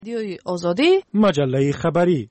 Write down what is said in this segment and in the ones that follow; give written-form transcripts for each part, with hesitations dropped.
رادیوی آزادی، مجله خبری.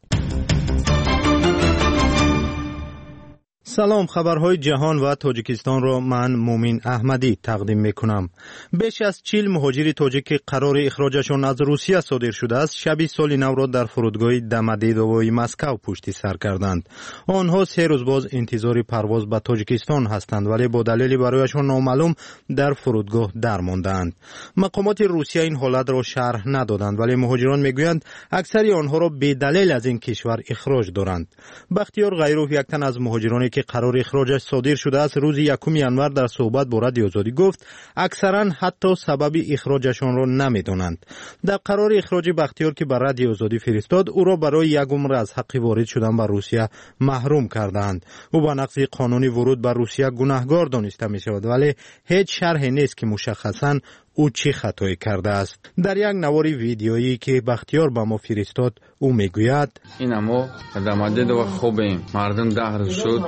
سلام، خبرهای جهان و تاجیکستان را من مومین احمدی تقدیم میکنم. بیش از 40 مهاجر تاجیک که قرار اخراجشان از روسیه صادر شده است، شب سال نو را در فرودگاه دمدیدوی مسکو پشت سر کردند. آنها 3 روز باز انتظار پرواز به تاجیکستان هستند، ولی با دلیلی برایشان نامعلوم در فرودگاه درماندند. مقامات روسیه این حالت را شرح ندادند، ولی مهاجران میگویند اکثر آنها را به دلیل از این کشور اخراج دارند. بختیار غیروف، یک تن از مهاجرانی که قرار اخراجش صادر شده است، روز 1 ینور در صحبت با رادیو آزادی گفت اکثرا حتی سبب اخراجشان را نمیدانند. در قرار اخراج بختیار که به رادیو آزادی فرستاد، او را برای 1 عمر از حق وارد شدن به روسیه محروم کردند. او با نقض قانونی ورود به روسیه گناهکار دانسته می شود، ولی هیچ شرحی نیست که مشخصاً او چی خطایی کرده است. در یک نوار ویدیویی که بختیار به ما فرستاد، او میگوید اینمو دمدید و خوبیم، مردم 10 روز شد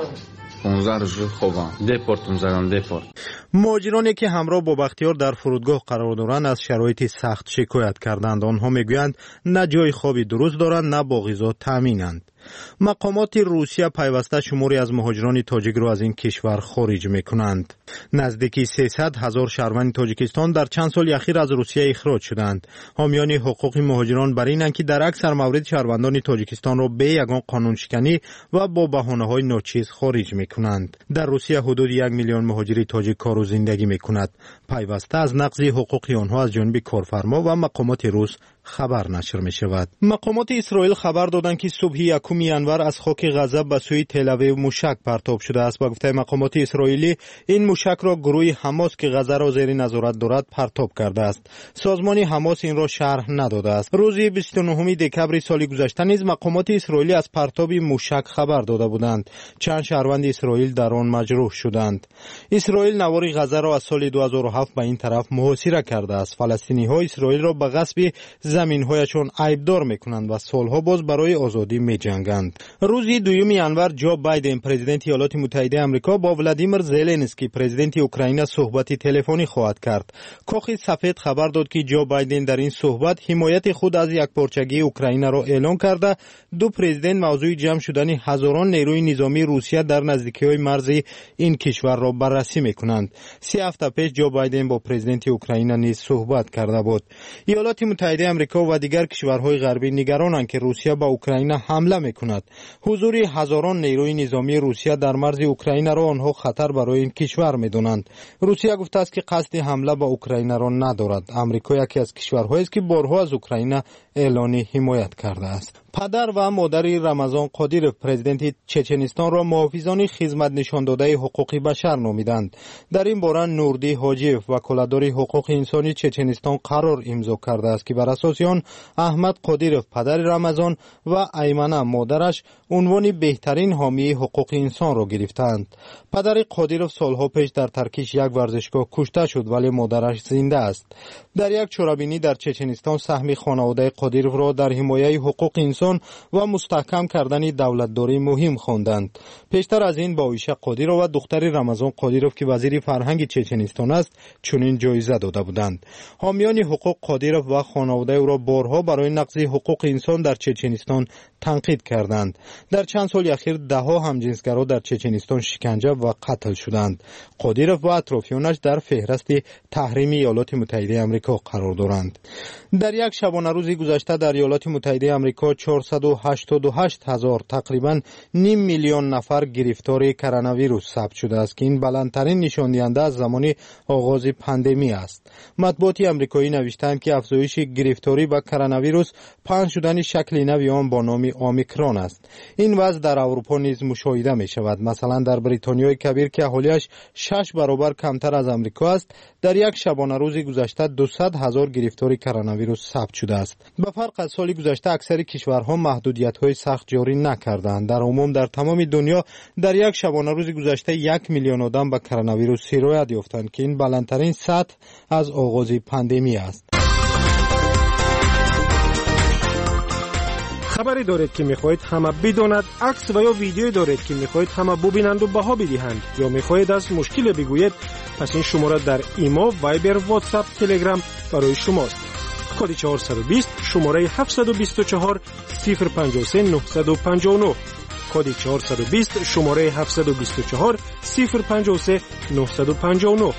15 روز خوبم، دپورتم زدن دپورت. مهاجرانی که همراه با بختیار در فرودگاه قرار دارند از شرایط سخت شکایت کردند. آنها میگویند نه جای خوابی درست دارند، نه با غذا تامینند. مقامات روسیه پیوسته شماری از مهاجران تاجیک را از این کشور خارج میکنند. نزدیکی 300,000 شهروند تاجیکستان در چند سال اخیر از روسیه اخراج شدند. حامیان حقوق مهاجران بر اینند که در اکثر موارد شهروندان تاجیکستان را به یگان قانون شکنی و با بهانه‌های ناچیز خارج میکنند. در روسیه حدود 1 میلیون مهاجر تاجیک کار و زندگی میکند. پیوسته از نقض حقوق آنها از جانب کارفرما و مقامات روس خبر نشر می شود. مقامات اسرائیل خبر دادند که صبح 1 ینور از خاک غزه به سوی تل‌آویو موشک پرتاب شده است. با گفته مقامات اسرائیلی، این موشک را گروه حماس که غزه را زیر نظارت دارد پرتاب کرده است. سازمان حماس این را شرح نداده است. روز 29 دکمبر سال گذشته نیز مقامات اسرائیلی از پرتاب موشک خبر داده بودند. چند شهروند اسرائیل در آن مجروح شدند. اسرائیل نوار غزه را از سال 2007 به این طرف محاصره کرده است. فلسطینی‌ها اسرائیل را به غصب زمین‌هایشان عیبدار می‌کنند و سالها باز برای آزادی می‌جنگند. روز 2 ینور جو بایدن پرزیدنت ایالات متحده آمریکا با ولادیمیر زلنسکی پرزیدنت اوکراین صحبت تلفنی خواهد کرد. کاخ سفید خبر داد که جو بایدن در این صحبت حمایت خود از یکپارچگی اوکراین را اعلام کرده. دو پرزیدنت موضوع جمع شدن هزاران نیروی نظامی روسیه در نزدیکی‌های مرز این کشور را بررسی می‌کنند. 3 هفته پیش جو بایدن با پرزیدنت اوکراین نیز صحبت کرده بود. ایالات متحده آمریکا و دیگر کشورهای غربی نگرانند که روسیه به اوکراین حمله می‌کند. حضور هزاران نیروی نظامی روسیه در مرز اوکراین را آنها خطر برای این کشور می‌دانند. روسیه گفته است که قصد حمله به اوکراین را ندارد. آمریکا یکی از کشورهایی است که بارها از اوکراین اعلان حمایت کرده است. پدر و مادر رمضان قادیروف پرزیدنت چچنستان را محافظان خدمت نشان داده حقوق بشر نامیدند. در این باره نوردی حاجیف وکالتدار حقوق انسانی چچنستان قرار امضا کرده است که بر اساس آن احمد قادیروف پدر رمضان و ایمنه مادرش عنوان بهترین حامی حقوق انسان را گرفتند. پدر قادیروف سالها پیش در ترکیش یک ورزشگاه کشته شد، ولی مادرش زنده است. در یک چرابینی در چچنستان سهم خانواده قادیروف را در حمایت حقوق انسان و مستحکم کردن دولتداری مهم خواندند. پیشتر از این با عایشه قادیروف و دختر رمضان قادیروف که وزیر فرهنگ چچنستان است چنین جایزه داده بودند. حامیان حقوق قادیروف و خانواده او را بارها برای نقض حقوق انسان در چچنستان تنقید کردند. در چند سال اخیر ده‌ها همجنسگرا در چچنستان شکنجه و قتل شدند. قادیروف و اطرافیانش در فهرست تحریمی ایالات متحده آمریکا قرار دارند. در یک شبانه روز گذشته در ایالات متحده آمریکا 488,000 تقریباً نیم میلیون نفر گرفتار کرونا ویروس ثبت شده است که این بلندترین نشان دهنده از زمان آغاز پاندمی است. مطبوعات آمریکایی نوشتند که افزایش گرفتاری به کرونا ویروس پنهان شدن شکل نوی آن با نام اومیکرون است. این وضع در اروپا نیز مشاهده می شود. مثلا در بریتانیای کبیر که اهالیش 6 برابر کمتر از آمریکا است، در یک شبانه روز گذشته 200,000 گرفتار کرونا ویروس ثبت شده است. به فرق از سال گذشته اکثر کشورها محدودیت‌های سخت جاری نکردند. در عموم در تمام دنیا در یک شبانه روز گذشته 1 میلیون آدم به کرونا ویروس سرایت یافتند که این بلندترین سطح از آغاز پاندمی است. خبری دارید که میخواهید همه بداند، عکس و یا ویدیویی دارید که میخواهید همه ببینند و بها بدهند، یا میخواهید از مشکل بگویید، پس این شماره در ایما، وایبر، واتساپ، تلگرام برای شماست. کد 420 شماره 724 053 959 کد 420 شماره 724 053 959.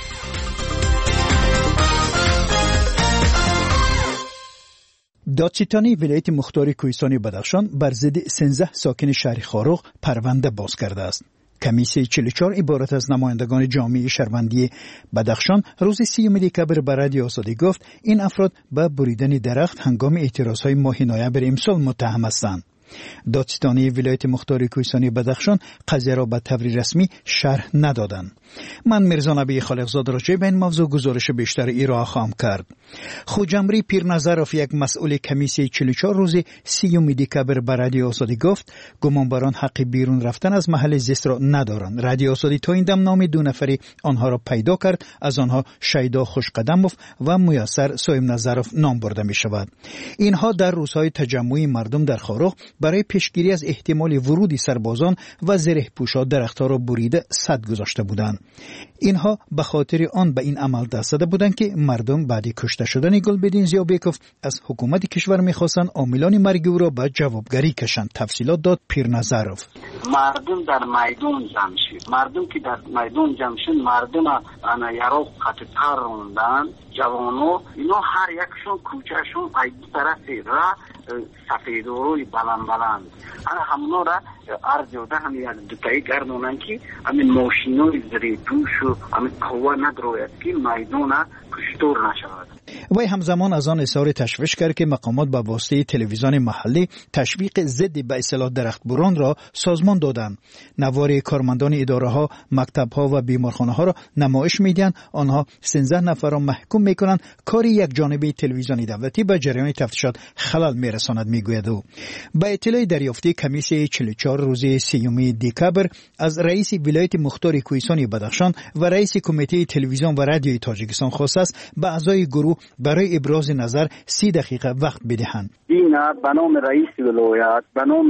دادستانی ولایت مختار کوهستان بدخشان بر ضد 13 ساکن شهر خاروق پرونده باز کرده است. کمیسیون 44 عبارت از نمایندگان جامعه شهروندی بدخشان روز 30 دکبر به رادیو آزادی گفت این افراد به بریدن درخت هنگام اعتراضهای ماه نوامبر امسال متهم هستند. دادستانی ولایت مختار کوهستان بدخشان قضیه را به طور رسمی شرح ندادند. من میرزا نبی خالقزاد راجع به این موضوع گزارش بیشتر ارائه خواهم کرد. خوجمری پیرنظرов یک مسئول کمیسیون 44 روز 30 دکبر به رادیو آزادی گفت گمانبران حق بیرون رفتن از محل زیست را ندارند. رادیو آزادی تا این دم نام 2 نفری آنها را پیدا کرد، از آنها شیدا خوشقدموف و میسر صاحب نظرов نام برده می شود. اینها در روزهای تجمع مردم در خاروق برای پیشگیری از احتمال ورود سربازان و زره پوشا درختها را بریده سد گذاشته بودند. اینها به خاطر آن به این عمل دست داده بودند که مردم بعد کشته شدن گلبدین زیابیکوف از حکومت کشور می‌خواستند عاملان مرگ او را به جوابگری کشند. تفصیلات داد پیرنظرов. مردم در میدان جمع شد. مردم که در میدان جمع شد، مردم انا یارو قطار روندن، جوانو اینا هر یکشون کوچهشون از طرف را سفید و روی بلند انا همونا را عرض و ده هم یک دوتایی گردونن که همین ماشینوی زری توش و همین قوه ندروید که میدان کشتور نشود. وی همزمان از آن اظهار تشویش کرد که مقامات با واسطه تلویزیون محلی تشویق ضد به اصطلاح درختبران را سازمان دادند. نوار کارمندان اداره ها، مکتب ها و بیمارخانه ها را نمایش میدهند. آنها 13 نفر را محکوم میکنند. کاری یک جانبه تلویزیون دولتی به جریان تفتیشات خلل میرساند میگوید او. به اطلاع دریافتی کمیسیون 44 روز 30 دکبر از رئیس ولایت مختار کوهستان بدخشان و رئیس کمیته تلویزیون و رادیوی تاجیکستان خواست است به اعضای گروه برای ابراز نظر 30 دقیقه وقت بدهند. این به نام رئیس ولایت، به نام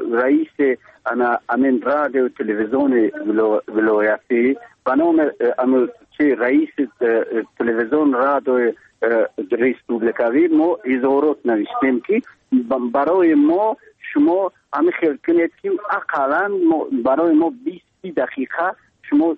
رئیس امین رادیو تلویزیون ولایتی، به نام رئیس تلویزیون رادیو ریسپوبلیکوی ما اظهارات نوشتیم که برای ما شما همین خیال کنید که اقلا برای ما 20 دقیقه شما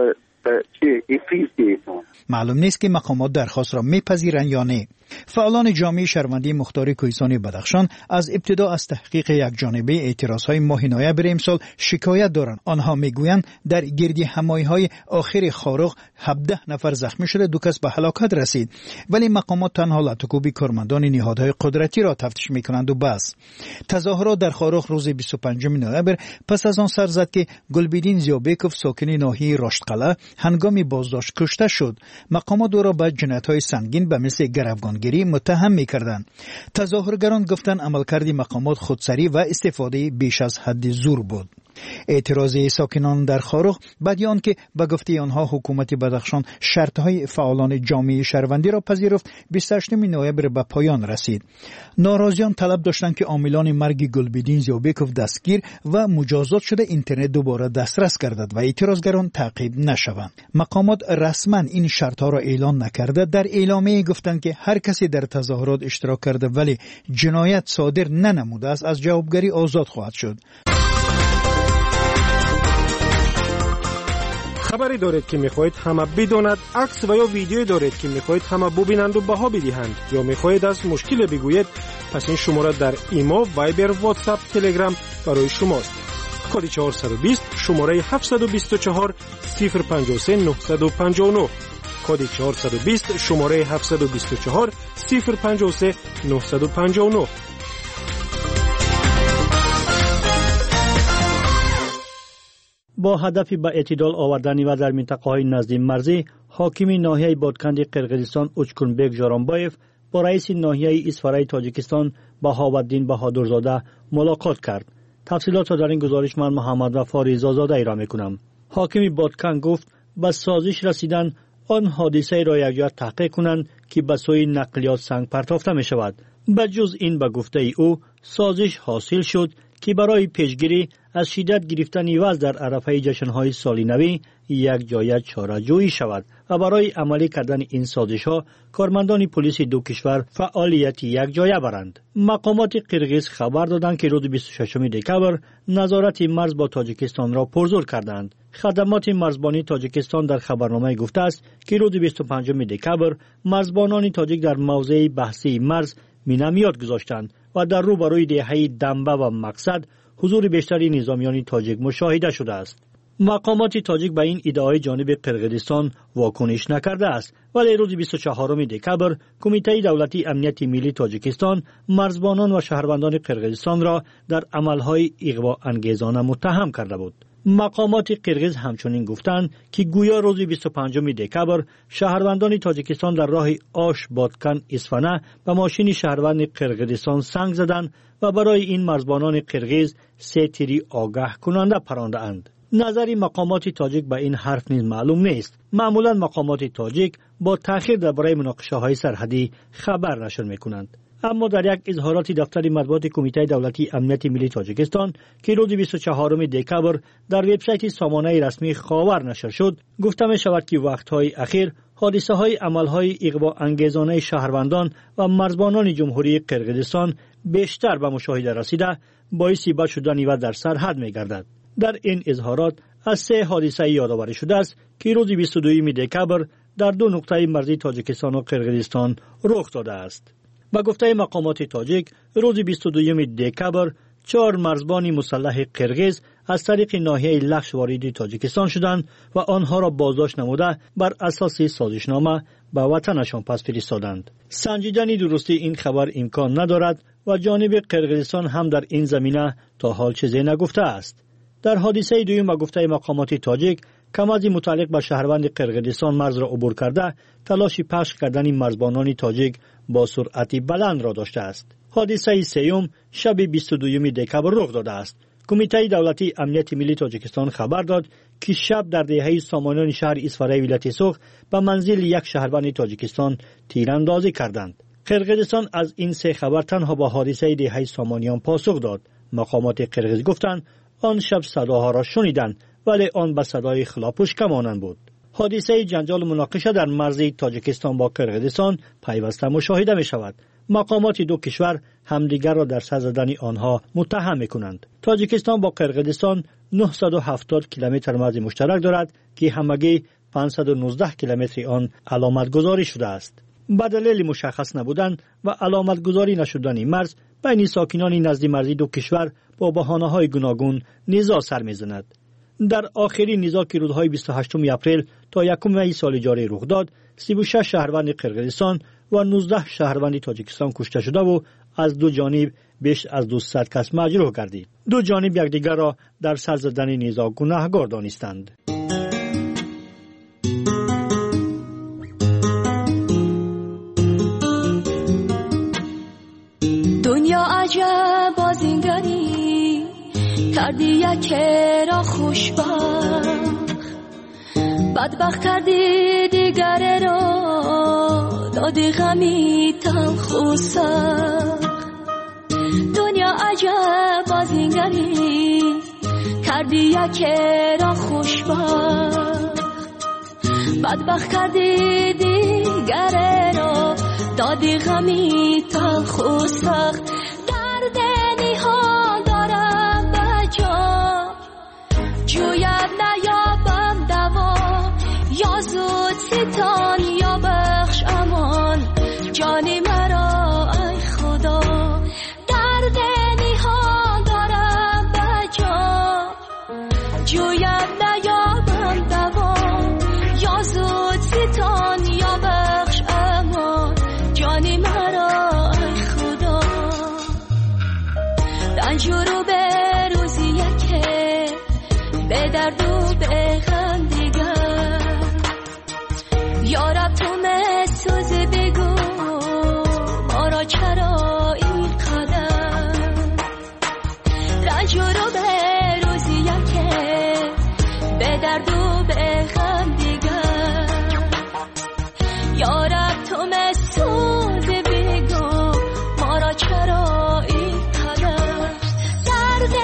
معلوم نیست که مقامات درخواست را میپذیرند یا نه. فعالان جامعه شهروندی مختار کوهستان بدخشان از ابتدا از تحقیق یک جانبه اعتراضهای ماه نوامبر امسال شکایت دارند. آنها میگویند در گردی همایی‌های آخر خاروق 17 نفر زخمی شده، 2 کس به هلاکت رسید، ولی مقامات تنها لطکوبی کارمندان نهادهای قدرتی را تفتیش میکنند و بس. تظاهرات در خاروق روز 25 نوامبر پس از آن سر زد که گلبدین زیابیکوف ساکن ناحیه راشدقلعه هنگام بازداشت کشته شد. مقامات او را به جنایت‌های سنگین به مثل گروگانگیری متهم می‌کردند. تظاهرگران گفتند عملکرد مقامات خودسری و استفاده بیش از حد زور بود. اعتراض ساکنان در خاروق بعد آن که به گفته آنها حکومت بدخشان شرطهای فعالان جامعه شهروندی را پذیرفت 28 نوامبر به پایان رسید. ناراضیان طلب داشتند که عاملان مرگ گلبدین زیابیکوف دستگیر و مجازات شده اینترنت دوباره دسترس گردد و اعتراضگران تعقیب نشوند. مقامات رسما این شرطها را اعلان نکرده. در اعلامیه گفتند که هر کسی در تظاهرات اشتراک کرده ولی جنایت صادر ننموده است از جوابگری آزاد خواهد شد. خبری دارید که میخواهید همه بداند، عکس و یا ویدیویی دارید که میخواهید همه ببینند و بها بدهند، یا میخواهید از مشکل بگویید، پس این شماره در ایما، وایبر، واتساپ، تلگرام برای شماست. کد 420 شماره 724 053 959 کد 420 شماره 724 053 959. با هدف به اعتدال آوردن و در منطقه‌های نزدیک مرزی، حاکم ناحیه بادکند قرقیزستان اوچکونبک جارانبایف با رئیس ناحیه اسفرای تاجیکستان بهاوالدین بهادرزاده ملاقات کرد. تفصیلات را در این گزارش من محمد وفا رضازاده ارائه می‌کنم. حاکم بادکند گفت به سازش رسیدن آن حادثه را یکجا تحقیق کنند که به سوی نقلیات سنگ پرتافته می شود. به جز این به گفته او سازش حاصل شد که برای پیشگیری از شدت گرفتن وضع در عرفه جشن‌های سال نو یک جای چاره‌جویی شود و برای عملی کردن این سازش‌ها کارمندان پلیس دو کشور فعالیت یک جای برند. مقامات قرقیز خبر دادند که روز 26 دکمبر نظارت مرز با تاجیکستان را پرزور کردند. خدمات مرزبانی تاجیکستان در خبرنامه گفته است که روز 25 دکمبر مرزبانان تاجیک در موضع بحثی مرز مینامیات گذاشتند و در روبروی دهه دنبه و مقصد حضور بیشتری نظامیان تاجیک مشاهده شده است. مقامات تاجیک به این ادعای جانب قرقیزستان واکنش نکرده است، ولی روز 24 دکمبر کمیته دولتی امنیت ملی تاجیکستان مرزبانان و شهروندان قرقیزستان را در عملهای اغوا انگیزانه متهم کرده بود. مقامات قرقیز همچنین گفتند که گویا روز 25 دکمبر شهروندان تاجیکستان در راه آش بادکن اصفهان به ماشین شهروند قرقیزستان سنگ زدند و برای این مرزبانان قرقیز 3 تیری آگاه کننده پرانده اند. نظر مقامات تاجیک به این حرف نیز معلوم نیست. معمولا مقامات تاجیک با تأخیر درباره مناقشه‌های سرحدی خبر نشر می‌کنند. اما در یک اظهارات دفتر مطبوعات کمیته دولتی امنیت ملی تاجیکستان که روز 24 دکمبر در وبسایت سامانه رسمی خاور نشر شد، گفته می شود که وقت‌های اخیر حادثه‌های عمل‌های اغوا انگیزانه شهروندان و مرزبانان جمهوری قرقیزستان بیشتر به مشاهده رسیده باعث بد شدن و در سرحد می‌گردد. در این اظهارات از 3 حادثه یادآوری شده است که روز 22 دکمبر در 2 نقطه مرزی تاجیکستان و قرقیزستان رخ داده است. با گفته مقامات تاجیک روز 22 دکمبر 4 مرزبان مسلح قرقیز از طریق ناحیه لخش وارد تاجیکستان شدند و آنها را بازداشت نموده بر اساس سازشنامه به وطنشان پس فرستادند. سنجیدن درستی این خبر امکان ندارد و جانب قرقیزستان هم در این زمینه تا حال چیزی نگفته است. در حادثه دوم با گفته مقامات تاجیک کمازی متعلق به شهروند قرقیزستان مرز را عبور کرده تلاش پخش کردن مرزبانان تاجیک با سرعت بلند را داشته است. حادثه سوم شب 22 دکمبر رخ داده است. کمیته دولتی امنیت ملی تاجیکستان خبر داد که شب در دهه سامانیان شهر اصفهان ولایت سوخ به منزل یک شهروند تاجیکستان تیراندازی کردند. قرقیزستان از این 3 خبر تنها با حادثه دهه سامانیان پاسخ داد. مقامات قرقیز گفتند آن شب صداها را شنیدند ولی آن به صدای خلاپوش کمانند بود. حادثه جنجال مناقشه در مرز تاجیکستان با قرقیزستان پیوسته مشاهده می شود. مقامات دو کشور همدیگر را در سر زدن آنها متهم می کنند. تاجیکستان با قرقیزستان 970 کیلومتر مرز مشترک دارد که همگی 519 کیلومتر آن علامت گذاری شده است. به دلیل مشخص نبودن و علامت گذاری نشدن مرز بین ساکنان نزد مرزی دو کشور با بهانه‌های گوناگون نزاع سر می‌زند. در آخرین نزاع که روزهای 28 اپریل تا 1 می سال جاری رخ داد، 36 شهروند قرقیزستان و 19 شهروند تاجیکستان کشته شده و از دو جانب بیش از 200 کس مجروح گردید. دو جانب یکدیگر را در سر زدن نزاع گناهکار دانستند. دنیا عجب بازینگری کردی یک را خوشبخت، بدبخت کردی دیگر را دادی غمی تلخ و سخت. دنیا عجب بازینگری کردی یک را خوشبخت، بدبخت کردی دیگر را دادی غمی تلخ و سخت. درد نهان دارم بجا جویم نیابم دوا، یا زود ستان یا بخش امان جان مرا ای خدا. درد نهان دارم بجا جویم نیابم دوا، یا زود ستان یا بخش امان جان مرا ای خدا. رنج رو به روزی که به درد و به غم دیگر، یارب تو مسوز بگو ما را چرا این قدر. رنج رو به روزی که به درد و به غم دیگر، یارب تو مسوز بگو ما را چرا این قدر. درد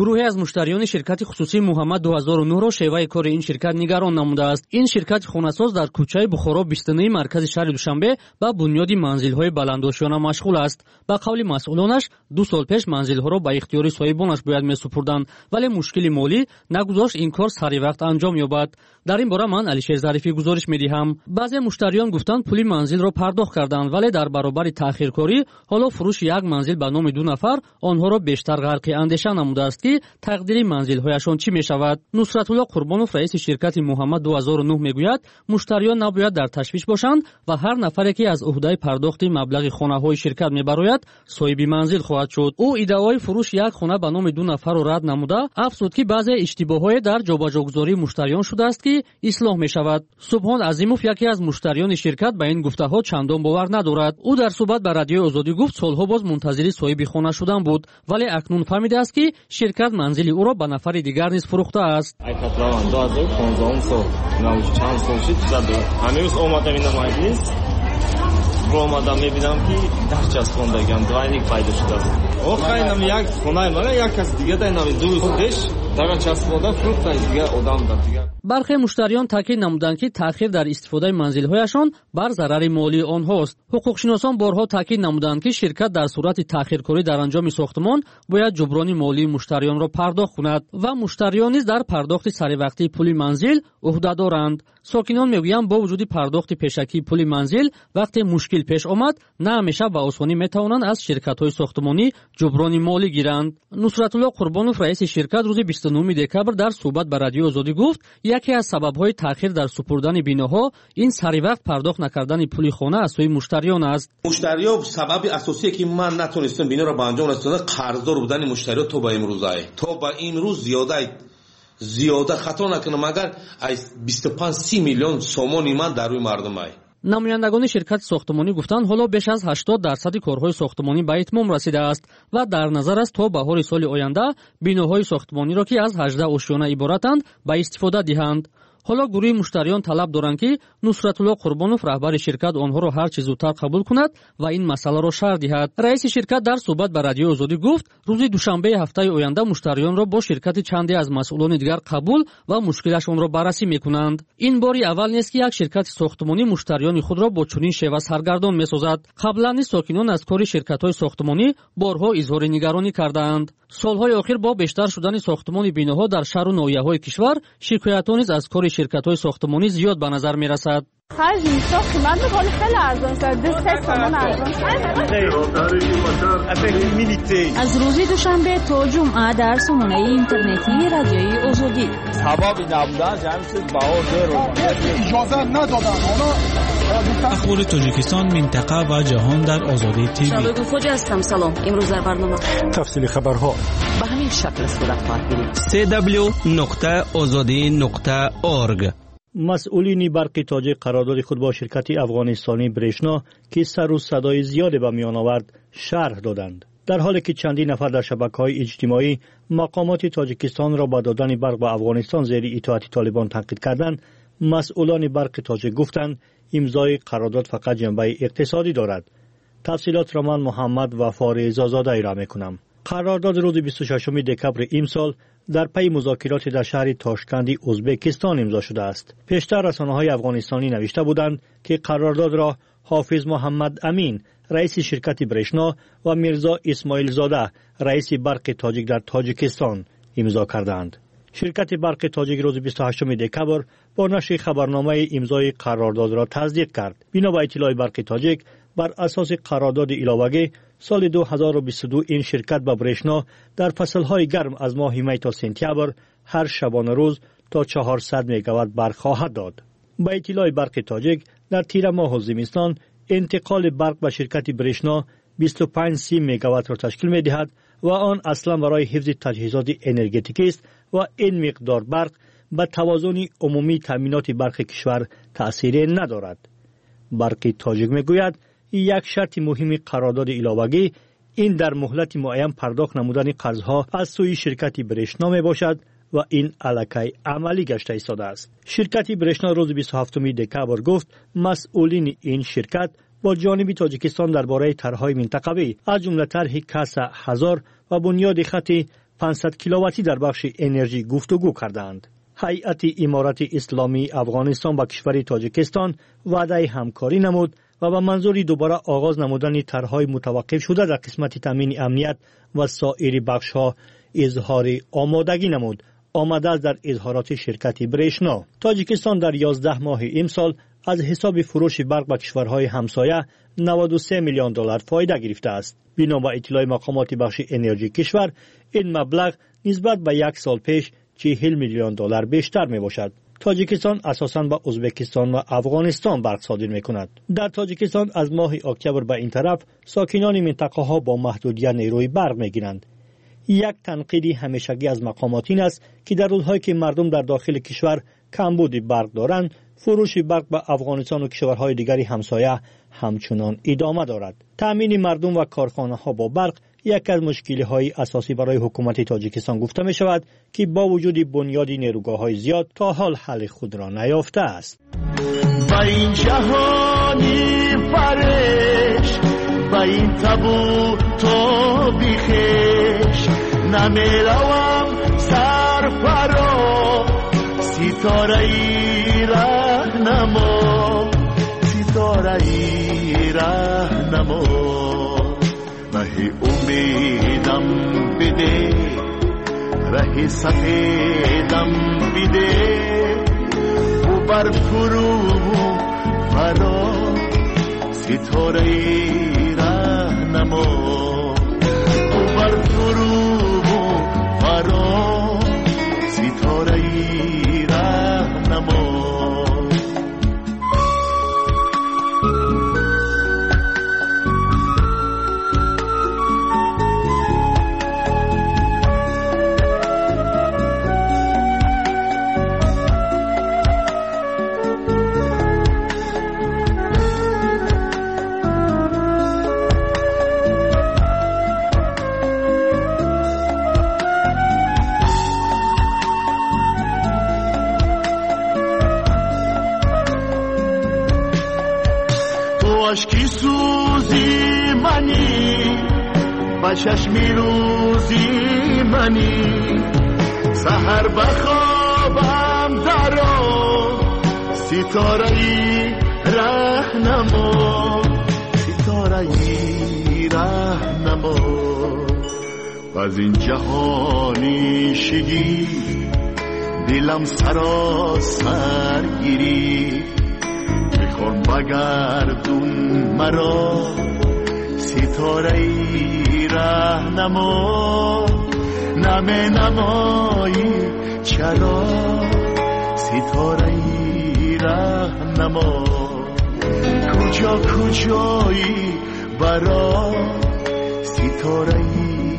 گروهی از مشتریان شرکت خصوصی محمد 2009 را شیوه کار این شرکت نگران نموده است. این شرکت خانه‌ساز در کوچه بخارا 29 مرکز شهر دوشنبه با بنیاد منزل‌های بلندآشیانه مشغول است. با قول مسئولانش 2 سال پیش منزل‌ها را به اختیار صاحبانش باید می‌سپردند، ولی مشکل مالی نگذاشت این کار سری وقت انجام یابد. در این باره من علیشیر ظریفی گزارش می‌دهم. بعضی مشتریان گفتند پول منزل را پرداخت کردند، ولی در برابر تأخیرکاری حالا فروش یک منزل به نام 2 نفر آنها را بیشتر غرق اندیشه نموده است که تقدیر منزل‌هایشان چی می‌شود. نصرت الله قربانوف رئیس شرکت محمد 2009 میگوید مشتریان نباید در تشویش باشند و هر نفری که از عهده پرداخت مبلغ خانه‌های شرکت می‌براید صاحب منزل خواهد شد. او ادعای فروش یک خانه به نام 2 نفر را رد نموده افزود که بعضی اشتباهات در جابجاگذاری مشتریان شده است که اصلاح می‌شود. سبحان عظیموف یکی از مشتریان شرکت به این گفته‌ها چندان باور ندارد. او در صحبت با رادیوی آزادی گفت سالها باز منتظر صاحب خانه شدن بود، ولی اکنون فهمیده است که شرکت منزل او را به نفر دیگر نیز فروخته است. هنوز اومدم این مجلس اومدم میبینم که در چسباندگان دوایnik پیدا شده است. آخرینم یک خونه مال یک کس دیگه در نام دوستش در چسبانده فروخت دیگه آدم در دیگه. برخی مشتریان تاکید نمودند که تأخیر در استفاده منزل‌هایشان بر ضرر مالی آنهاست. حقوقشناسان بارها تاکید نمودند که شرکت در صورت تأخیرکاری در انجام ساختمان باید جبران مالی مشتریان را پرداخت کند و مشتریان نیز در پرداخت سری وقتی پول منزل عهده دارند. ساکنان میگویند با وجود پرداخت پیشکی پول منزل وقتی مشکل پیش آمد نه همیشه به آسانی میتوانند از شرکت‌های ساختمانی جبران مالی گیرند. نصرت الله قربانوف رئیس شرکت روز 29 دکبر در صحبت با رادیو آزادی گفت یکی از سبب‌های تأخیر در سپردن بیناها این سری وقت پرداخت نکردن پول خانه از سوی مشتریان است. مشتری‌ها سبب اساسی که من نتونستم بینا را به انجام رساندن قرضدار بودن مشتری‌ها تا به امروز زیاده خطا نکنم اگر 25-30 میلیون سومانی من در روی مردم ای. نمایندگان شرکت ساختمانی گفتند حالا بیش از 80% کارهای ساختمانی به اتمام رسیده است و در نظر است تا بهار سال آینده بیناهای ساختمانی را که از 18 آشیانه عبارتند به استفاده دهند. حالا گروه مشتریان طلب دارند که نصرت الله قربانوف رهبر شرکت آنها را هر چه زودتر قبول کند و این مسئله را شرح دهد. رئیس شرکت در صحبت با رادیو آزادی گفت روز دوشنبه هفته آینده مشتریان را با شرکت چندی از مسئولان دیگر قبول و مشکلشان را بررسی میکنند. این باری اول نیست که یک شرکت ساختمانی مشتریان خود را با چنین شیوه سرگردان میسازد. قبلا نیز ساکنان از کار شرکت‌های ساختمانی بارها اظهار نگرانی کردند. سالهای اخیر با بیشتر شدن ساختمان بیناها در شهر و ناحیه‌های کشور شکایت‌ها نیز از کار شرکت‌های ساختمانی زیاد به نظر می‌رسد. خرج ساخت من به حال خیلی ارزان شد. 2 تومان ارزان. از روز دوشنبه تا جمعه در سامانه اینترنتی رادیوی آزادی. سبب نبودن جمعیت بهار اجازه ندادن. اخبار تاجیکستان، منطقه و جهان در آزادی تیوی. شبکه خوج هستم. سلام. امروز در برنامه تفصیل خبرها به همین شکل صورت خواهد گرفت. www.azadi.org. مسئولین برق تاجیک قرارداد خود با شرکت افغانستانی برشنا که سر و صدای زیادی به میان آورد شرح دادند. در حالی که چندین نفر در شبکه‌های اجتماعی مقامات تاجیکستان را با دادن برق به افغانستان زیر اطاعت طالبان تنقید کردند، مسئولان برق تاجیک گفتند امضای قرارداد فقط جنبه اقتصادی دارد. تفصیلات را من محمد وفا رضازاده ارائه می‌کنم. قرارداد روز 26 دکبر امسال در پی مذاکرات در شهر تاشکند ازبکستان امضا شده است. پیشتر رسانه‌های افغانستانی نوشته بودند که قرارداد را حافظ محمد امین رئیس شرکت برشنا و میرزا اسماعیل زاده رئیس برق تاجیک در تاجیکستان امضا کردند. شرکت برق تاجیک روز 28 دکبر با نشر خبرنامه امضای قرارداد را تصدیق کرد. بنا به اطلاع برق تاجیک بر اساس قرارداد علاوه‌ای سال 2022 این شرکت به برشنا در فصلهای گرم از ماه می تا سپتامبر هر شبانه روز تا 400 مگاوات برق خواهد داد. با اطلاع برق تاجیک در تیر ماه زمستان انتقال برق به شرکت برشنا 25 مگاوات را تشکیل می دهد و آن اصلا برای حفظ تجهیزات انرژتیکی است و این مقدار برق به توازن عمومی تامینات برق کشور تأثیر ندارد. برق تاجیک می گوید یک شرط مهم قرارداد علاوه‌ای این در مهلت معین پرداخت نمودن قرضها از سوی شرکت برشنا می باشد و این الکی عملی گشته ایستاده است. شرکت برشنا روز 27 دکبر گفت مسئولین این شرکت با جانب تاجیکستان درباره طرح‌های منطقوی از جمله طرح کاسا 1000 و بنیاد خط 500 کیلوواتی در بخش انرژی گفتگو کردند. هیئت امارت اسلامی افغانستان با کشور تاجیکستان وعده همکاری نمود و به منظور دوباره آغاز نمودن طرح‌های متوقف شده در قسمت تامین امنیت و سایر بخش‌ها اظهار آمادگی نمود. آمده است در اظهارات شرکت برشنا. تاجیکستان در 11 ماه امسال از حساب فروش برق به کشورهای همسایه 93 میلیون دلار فایده گرفته است. بنا به اطلاع مقامات بخش انرژی کشور، این مبلغ نسبت به یک سال پیش 40 میلیون دلار بیشتر می باشد. تاجیکستان اساساً با ازبکستان و افغانستان برق صادر می کند. در تاجیکستان از ماه اکتبر به این طرف ساکنان منطقه ها با محدودیت نیروی برق می گیرند. یک تنقیدی همیشگی از مقامات این است که در روزهایی که مردم در داخل کشور کمبود برق دارند، فروش برق به افغانستان و کشورهای دیگری همسایه همچنان ادامه دارد. تامین مردم و کارخانه ها با برق یک از مشکل‌های اساسی برای حکومت تاجیکستان گفته می شود که با وجود بنیاد نیروگاه‌های زیاد تا حال حل خود را نیافته است. با این جهانی فرش، با این تابو تو بیخش، نمیروم سرفرا، ستاره ای راهنما، ستاره ای راهنما، راه امیدم بده، راه سفیدم بده، و بر فرو فرا، ستاره ای راهنما، و بر فرو فرا، ستاره ای راهنما. عشقی سوزی منی، با چشمی روزی منی، سحر بخوابم درا، ستاره‌ای راهنما، ستاره‌ای راهنما. از این جهانی شگی دلم سراسر گیری، بخون بگردون مرا، ستاره ای راهنما، نمی نمایی چرا، ستاره ای راهنما، کجا کجایی برا، ستاره ای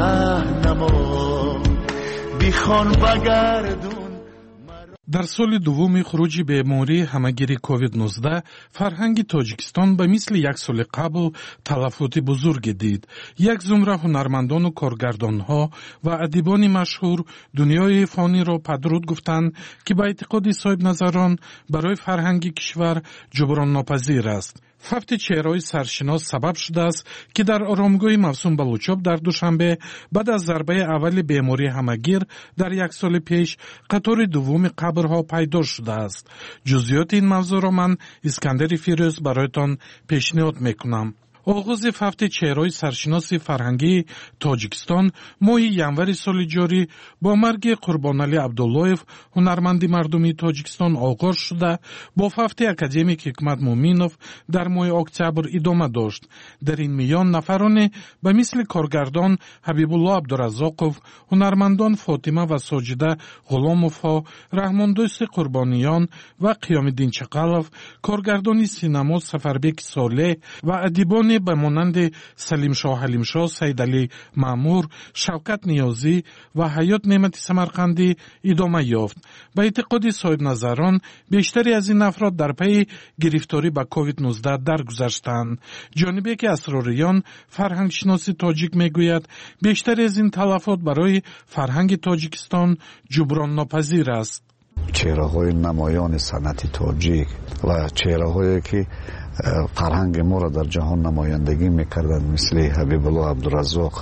راهنما، بخون بگردون. дар соли дуввуми хуруҷи бемории ҳамагири COVID-19 фарҳанги Тоҷикистон ба мисли як соли қабл талаффути бузурге дид. Як зумра ҳунармандону коргардонҳо ва адибони машҳур дунёи фониро падруд гуфтанд, ки ба эътиқоди соҳибназарон барои фарҳанги кишвар ҷуброннопазир аст. фафти чеҳраҳои саршинос сабаб шудааст, ки дар оромгоҳи мавсум балучоб дар душанбе баъд аз зарбаи аввали бемории ҳамагир дар як соли пеш қатори дуввуми қабрҳо пайдо шудааст. ҷузъиёти ин мавзӯъро ман Искандари Фирӯз бароятон пешниҳод мекунам. оғози фафти чеҳраҳои саршиноси фарҳангии Тоҷикистон моҳи январи соли ҷорӣ бо марги Қурбоналӣ Абдуллоев, ҳунарманди мардумии Тоҷикистон оғоз шуда, бо фафти академик Ҳикмат Муъминов дар моҳи октябр идома дошт. дар ин миён нафароне ба мисли коргардон Ҳабибулло Абдураззоқов, ҳунармандон Фотима ва Соҷида Ғуломовҳо, Раҳмондӯсти Қурбониён ва Қиёмиддин Чақалов, коргардони синамо Сафарбеки Солеҳ ва адибони ба монанди Салимшоҳ Ҳалимшоҳ, Саидалӣ Маъмур, Шавкат Ниёзӣ ва Ҳаёт Неъмати Самарқандӣ идома ёфт. ба эътиқоди соҳибназарон, бештари аз ин афрод дар пайи гирифторӣ ба COVID-19 даргузаштанд. ҷонибеки Асрориён, фарҳангшиноси тоҷик, мегӯяд, бештари аз ин талафот барои фарҳанги Тоҷикистон ҷуброннопазир аст. чеҳраҳои намоёни санъати тоҷик ва чеҳраҳое ки фарҳанги моро дар ҷаҳон намояндагӣ мекарданд, мисли Ҳабибулло Абдураззоқов,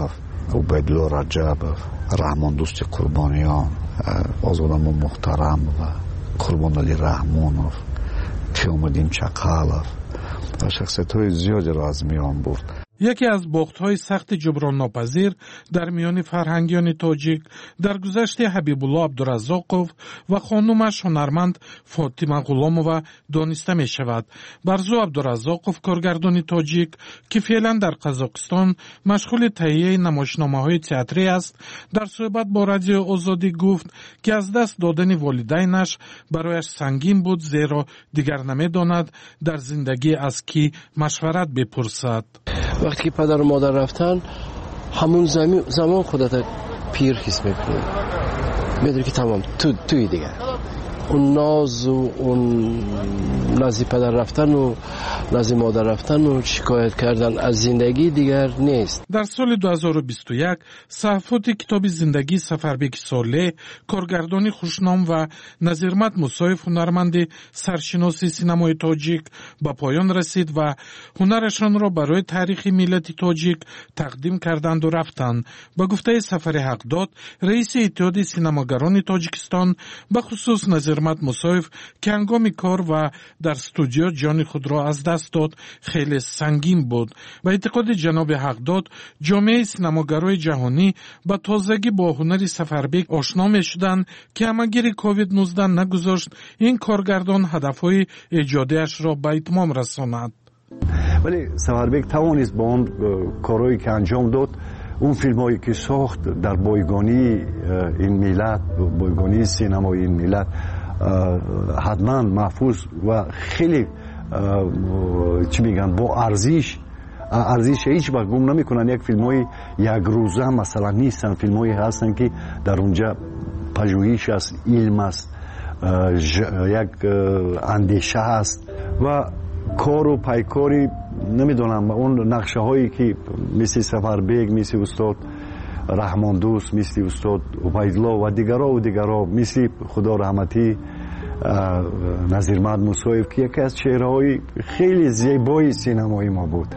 عبیدالله رجب، رحمان دوست قربانیان، آزادم محترم و قربان علی رحمانов، قیامالدین چقالov و شخصیت‌های زیادی را از میان برد. یکی از باخت‌های سخت جبران ناپذیر در میان فرهنگیان تاجیک در گذشت حبیب الله عبدالرزاقов و خانومش هنرمند فاطمه غلامова دانسته می شود. برزو عبدالرزاقov کارگردان تاجیک که فعلا در قزاقستان مشغول تهیه نمایشنامه‌های تئاتری است، در صحبت با رادیو آزادی گفت که از دست دادن والدینش برایش سنگین بود، زیرا دیگر نمی‌داند در زندگی از کی مشورت بپرسد. وقتی که پدر و مادر رفتن همون زمان خودت پیر حس میکنی، میدونی که تمام توی دیگه اون ناز و اون نازی پدر رفتن و نازی مادر رفتن و شکایت کردن از زندگی دیگر نیست. در سال 2021 صحافت کتاب زندگی سفربک صالح، کارگردانی خوشنام و نظیرمت مصایف هنرمند سرشناسی سینمای تاجیک به پایان رسید و هنرشان را برای تاریخ ملت تاجیک تقدیم کردند و رفتند. با گفته سفر حقداد، رئیس اتحاد سینماگران تاجیکستان، به خصوص نظیرمت مصایف که هنگام کار و در استودیو جان خود را از دست داد خیلی سنگین بود. به اعتقاد جناب حقداد، جامعه سینماگرای جهانی با تازگی با هنر سفربک آشنا می شدند که همگیر کووید 19 نگذاشت این کارگردان هدفهای ایجادیش را به اتمام رساند. ولی سفربک توانست با اون کارهایی که انجام داد، اون فیلم هایی که ساخت در بایگانی این ملت، بایگانی سینمای این ملت، حتما محفوظ و خیلی چی میگن با ارزش هیچ وقت گم نمیکنن. یک فیلم های یک روزه مثلا نیستن، فیلم هایی هستن که در اونجا پژوهش است، علم است، یک اندیشه است و کار و پیکاری نمیدونم. اون نقشه هایی که مثل سفربک، مثل استاد رحمان دوست، مثل استاد عبیدالله و دیگرها مثل خدا رحمتی نظیرمت مصایف که یکی از چهره‌های خیلی زیبای سینمای ما بود،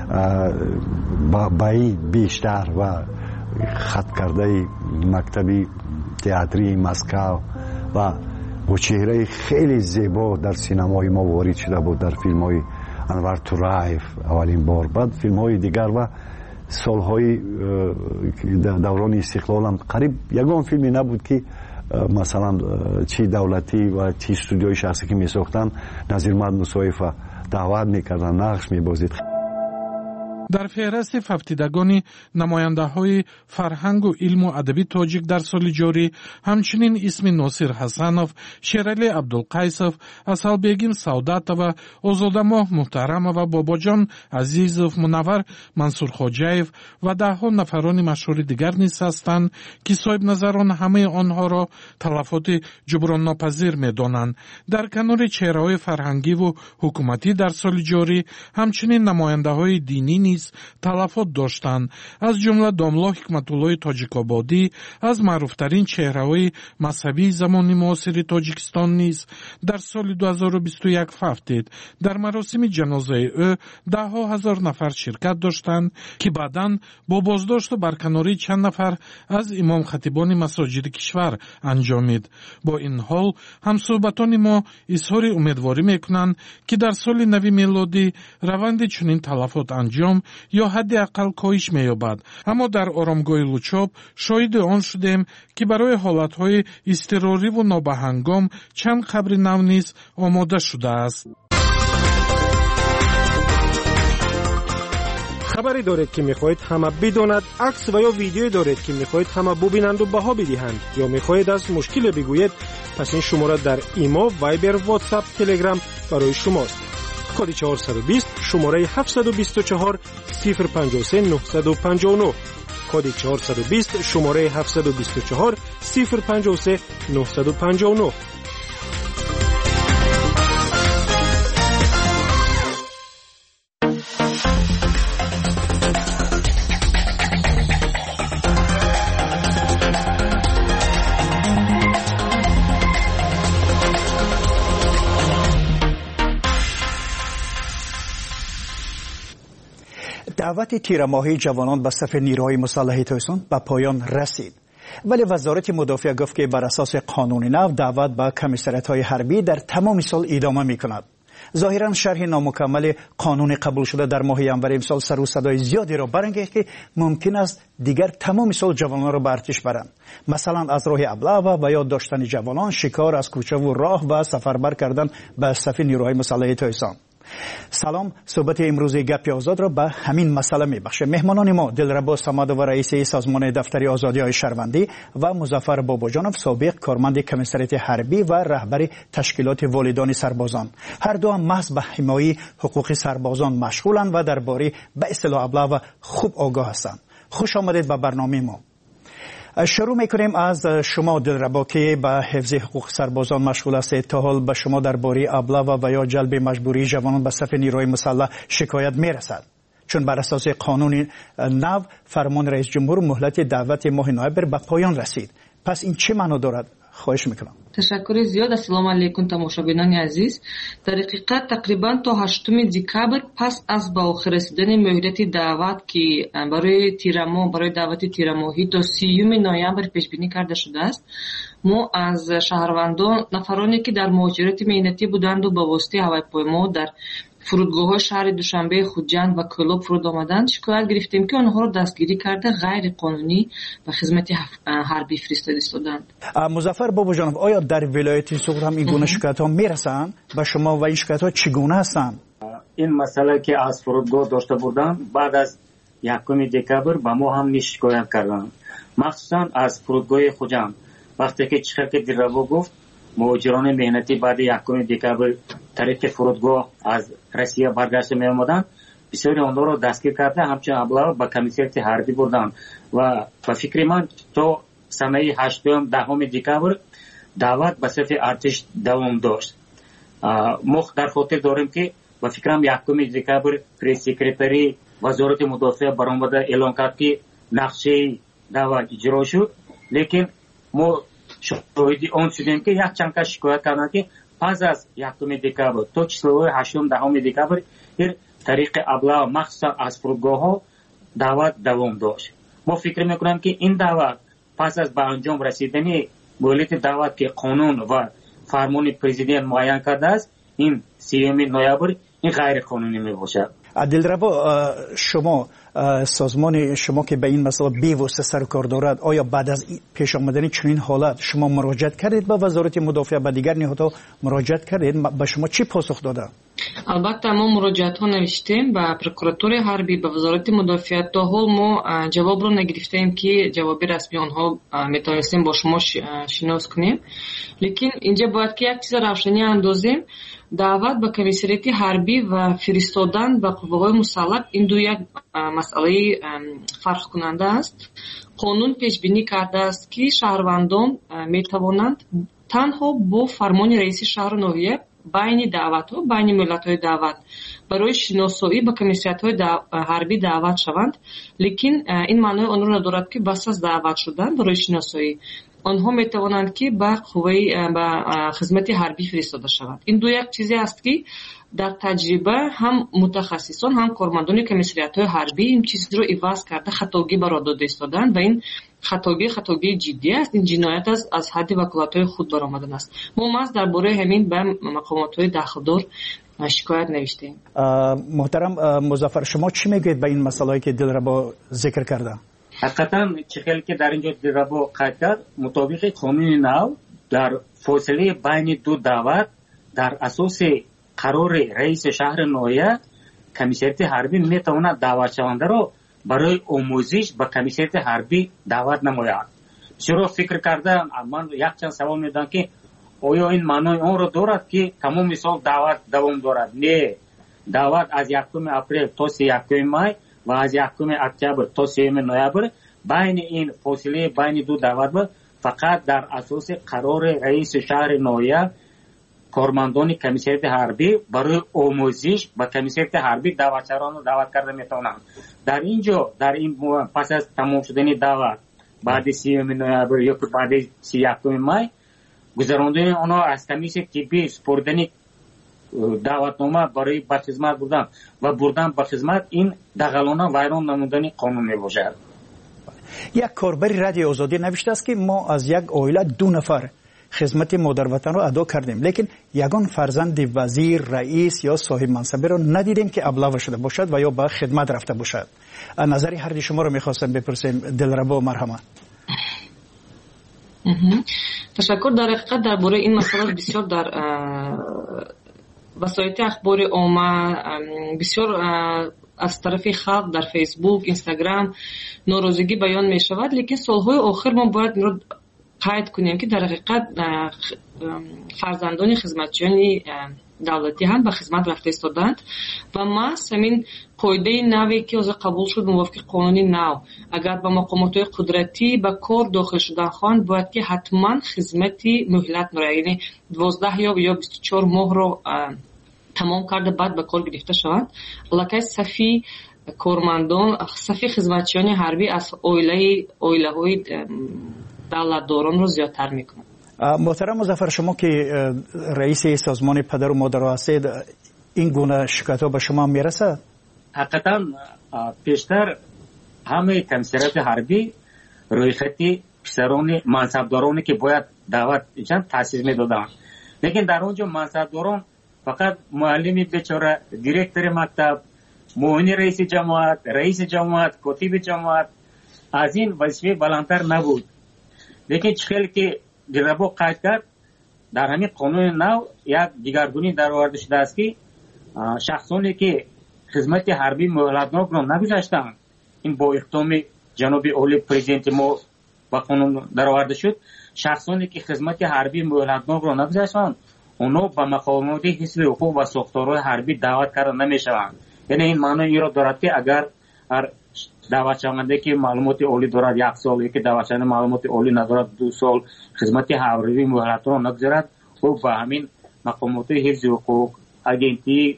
بایی بیشتر و خط کرده مکتبی تئاتری مسکو و با چهره خیلی زیبا در سینمای ما وارد شده بود، در فیلم های انور تورایف اولین بار، بعد فیلم های دیگر و سالهای دوران استقلال هم قریب یگان فیلمی نبود که مثلا چی دولتی و چی استودیوی شخصی که می ساختن نظیرمت مصایف دعوت میکردن، نقش میبازید. در فهرست ففتیدگان نماینده های فرهنگ و علم و ادبی تاجیک در سال جاری همچنین اسم ناصر حسنов، شیرعلی عبدالقیسов، اسحالبگیم سعادتова، آزادماه محترمова، باباجان عزیزов، منور منصور خواجه‌یف و ده‌ها نفران مشهور دیگر نیز هستند که صاحب نظران همه آنها را تلفات جبران ناپذیر می‌دانند. در کنار چهره‌های فرهنگی و حکومتی در سال جاری همچنین نماینده‌های دینی نیز تلفات داشتند، از جمله داملا حکمت‌الله تاجیک‌آبادی از معروف‌ترین چهره‌های مذهبی زمان معاصر تاجیکستان نیز در سال 2021 فوتید. در مراسم جنازه او ده‌ها هزار نفر شرکت داشتند که بعداً با بازداشت و برکناری چند نفر از امام خطیبان مساجد کشور انجامید. با این حال همصحبتان ما اظهار امیدواری می‌کنند که در سال نو میلادی روند چنین تلفات انجام یا حداقل کاهش می‌یابد. اما در آرامگاه لوچاب شاهد آن شدیم که برای حالت‌های اضطراری و نابهنگام چند قبر نو نیز آماده شده است. خبری دارید که می‌خواهید همه بداند، عکس و یا ویدیویی دارید که می‌خواهید همه ببینند و بها بدهند، یا می‌خواهید از مشکل بگویید، پس این شماره در ایما، وایبر، واتساپ، تلگرام برای شماست. کد 420 شماره 724 053 959. کد 420 شماره 724 053 959. دعوت تیرماهی جوانان به صف نیروهای مسلح توسان به پایان رسید. ولی وزارت مدافع گفت که بر اساس قانون نو دعوت به کمیسریت‌های حربی در تمام سال ادامه می‌کند. ظاهراً شرح نامکمل قانون قبول شده در ماه ژانویه امسال سر و صدای زیادی را برانگیخت که ممکن است دیگر تمام سال جوانان را به ارتش برند، مثلا از راه ابله و یا داشتن جوانان، شکار از کوچه و راه و سفربر کردن به صف نیروهای مسلح توسان. سلام، صحبت امروز گپ آزاد را به همین مسئله میبخشه. مهمانان ما دلربا صمد و رئیس سازمان دفتری آزادی‌های شهروندی و مظفر باباجانov سابق کارمند کمیسریت حربی و رهبر تشکیلات والدان سربازان، هر دو هم محض به حمایت حقوق سربازان مشغولند و درباره به اصطلاح ابله و خوب آگاه هستند. خوش آمدید به برنامه ما. شروع میکنیم از شما دلربا که به حفظ حقوق سربازان مشغول هستید. تا حال به شما درباره ابله و یا جلب مجبوری جوانان به صف نیروهای مسلح شکایت میرسد؟ چون بر اساس قانون نو فرمان رئیس جمهور مهلت دعوت ماه نوامبر به پایان رسید. پس این چه معنا دارد؟ خواهش میکنم. تشکر زیاد. السلام علیکم تماشابینان عزیز. در حقیقت تقریبا تا 8 دکبر پس از به آخر رسیدن مهلت دعوت که برای دعوت تیرماهی تا 30 نوامبر پیش بینی کرده شده است، ما از شهروندان نفرانی که در مهاجرت مهنتی بودند و به واسطه هواپیما در فرودگاه‌های شهر دوشنبه خوجند و کلوب فرود آمدند شکایت گرفتیم که آنها را دستگیری کرده غیر قانونی به خدمت حربی فرستادند. مظفر باباجانov، آیا در ولایت سوقت هم این گونه شکایت‌ها میرسند به شما و این شکایت‌ها چگونه هستند؟ این مسئله که از فرودگاه داشته بودند بعد از 1 دکبر به ما هم شکایت کردند، مخصوصا از فرودگاه خوجند. وقتی که چیخه که دلربا گفت مهاجران مهنتی بعد 1 دکبر طریق فرودگاه از روسیه برگشته می آمدند، بسیاری آنها را دستگیر کرده همچنین ابله به کمیسریت حربی بردند و به فکر من تا سنه 8-10 دکبر دعوت به صف ارتش دوام داشت. ما در خاطر داریم که به فکرم 1 دکبر پریس سکرتری وزارت مدافع برآمده اعلان کرد که نقشه دعوت اجرا شد، لیکن ما شاهدی آن شدیم که یک چند کس شکایت کردند که پس از 1 دکبر تا چهل 8-10 دکبر طریق ابله مخصوصا از فرودگاه ها دعوت دوام داشت. ما فکر میکنم که این دعوت پس از به انجام رسیدن مهلت دعوت که قانون و فرمان پرزیدنت معین کرده است، این 30 نوامبر این غیر قانونی می باشد. دلربا، شما سازمان شما که به این مسئله بی‌واسطه سر و کار دارد، آیا بعد از پیش آمدن چنین حالت شما مراجعت کردید به وزارت مدافع، به دیگر نهادها مراجعت کردید؟ به شما چی پاسخ داده؟ البته ما مراجعت ها نوشتیم به پروکراتور حربی، به وزارت مدافع. تا حال ما جواب رو نگرفتیم که جواب رسمی آنها میتونستیم با شما شناس کنیم، لیکن اینجا باید که یک چیز روشنی اندازیم. دعوت به کمیسریت حربی و فرستادن به قوه‌های مسلح این دو یک مسئله فرق کننده است. قانون پیش بینی کرده است که شهروندان می توانند تنها با فرمان رئیس شهر ناحیه بین دعوت ها، بین ملت های دعوت برای شناسایی به کمیسریت های حربی دعوت شوند، لیکن این معنی آن را ندارد که بس از دعوت شدن برای شناسایی آنها می توانند که به خدمت حربی فرستاده شوند. این دو یک چیزی است که در تجربه هم متخصصان هم کارمندان کمیسریت های حربی این چیز رو عوض کرده خطاگی برای داده ایستادند و این خطاگی جدی است. این جنایت از حد وکالت های خود برآمدن است. ما درباره همین به مقامات های داخلدار شکایت نوشتیم. محترم مظفر، شما چی میگید به این مسائلی که دلربا ذکر کرده؟ حقیقتا چخیلی که در اینجا دلربا قید کرد مطابق قانون نو در فاصله بین دو دعوت در اساس قرار رئیس شهر ناحیه کمیسریت حربی میتواند دعوت شونده را برای آموزش به کمیسریت حربی دعوت نماید. چرا فکر کردم من یک چند سوال میدم که آیا این معنای آن را دارد که تمام سال دعوت دوام دارد؟ نه، دعوت از 1 اپریل تا 31 مای و از 1 اکتبر تا 3 نوامبر بین این فاصله بین دو دعوت فقط در اساس قرار رئیس شهر ناحیه کارمندان کمیسریت حربی برای آموزش به کمیسریت حربی دعوتچران رو دعوت کرده میتونند. در اینجا در این پس از تمام شدن دعوت بعد 30 نوامبر یا بعد 31 مای گذراندن آنها از کمیسیون طبی سپردن даъватнома барои ба хизмат бурдан ва бурдан ба хизмат ин дағалона вайрон намудани қонун мебошад. یک کاربر رادیو آزادی نوشته است که ما از یک عائله 2 نفر خدمت مادر وطن را ادا کردیم، لیکن یگان فرزند وزیر، رئیس یا صاحب منصبی را ندیدیم که ابلاغ شده باشد و یا به خدمت رفته باشد. نظر هر شما را میخواستم بپرسیم. دلربا مرحمت. تشکر. در حقیقت درباره این مسئله بسیار در وسایل اخبار عامه بسیار از طرف خلق در فیسبوک، اینستاگرام ناراضگی بیان می شود، لیکن سالهای آخر ما باید این رو قید کنیم که در حقیقت فرزندان خدمتچیان دولتی هم به خدمت رفته ایستادند و ما همین قاعده نوی که از قبول شد موافق قانونی نو، اگر به مقامات قدرتی به کار داخل شدن خواهند باید که حتما خدمتی مهلت نره، یعنی 12 یا 24 ماه رو تمام کرده بعد به کار گرفته شوند. لکه صفی کارمندان، صفی خدمتچیان حربی از عائله های دولتداران رو زیادتر میکنند. محترم مظفر، شما که رئیس سازمان پدر و مادر هستید، این گونه شکایت ها به شما میرسد؟ حقیقتا پیشتر همه کمیسریات حربی روی خطی پسران منصبدارانی که باید دعوت ایشان تاسیس میدادند، لیکن در اونجا منصبداران فقط معلم بیچاره، دیرکتور مکتب، معاون رئیس جماعت، کاتب جماعت از این وظیفه بلندتر نبود. لیکن چخیل که دلربا قید کرد، در همین قانون نو یک دیگرگونی در آورده شده است که شخصانی که خدمت حربی مهلتناک را نگذاشتند، این با اقدام جناب عالی پرزیدنت ما با قانون در آورده شد، شخصانی که خدمت حربی مهلتناک را نگذاشتند اونا به مقامات حزب حقوق و ساختارهای حربی دعوت کرده نمیشوند. یعنی این معنی این را دارد که اگر هر دعوت شونده که معلومات عالی دارد 1 سال، یکی دعوت شونده معلومات عالی ندارد 2 سال خدمت حربی مهلت را نگذارد، او به همین مقامات حزب حقوق، اگنتی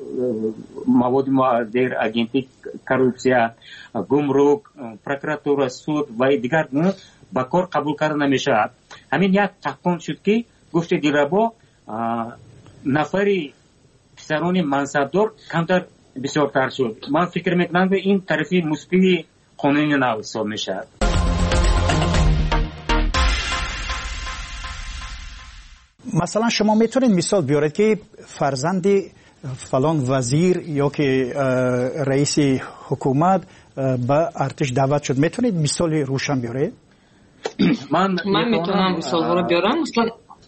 مواد مخدر، اگنتی کروپسیا، گمرک، پروکراتور، سود و دیگر به کار قبول کرده نمیشود. همین یک تحقیق شد که گفت دلربا نفری پسران منصبدار کمتر بسیارتر شد. من فکر میکنم که این طرفی مثبت قانونی نو حساب میشد. مثلا شما میتونید مثال بیارید که فرزند فلان وزیر یا که رئیس حکومت به ارتش دعوت شد، میتونید مثال روشن بیارید؟ من میتونم مثال رو بیارم. مثلا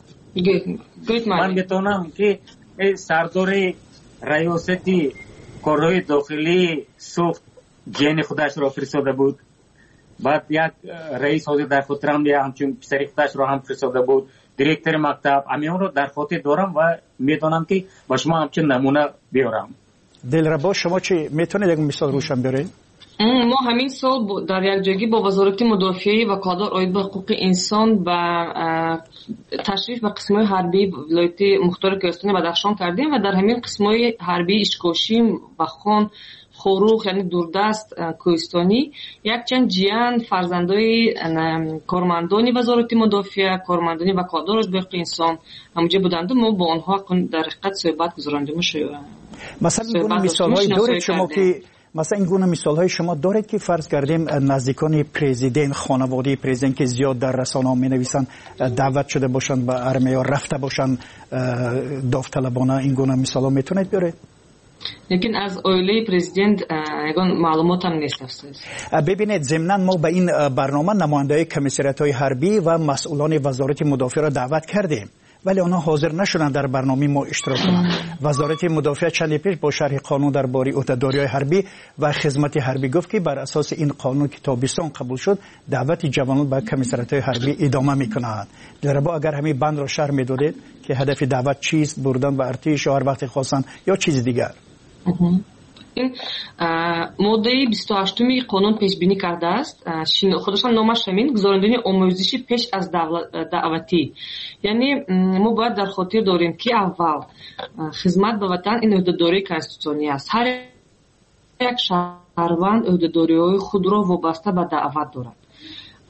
من میتونم که سردار ریاستی کارهای داخلی سوخت جن خودش را فرستاده بود، بعد یک رئیس حاضر در خاطرم همچون پسری خودش را هم فرستاده بود، دیرکتور مکتب، امیان را در خاطر دارم و میدانم که با شما همچون نمونه بیارم. دلربا شما چی میتونید یک مثال روشن بیارید؟ ما همین سال در یک جایی با وزارت مدافعه و کادر آید به حقوق انسان و تشریف به قسمهای حربی ولایت مختار کوهستانی بدخشان کردیم و در همین قسمهای حربی اشکاشی و خان خوروخ یعنی دوردست کوهستانی یک چند جیان فرزندای کارمندانی وزارت مدافعه، کارمندانی و کادر آید به حقوق انسان همونجا بودند. ما با آنها در حقیقت صحبت گذراندیم. مثلا گونه مثال‌های دارید شما که مثلا این گونه مثال‌های شما دارید که فرض کردیم نزدیکان پرزیدنت، خانواده پرزیدنت که زیاد در رسانه‌ها می‌نویسن دعوت شده باشند به ارمیا یا رفته باشند داوطلبانه، این گونه مثال‌ها میتونید بیارید؟ لیکن از عائله پرزیدنت یگان معلومات هم نیست افسوس. ببینید ضمناً ما به این برنامه نماینده‌های کمیسریات‌های حربی و مسئولان وزارت مدافعه را دعوت کردیم، ولی آنها حاضر نشدند در برنامه ما اشتراک کنند. وزارت مدافعه چند پیش با شرح قانون درباره عهده‌داری‌های حربی و خدمت حربی گفت که بر اساس این قانون که تابستان قبول شد دعوت جوانان به کمیسریات‌های حربی ادامه می‌کنند. درباره اگر همین بند را شرح می‌دادید که هدف دعوت چیست، بردن به ارتش هر وقت خواستن یا چیز دیگر؟ این ماده 28 قانون پیش بینی کرده است، خودشان نامش همین گزارندگی آموزشی پیش از دعوتی، یعنی ما باید در خاطر داریم که اول خدمت به وطن این عهده‌داری کانستیتوسیونی است. هر یک شهروند عهده‌داری‌های خود را وابسته به دعوت دارد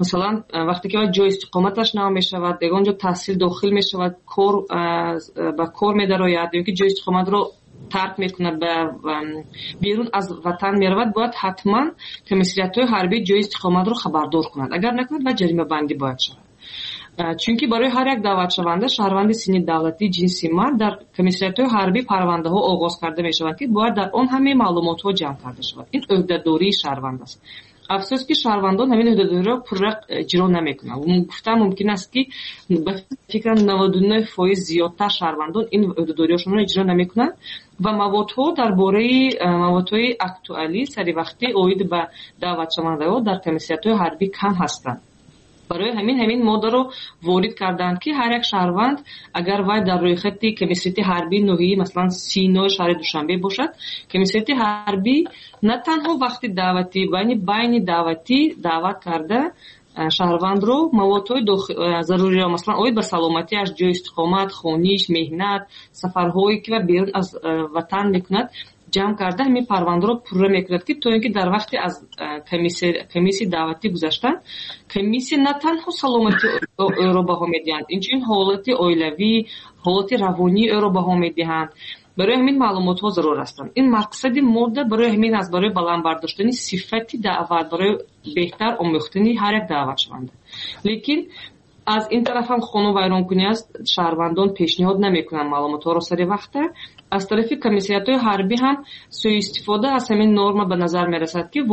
مثلا وقتی که جای استقامتش نام میشود، دیگه اونجا تحصیل داخل میشود، کار با کار میدراید، یا که جای استقامت رو ترک میکند به بیرون از وطن میرود، باید حتما کمیسریت‌های حربی جای استقامت رو خبردار کند. اگر نکند و جریمه بندی باید شود. چونکه برای هر یک دعوت شونده شهروند سنی دولتی جنسی مرد در کمیسریت‌های حربی پرونده ها آغاز کرده میشوند که باید در آن همه معلومات ها جمع کرده شود. این عهده‌داری شهروند است. افسوس که شهروندان همین عهده‌داری را پررق اجرا نمیکنند. گفتم ممکن است که به فکر 99% زیادتر شهروندان این عهده‌داریشون را اجرا نمیکنند و موادها درباره موادهای اکتوالی سری وقتی اوید به دعوت شونده‌ها در کمیسریت‌های حربی کم هستند. برای همین ماده رو وارد کردند که هر یک شهروند اگر وای در روی خط کمیسریت حربی نوعی مثلا سینو شهر دوشنبه باشد، کمیسریت حربی نه تنها وقتی دعوتی بین دعوتی دعوت کرده شهروند رو موادهای ضروری مثلا اوید به سلامتی از جای استقامت، خانیش، مهنت، سفرهایی که بیرون از وطن میکند جمع کرده همین پرونده رو پوره میکند که تا اینکه در وقتی از کمیسی دعوتی گذشتن، کمیسی نه تنها سلامتی او رو بها میدهند، این حالت اویلوی، حالت روانی او رو بها میدهند. برای همین معلومات ها ضرور هستند. این مقصد مورد برای همین از برای بلند برداشتن صفتی دعوت، برای بهتر آموختن هر یک دعوت شونده. لیکن از این طرف هم خانه ویران کنی است، شهروندان پیشنهاد نمیکنن معلومات ها رو سری وقت. از طرف کمیسریت‌های حربی هم سوء استفاده از همین نرم به نظر میرسد که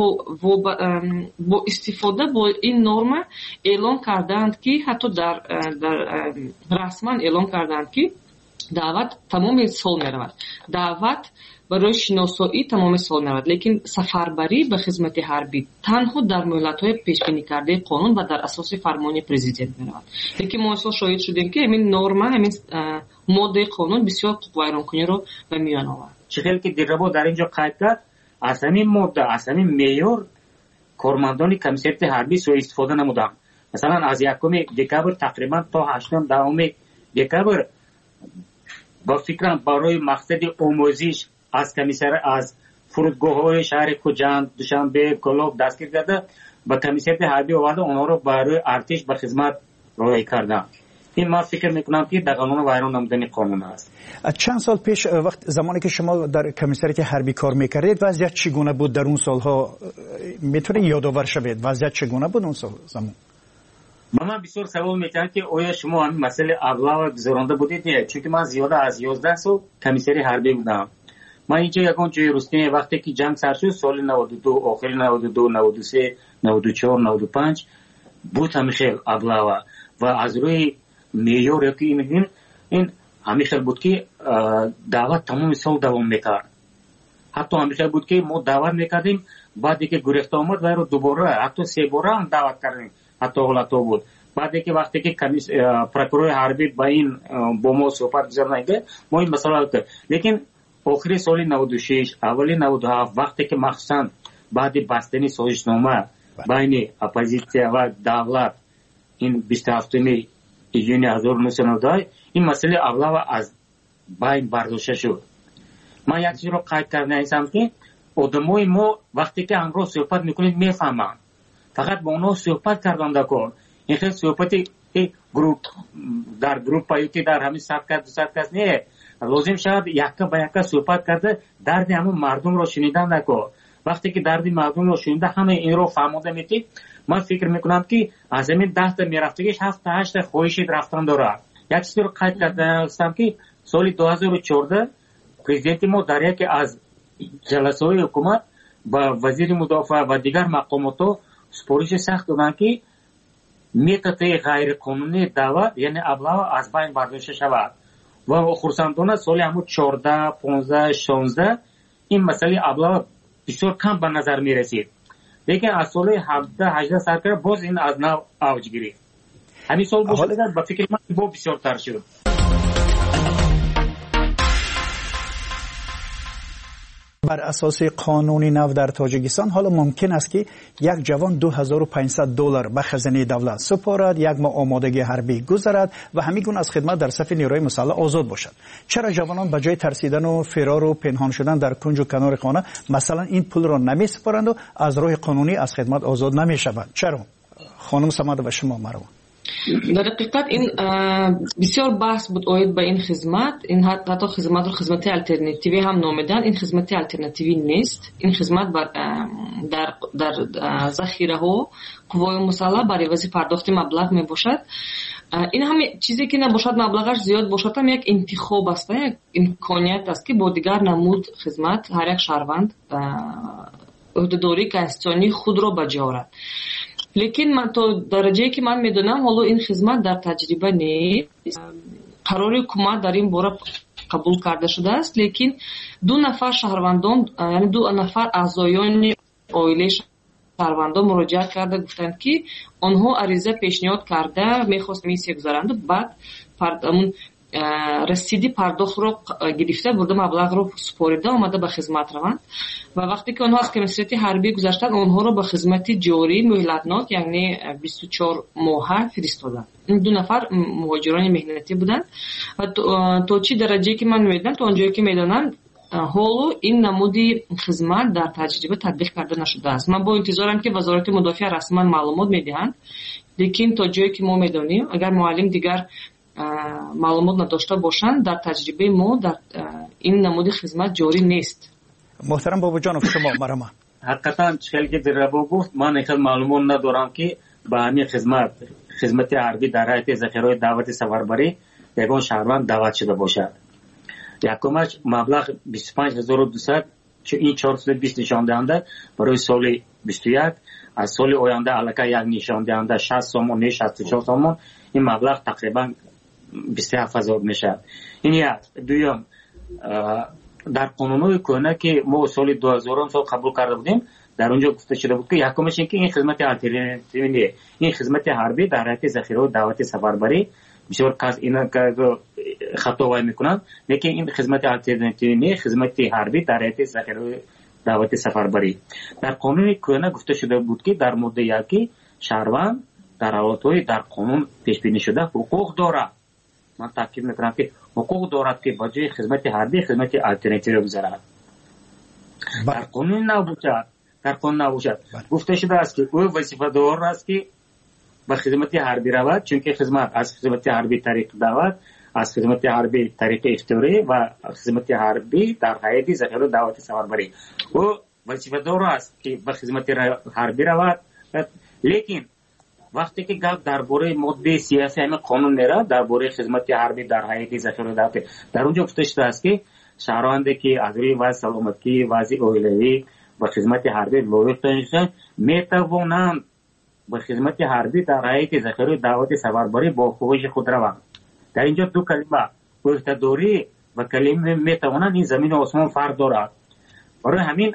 با استفاده با این نرم اعلام کردند که حتی در رسما اعلام کردند که دعوت تمام سال میرود، دعوت برای شناسایی تمام سال میرود، لیکن سفربری به خدمت حربی تنها در مهلت‌های پیشبینی کرده قانون و در اساس فرمان پرزیدنت میرود. لیکن ما اصلا شاهد شدیم که همین نرم، همین ماده قانون بسیار ویرانکنی رو به میان آورد. چخیل که دیربا در اینجا قید کرد، از همین ماده، از همین معیار کارمندان کمیسریت حربی سوء استفاده نمودند. مثلا از 1 دکبر تقریبا تا 8 دکبر با فکرم برای مقصد آموزش از از فرودگاه‌های شهر کوجند، دوشنبه، کلوب دستگیر کرده، با کمیسریت حربی آورده اونها رو برای ارتش به خدمت روی کردن. این ما فکر میکنم که در قانون ویران نمودن قانون است. چند سال پیش وقت زمانی که شما در کمیسریت حربی کار میکردید وضعیت چگونه بود در اون سالها؟ میتونید یادآور شوید وضعیت چگونه بود اون زمان؟ من بسیار سوال میکنم که آیا شما همین مسئله ابلاغ گذرانده بودید؟ چون که من زیاده از 11 سال کمیسری حربی بودم. من اینجا یکان جای رستمی وقتی که جنگ سر شد سال 92 آخر 92 93 94 95 بود همیشه ابلاغ و از روی معیار که این همیشه بود که دعوت تمام سال دوام میکرد. حتی همیشه بود که ما دعوت میکردیم بعدی که گریخته آمد و رو دوباره حتی 3 بار هم دعوت کردیم. حتی حالت بود. بعدی که وقتی که پروکورور حربی با این با ما صحبت گذارنده ما این مسئله کرد. لیکن آخری سال 96 اولی 97 وقتی که مخصوصا بعد بستنی سازشنامه بین اپوزیسیون و دولت این 27 ایون 1992 این مسئله اولا از بین برداشته شد. من یک چیز رو قید کرده هستم که آدمای ما وقتی که همراه صحبت میکنید میفهمن. فقط با اونا صحبت کردن دکار. این خیلی صحبتی گروپ در گروپ پایی که در همین 100 کس نه. لازم شد یکا با یکا صحبت کرده درد همون مردم رو شنیدن دکار. وقتی که درد مردم رو شنیده همه این رو فهموده میتی. من فکر میکنم که از همین 10 تا میرفتگیش 7 تا 8 تا خواهشی رفتن داره. یک چیزی رو قید کرده هستم که سال 2014 پرزیدنت ما در یکی از جلسه های حکومت با وزیر مدافع و دیگر مقامات سپارش سخت دادن که میتوان غیر قانونی دعوت یعنی ابلاغ از بین برداشته شود و خرسندانه سال همون 14 15 16 این مسئله ابلاغ بسیار کم به نظر می رسید. لیکن از سال 17 18 سرکار باز این از نو اوج گرفت. همین سال باشه با فکر من با بسیار تر شد. بر اساس قانونی نو در تاجیکستان حالا ممکن است که یک جوان $2500 به خزانه دولت سپارد، یک ماه آمادگی حربی گذارد و همین گونه از خدمت در صف نیروی مسلح آزاد باشد. چرا جوانان به جای ترسیدن و فرار و پنهان شدن در کنج و کنار خانه مثلا این پول را نمی سپارند و از راه قانونی از خدمت آزاد نمی شوند؟ چرا خانم سماده به شما مرو. در حقیقت این بسیار بحث بود اوید به این خدمت. این حتی خدمت رو خدمت الटरनेटिव्ی هم نامیدن. این خدمت الटरनेटिव्ی نیست. این خدمت در ذخیره ها قوای مسلح برای عوض پرداخت مبلغ می باشد. این همه چیزی که نباشد مبلغش زیاد باشد هم یک انتخاب است، یک امکانیت است که با دیگر نمود خدمت هر یک شهروند عهدهداری کنستیتوشنی خود را بجا آورد. لیکن من تا درجه‌ای که من میدونم حالا این خدمت در تجربه نیست. قرار حکومت در این باره قبول کرده شده است، لیکن 2 نفر شهروندان یعنی 2 نفر اعضایان عائله شهروندان مراجعه کرده گفتند که آنها عریضه پیشنهاد کرده میخواست میسه گذارند، بعد اون رسیدی پرداخت رو گرفته برده مبلغ رو سپاریده آمده به خدمت روند و وقتی که آنها از کمیسریت حربی گذاشتند آنها رو به خدمت جاری مهلتناک یعنی 24 ماه فرستادند. این 2 نفر مهاجران مهنتی بودند و تا چی درجه که من میدونم تا اونجایی که میدونم حالا این نمودی خدمت در تجربه تطبیق کرده نشده است. من با انتظارم که وزارت مدافع رسما معلومات میدهند، لیکن تا جایی که ما میدونیم اگر معلم دیگر معلومات نداشته باشند در تجربه ما در این نمود خدمت جاری نیست. محترم بابا جان شما مرحبا. حقیقتا چیزی که در ربو گفت من خیلی معلومات ندارم که با همین خدمت حربی در حیات ذخیره دعوت سفربری یگان شهروند دعوت شده باشد. یکمش مبلغ 25200 این 420 نشان دهنده برای سال 21 از سال آینده علاقه یک نشان دهنده 60 سومون 64 سومون این مبلغ تقریبا 27000 میشه. این یک. دوم در قانون کهنه که ما سال 2000 سال قبول کرده بودیم در اونجا گفته شده بود که یکمش این که این خدمت الटरनेटिव्ی این خدمت حربی در حیات ذخیره و دعوت سفربری بسیار کس اینا که خطا وای میکنن، لیکن این خدمت الटरनेटिव्ی خدمت حربی در حیات ذخیره دعوت سفربری در قانون کهنه گفته شده بود که در مورد یکی شهروند در حالت‌های در قانون پیش بینی شده حقوق دارد. من تاکید میکنم که حقوق دارد که با جای خدمت حربی خدمت الटरनेटिव्ی بگذارد. در قانون نباشد. گفته شده است که او وظیفه دار است که به خدمت حربی رود، چون که خدمت از خدمت حربی طریق دعوت، از خدمت حربی طریق اختیاری و خدمت حربی در حیات ذخیره دعوت سفربری او وظیفه دار است که به خدمت حربی رود. لیکن وقتی که گفت درباره ماده سیاسی همه قانون میره درباره خدمت حربی در حیات ذخیره دعوت در اونجا گفته شده است که شهروندی که از روی وضع سلامتی وضع عائله‌ای و خدمت حربی لایق داشتند میتوانند به خدمت حربی در حیات ذخیره دعوت سفربری با خواهش خود روند. در اینجا 2 کلمه عهدهداری و کلمه میتوانند این زمین و آسمان فرق دارد. برای همین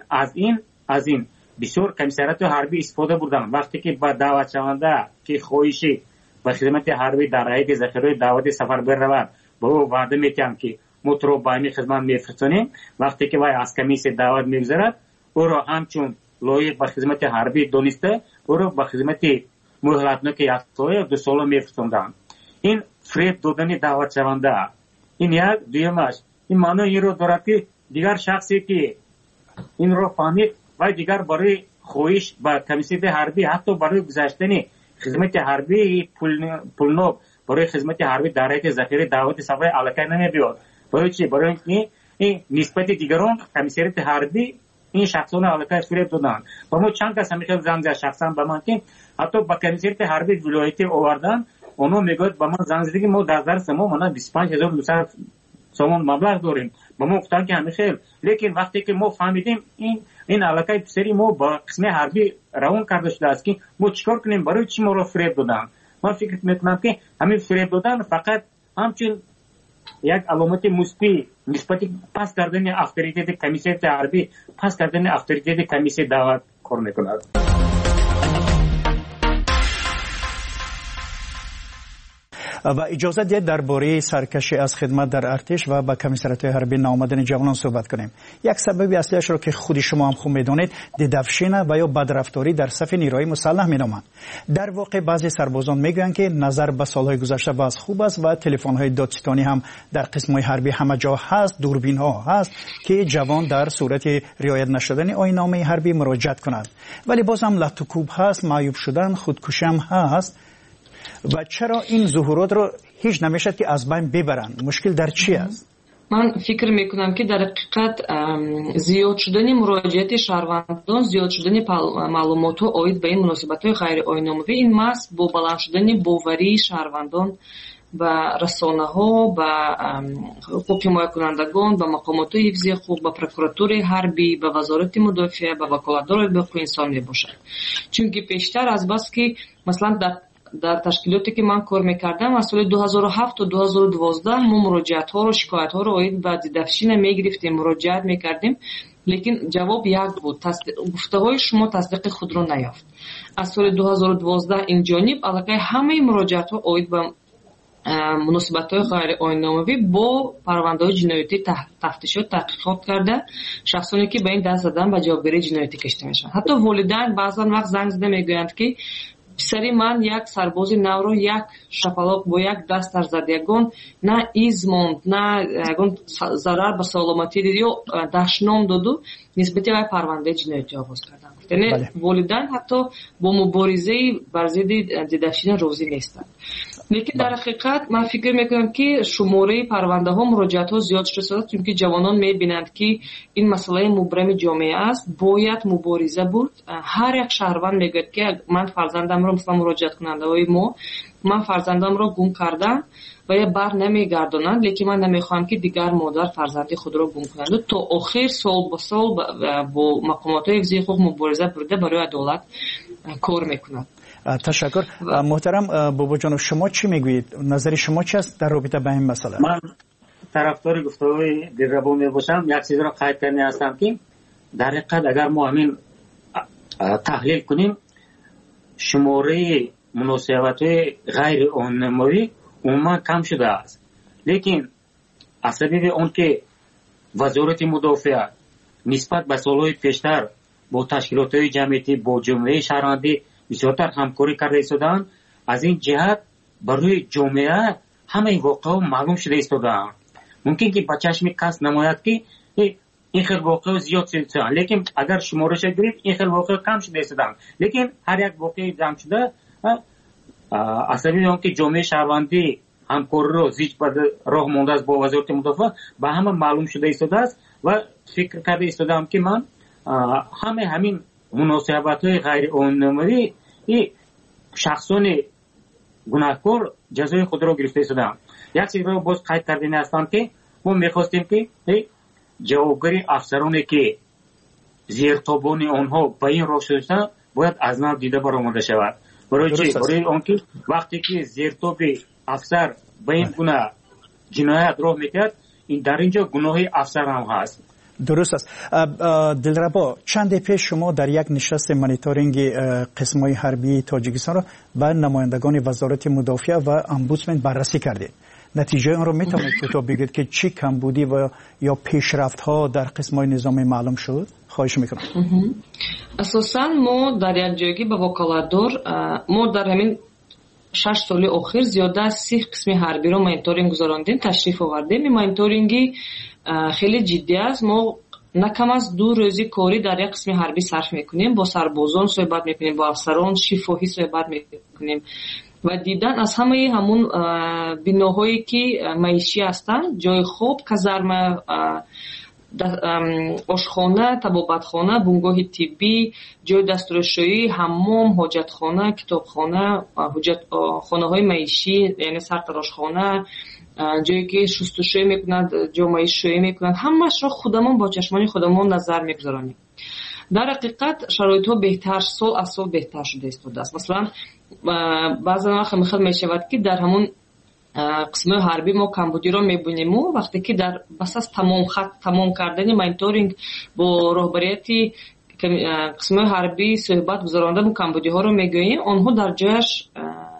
از این بسیار کمیسریت حربی استفاده بردن. وقتی که با دعوت شونده که خواهشی به خدمت حربی در حیات ذخیره دعوت سفربری رود با او وعده میتیم که ما تو رو با این خدمت میفرستانیم، وقتی که وای از کمیسی دعوت میگذارد او را همچون لایق به خدمت حربی دانسته او را به خدمت مهلتناک 1 سال 2 سال میفرستاندند. این فریب دادن دعوت شونده. این یک. دومش این معنی این رو دارد که دیگر شخصی که این رو فهمید و دیگر برای خواهش با کمیسیت حربی حتی برای گذاشتن خدمت حربی پولنو برای خدمت حربی در حیات ذخیره دعوت سفربری علاقه نمیبیاد. برای چی؟ برای این نسبت دیگران کمیسریت حربی این شخصان علاقه فریب دادن. با ما چند کس همیشه زنگ زد شخصا به من که حتی با کمیسریت حربی ولایتی آوردن اونو میگوید با من زنگ زدی که ما در درس ما 25200 سومون مبلغ داریم. با ما گفتن که همیشه، لیکن وقتی که ما فهمیدیم این علاقه پسری ما با قسم حربی روان کرده شده است که ما چیکار کنیم، برای چی ما رو فریب دادن. من فکر میکنم که همین فریب دادن فقط همچون یک علامت مثبت نسبت پس کردن اتوریته کمیسیت حربی پس کردن اتوریته کمیسیت دعوت کار میکند. و اجازه دید درباره سرکشی از خدمت در ارتش و با کمیسریت حربی نامدن جوانان صحبت کنیم. یک سبب اصلیش را که خود شما هم خوب میدونید دیدفشین و یا بدرفتاری در صف نیروهای مسلح مینامند. در واقع بعضی سربازان میگویند که نظر به سالهای گذشته باز خوب است و تلفن‌های دادستانی هم در قسم‌های حربی همه جا هست، دوربین‌ها هست که جوان در صورت رعایت نشدن آیین‌نامه حربی مراجعت کند. ولی باز هم لطوکوب هست، معیوب شدن، خودکشی هم هست. و چرا این ظهورات رو هیچ نمیشد که از بین ببرند؟ مشکل در چی است؟ من فکر میکنم که در حقیقت زیاد شدن مراجعت شهروندان، زیاد شدن معلومات اوید به این مناسبت های غیر آیین‌نامه، این محض با بلند شدن باوری شهروندان با رسانه ها، با حقوق حمایت کنندگان، با مقامات حفظی حقوق، با پروکراتور حربی، با وزارت مدافعه، با وکالتدار حقوق انسان میباشد. چون که پیشتر از بس که مثلا در تشکیلاتی که من کار میکردم از سال 2007 تا 2012 ما مراجعت ها رو، شکایت ها رو اوید به دیدفشین میگرفتیم، مراجعت میکردیم، لیکن جواب یک بود، گفته های شما تصدیق خود رو نیافت. از سال 2012 این جانب علاقه همه مراجعت ها اوید به مناسبت های غیر آیین‌نامه‌ای با پرونده های جنایتی تفتیشات تحقیقات کرده، شخصانی که به این دست زدن به جوابگیری جنایتی کشیده میشن. حتی والدین بعضا وقت زنگ زده میگویند که پسری من یک سرباز نو رو یک شپلاق با یک دست زد، یگان نه ایز موند، نه یگان ضرر به سلامتی دید یا دشنام دادو نسبت به پرونده جنایتی آغاز کردن. یعنی والدین حتی با مبارزه بر ضد دیدفشین راضی نیستند. لیکن در حقیقت من فکر میکنم که شماره پرونده ها، مراجعات ها زیاد شده، چون که جوانان میبینند که این مسئله مبرم جامعه است، باید مبارزه بود. هر یک شهروند میگه که من فرزندم رو مثلا مراجعت کننده های من فرزندم رو گم کردم و یا بر نمیگردونند، لیکن من نمیخوام که دیگر مادر فرزندی خود رو گم کنند. تا آخر سال با سال با مقامات حفظی حقوق مبارزه برده برای عدالت کار میکنند. تشکر. محترم بابا جان، شما چی میگویید؟ نظر شما چی است در رابطه با این مسئله؟ من طرفدار گفتگوی دلربا میباشم. یک چیز را قید کرده هستم که در حقیقت اگر ما همین تحلیل کنیم، شماره مناسبت غیر آیین‌نامه‌ای عموما کم شده است، لیکن از سبب اون که وزارت مدافعه نسبت به سالهای پیشتر با تشکیلات جمعیتی، با جامعه شهروندی بسیارتر همکاری کرده ایستادند، از این جهت برای جامعه همه این واقعا معلوم شده ایستادند. ممکن که با چشم کس نماید که این خیلی واقعا زیاد شده، لیکن اگر شمارش گرفت این خیلی واقعا کم شده ایستادند. لیکن هر یک واقعی جمع شده از سبب اون که جامعه شهروندی همکاری رو زیج بر راه مانده است با وزارت مدافعه به همه معلوم شده ایستاده است و فکر کرده ایستادم که من همین مناسبت‌های غیر آیین‌نامه‌ای شخصان گناهکار جزای خود را گرفته ایستادند. یک چیز را باز قید کردن هستم که ما می‌خواستیم که جوابگیری افسرانی که زیرتابان آنها به این راه شدند باید از نو دیده برآمده شود. برای چی؟ برای آنکه وقتی که زیرتاب افسر به این گناه جنایت راه می‌کرد، این در اینجا گناه افسر هم هست. درست است. دلربا، چند پیش شما در یک نشست مانیتورینگ قسم‌های حربی تاجیکستان را با نمایندگان وزارت مدافعه و امبودسمن بررسی کردید. نتیجه آن را میتونید کوتاه بگید که چی کمبودی و یا پیشرفت‌ها در قسم‌های نظامی معلوم شد؟ خواهش میکنم. اساساً ما در یک جایگی به وکالتدار ما در همین 6 سال اخیر زیاده از 30 قسم حربی رو مانیتورینگ گذراندیم، تشریف آوردیم. این مانیتورینگی خیلی جدی است. ما نکم از 2 روزی کاری در یک قسم حربی صرف میکنیم، با سربازان صحبت میکنیم، با افسران شفاهی صحبت میکنیم و دیدن از همون بناهایی که معیشی هستن، جای خوب، کازرمه، آشخانه، طبابتخانه، بنگاه طبی، جای دستورالشویی، حمام، حاجتخانه، کتابخانه، خانه های معیشی یعنی سرتراشخانه، جایی که شستشویی میکنند، جامعه شویی میکنند، همش را خودمون با چشمان خودمون نظر میگذارانیم. در حقیقت شرایط ها بهتر، سال از سال بهتر شده است. مثلا بعضا وقت میخواد میشود که در همون قسم حربی ما کمبودی را میبینیم و وقتی که در بس از تمام کردن مانیتورینگ با رهبریت قسم حربی صحبت گذرانده با کمبودی ها رو میگوییم، آنها در جایش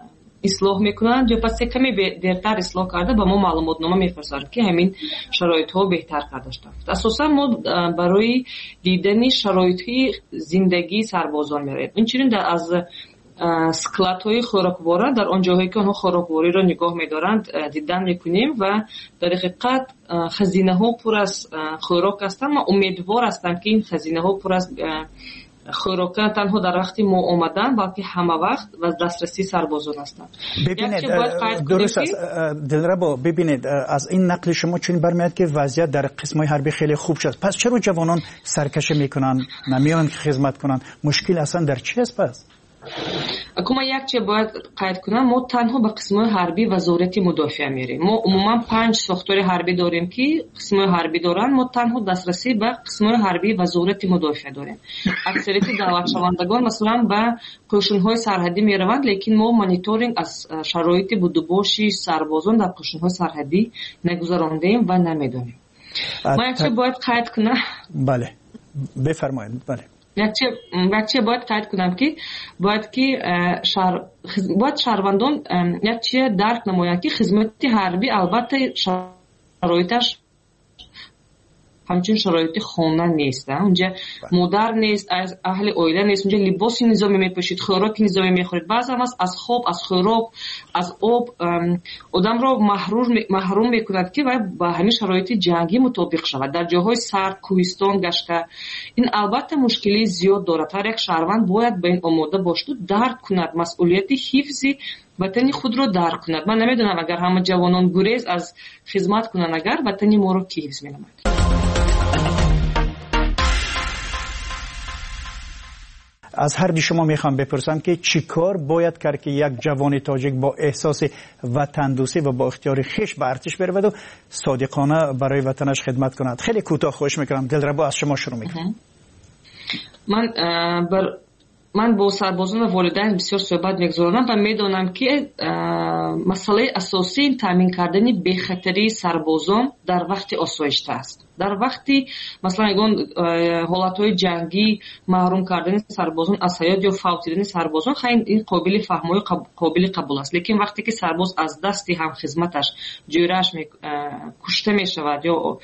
اصلاح میکنند یا پس کمی دیرتر اصلاح کرده به ما معلوماتنامه میفرستند که همین شرایط ها بهتر کرده شده. اساسا ما برای دیدن شرایط زندگی سربازان میریم. اینچنین از سکلات‌های خوراکواره در آن جاهایی که آنها خوراکواری را نگاه می‌دارند دیدن می‌کنیم و در حقیقت خزینه‌ها پر از خوراک هستند. ما امیدوار هستم که این خزینه‌ها پر از خوراک تنها در وقتی ما آمدن بلکه همه وقت و دسترسی سربازان هستند. ببینید درست است دلربا، ببینید از این نقل شما چون برمیاد که وضعیت در قسم‌های حربی خیلی خوب شد. پس چرا جوانان سرکشی میکنن نمیان خدمت کنن؟ مشکل اصلا در چی است پس؟ اما یک چیز باید قید کنم، ما تنها به قسم‌های حربی وزارت مدافع میریم. ما عموما 5 ساختار حربی داریم که قسم‌های حربی دارن، ما تنها دسترسی به قسم‌های حربی وزارت مدافع داریم. اکثریت دعوت شوندگان مثلا به قشون‌های سرحدی میروند، لیکن ما مانیتورینگ از شرایط بودوباشی سربازان در قشون‌های سرحدی نگذراندیم و نمیدونیم. ما یک چیز باید قید کنم. بله بفرمایید. بله یک چیز باید قید کنم که باید شهروندان یک چیز درک نمایند که خدمت حربی البته شرایطش همچون شرایط خانه نیست. اونجا مادر نیست، از اهل عائله نیست، اونجا لباس نظامی میپوشید، خوراک نظامی میخورید. بعضی هم از خواب، از خوراک، از آب آدم را محروم میکند که باید با همین شرایط جنگی مطابق شود. در جاهای سرد، کوهستان گشته این البته مشکلی زیاد دارد. هر یک شهروند باید به این آماده باشد و درک کند مسئولیت حفظ وطن خود را درک کند. من نمیدونم اگر همه جوانان گریز از خدمت کنند، اگر وطن ما را کی حفظ مینماید؟ از هر دو شما میخوام بپرسم که چی کار باید کرد که یک جوان تاجیک با احساس وطن دوستی و با اختیار خویش به ارتش برود و صادقانه برای وطنش خدمت کند؟ خیلی کوتاه خواهش میکنم. دلربا از شما شروع میکنم. من با سربازان و والدین بسیار صحبت میگذارم و میدانم که مسئله اساسی این تامین کردن بخطری سربازان در وقت آسایش است. در وقتی مثلا حالتهای جنگی محروم کردن سربازان از حیات یا فوت دیدن سربازان خیلی این قابل فهم و قابل قبول است. لیکن وقتی که سرباز از دستی هم خدمتش جویرش کشته می شود یا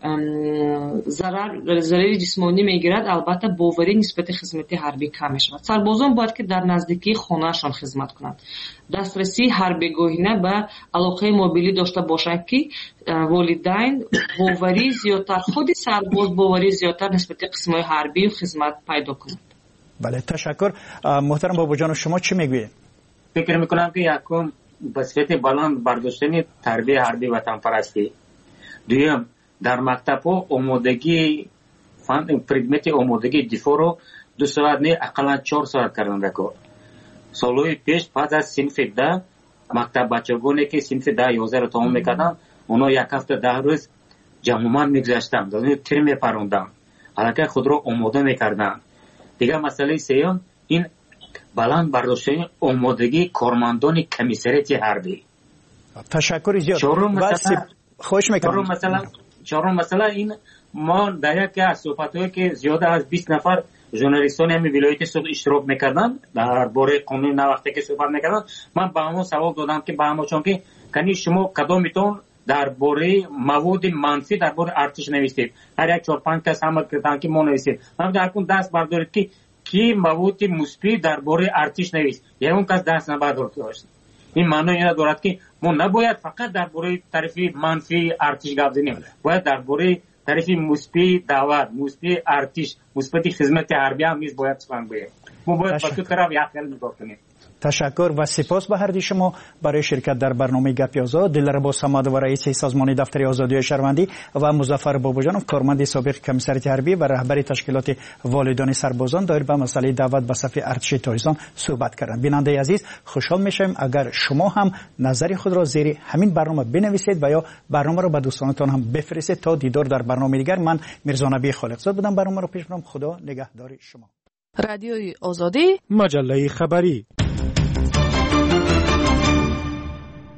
ضرر جسمانی میگیرد، البته باوری نسبت خدمت حربی کم می شود. سربازان باید که در نزدیکی خانهشان خدمت کنند. دسترسی حربیگاهینه به علاقه موبیلی داشته باشند که والدین باوری زیادتر، خود سرباز باوری زیادتر نسبت قسم‌های حربی و خدمت پیدا کنند. بله تشکر. محترم بابا جان شما چی میگویید؟ فکر میکنم که یکم بسیط بلند برداشتن تربیه حربی وطن پرستی. دویم در مکتب ها آمادگی پردمت آمادگی دفاع رو 2 ساعت نه اقلا 4 ساعت کردن رکو. سالهای پیش پس از صنف 10 مکتب بچگانی که صنف 10 11 رو تمام میکردن، اونا یک هفته 10 روز جمع‌آمد میگذاشتن، دانش ترم میپروندن، حالا خود رو آماده میکردن. دیگه مسئله سوم این بلند برداشتن آمادگی کارمندان کمیسریت حربی. تشکر زیاد. خوش میکنم. چهارم مثلا این ما در یک از صحبت‌هایی که زیاده از 20 نفر ژورنالیستان همین ولایت صبح اشتراک میکردن در باره قانون وقتی که صحبت میکردن، من به همون سوال دادم که به همون چون که کنی شما کدامتون در باره مواد منفی در باره ارتش نوشتید؟ هر یک 4-5 کس هم کردن که ما نوشتید. من در کن دست بردارید که کی مواد مثبت در باره ارتش نوشت، یا اون کس دست نبرداشت. این معنی اینه دارد که ما نباید فقط در باره طرف منفی ارتش گپ بزنیم، باید در باره طرف مثبت دعوت، مثبت ارتش، مثبت خدمت حربی هم نیز باید سخن بگیم. ما باید با تو طرف یک خیال نگاه کنیم. تشکر و سپاس به هر دو شما برای شرکت در برنامه گپی آزاد. دلربا صمد و رئیس سازمان دفتر آزادی شهروندی و مظفر باباجانov کارمند سابق کمیسریت حربی و رهبر تشکیلات والدان سربازان دایر به مسئله دعوت به صف ارتش تاجیکستان صحبت کردند. بیننده عزیز خوشحال میشیم اگر شما هم نظر خود را زیر همین برنامه بنویسید و یا برنامه را به دوستانتان هم بفرستید. تا دیدار در برنامه دیگر، من میرزا نبی خالقزاد بودم. برنامه را پیش برم. خدا نگهدار شما. رادیوی آزادی، مجله خبری.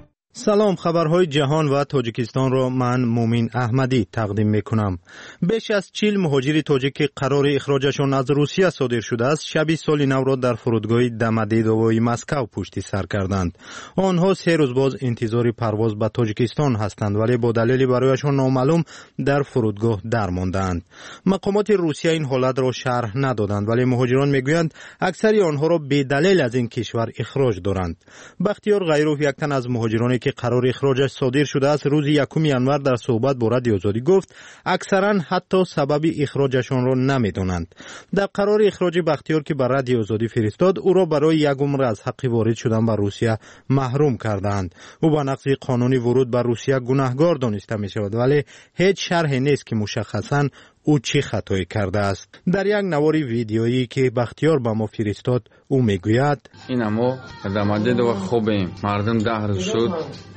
سلام، خبرهای جهان و تاجیکستان را من مومین احمدی تقدیم میکنم. بیش از 40 مهاجر تاجیک که قرار اخراجشان از روسیه صادر شده است شب سال نو را در فرودگاه دمدیدووی مسکو پشت سر کردند. آنها 3 روز باز انتظار پرواز به تاجیکستان هستند ولی با دلیلی برایشان نامعلوم در فرودگاه درماندند. مقامات روسیه این حالت را شرح ندادند ولی مهاجران میگویند اکثر آنها را به دلیل از این کشور اخراج دارند. بختیار غیروف، یک تن از مهاجرانی که قرار اخراجش صادر شده است، روز 1 ینور در صحبت با رادیو آزادی گفت اکثرا حتی سبب اخراجشان را نمیدانند. در قرار اخراج بختیار که بر رادیو آزادی فرستاد، او را برای 1 عمر از حق وارد شدن به روسیه محروم کردند. او با نقض قانونی ورود به روسیه گناهکار دانسته می شود ولی هیچ شرحی نیست که مشخصاً او چی خطایی کرده است. در یک نوار ویدیویی که بختیار به ما فرستاد او میگوید این ما دمدید و خوبیم، مردم 10 روز شد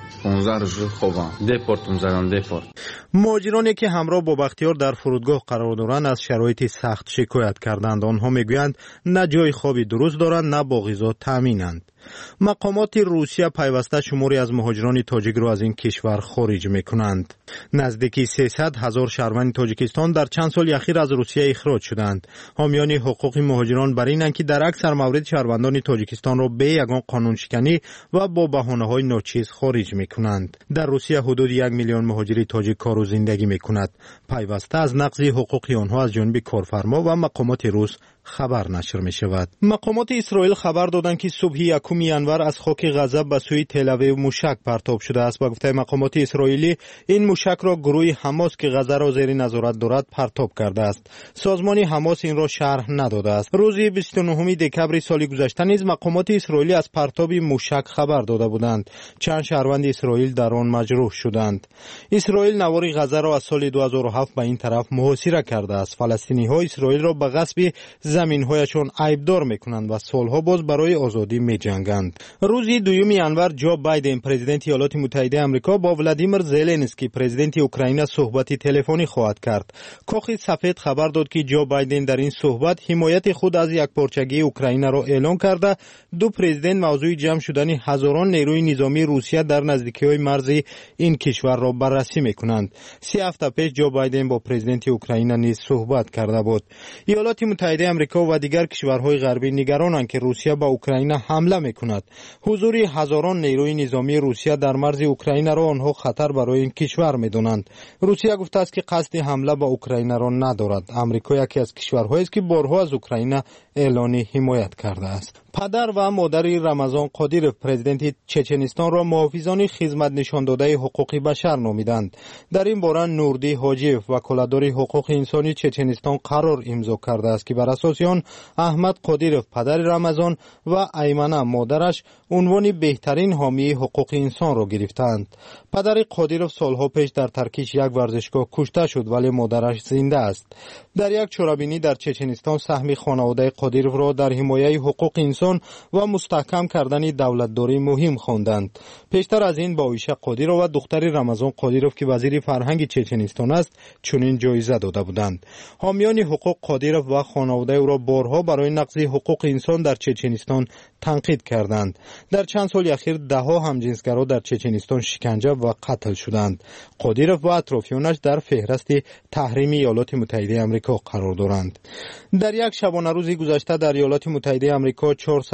15 روز خوبم، دپورتم زدن دپورت. مهاجرانی که همراه با بختیار در فرودگاه قرار دارند از شرایط سخت شکایت کردند. آنها میگویند نه جای خوابی درست دارند نه با غذا تامینند. مقامات روسیه پیوسته شماری از مهاجران تاجیک را از این کشور خارج میکنند. نزدیکی 300,000 شهروند تاجیکستان در چند سال اخیر از روسیه اخراج شدند. حامیان حقوق مهاجران بر اینند که در اکثر موارد شهروندان تاجیکستان را به یگان قانون شکنی و با بهانه‌های ناچیز خارج میکنند. در روسیه حدود 1 میلیون مهاجر تاجیک کار و زندگی میکند. پیوسته از نقض حقوق آنها از جانب کارفرما و مقامات روس خبر نشر می شود. مقامات اسرائیل خبر دادند که صبح 1 ینور از خاک غزه به سوی تل‌آویو موشک پرتاب شده است. با گفته مقامات اسرائیلی این موشک را گروه حماس که غزه را زیر نظارت دارد پرتاب کرده است. سازمان حماس این را شرح نداده است. روز 29 دکمبر سال گذشته نیز مقامات اسرائیلی از پرتاب موشک خبر داده بودند. چند شهروند اسرائیل در آن مجروح شدند. اسرائیل نوار غزه را از سال 2007 به این طرف محاصره کرده است. فلسطینی‌ها اسرائیل را به غصب زمین‌هایشان عیبدار می‌کنند و سالها باز برای آزادی می‌جنگند. روز 2 ینور جو بایدن پرزیدنت ایالات متحده آمریکا با ولادیمیر زلنسکی پرزیدنت اوکراین صحبت تلفنی خواهد کرد. کاخ سفید خبر داد که جو بایدن در این صحبت حمایت خود از یکپارچگی اوکراین را اعلام کرده. دو پرزیدنت موضوع جمع شدن هزاران نیروی نظامی روسیه در نزدیکی‌های مرزی این کشور را بررسی می‌کنند. 3 هفته پیش جو بایدن با پرزیدنت اوکراین نیز صحبت کرده بود. ایالات متحده آمریکا و دیگر کشورهای غربی نگرانند که روسیه به اوکراین حمله می‌کند. حضور هزاران نیروی نظامی روسیه در مرز اوکراین را آنها خطر برای این کشور می‌دانند. روسیه گفته است که قصد حمله به اوکراین را ندارد. آمریکا یکی از کشورهایی است که بارها از اوکراین اعلان حمایت کرده است. پدر و مادر رمضان قادیروف پرزیدنت چچنستان را محافظان خدمت نشان داده حقوق بشر نامیدند. در این باره نوردی حاجیف وکالتدار حقوق انسانی چچنستان قرار امضا کرده است که بر اساس آن احمد قادیروف پدر رمضان و ایمنه مادرش عنوان بهترین حامی حقوق انسان را گرفتند. پدر قادیروف سالها پیش در ترکیش یک ورزشگاه کشته شد ولی مادرش زنده است. در یک چرابینی در چچنستان سهم خانواده قادیروف را در حمایت حقوق انسان و مستحکم کردن دولتداری مهم خواندند. پیشتر از این با عایشه قادیروف و دختر رمضان قادیروف که وزیر فرهنگ چچنستان است چنین جایزه داده بودند. حامیان حقوق قادیروف و خانواده او را بارها برای نقض حقوق انسان در چچنستان تنقید کردند. در چند سال اخیر ده‌ها همجنسگرا در چچنستان شکنجه و قتل شدند. قادیروف و اطرافیانش در فهرست تحریمی ایالات متحده آمریکا قرار دارند. در یک شبانه روز گذشته در ایالات متحده آمریکا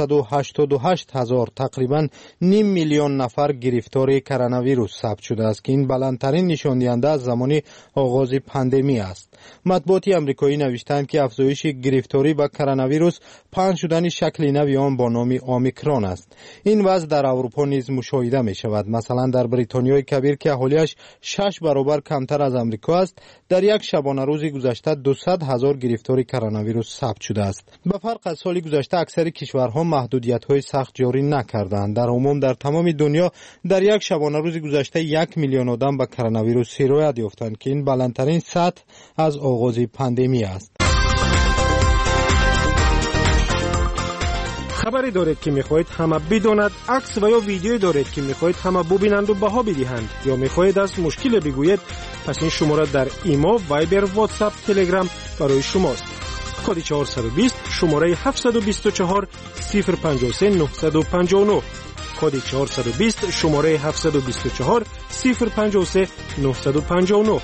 488,000 تقریباً نیم میلیون نفر گرفتار کرونا ویروس ثبت شده است که این بلندترین نشان دهنده از زمان آغاز پاندمی است. مطبوعات آمریکایی نوشتند که افزایش گرفتاری به کرونا ویروس پنهان شدن شکل نوی آن با نام اومیکرون است. این وضع در اروپا نیز مشاهده می شود. مثلا در بریتانیای کبیر که اهالیش 6 برابر کمتر از آمریکا است، در یک شبانه روز گذشته 200,000 گرفتار کرونا ویروس ثبت شده است. به فرق از سال گذشته اکثر کشورها محدودیت‌های سخت جاری نکردند. در عموم در تمام دنیا در یک شبانه روز گذشته 1 میلیون آدم به کرونا ویروس سرایت یافتند که این بلندترین سطح از آغاز پاندمی است. خبری دارید که میخواهید همه بداند، عکس و یا ویدیویی دارید که میخواهید همه ببینند و بها بدهند، یا میخواهید از مشکل بگویید، پس این شماره در ایما، وایبر، واتساپ، تلگرام برای شماست. کد 420 شماره 724 053 959. کد 420 شماره 724 053 959.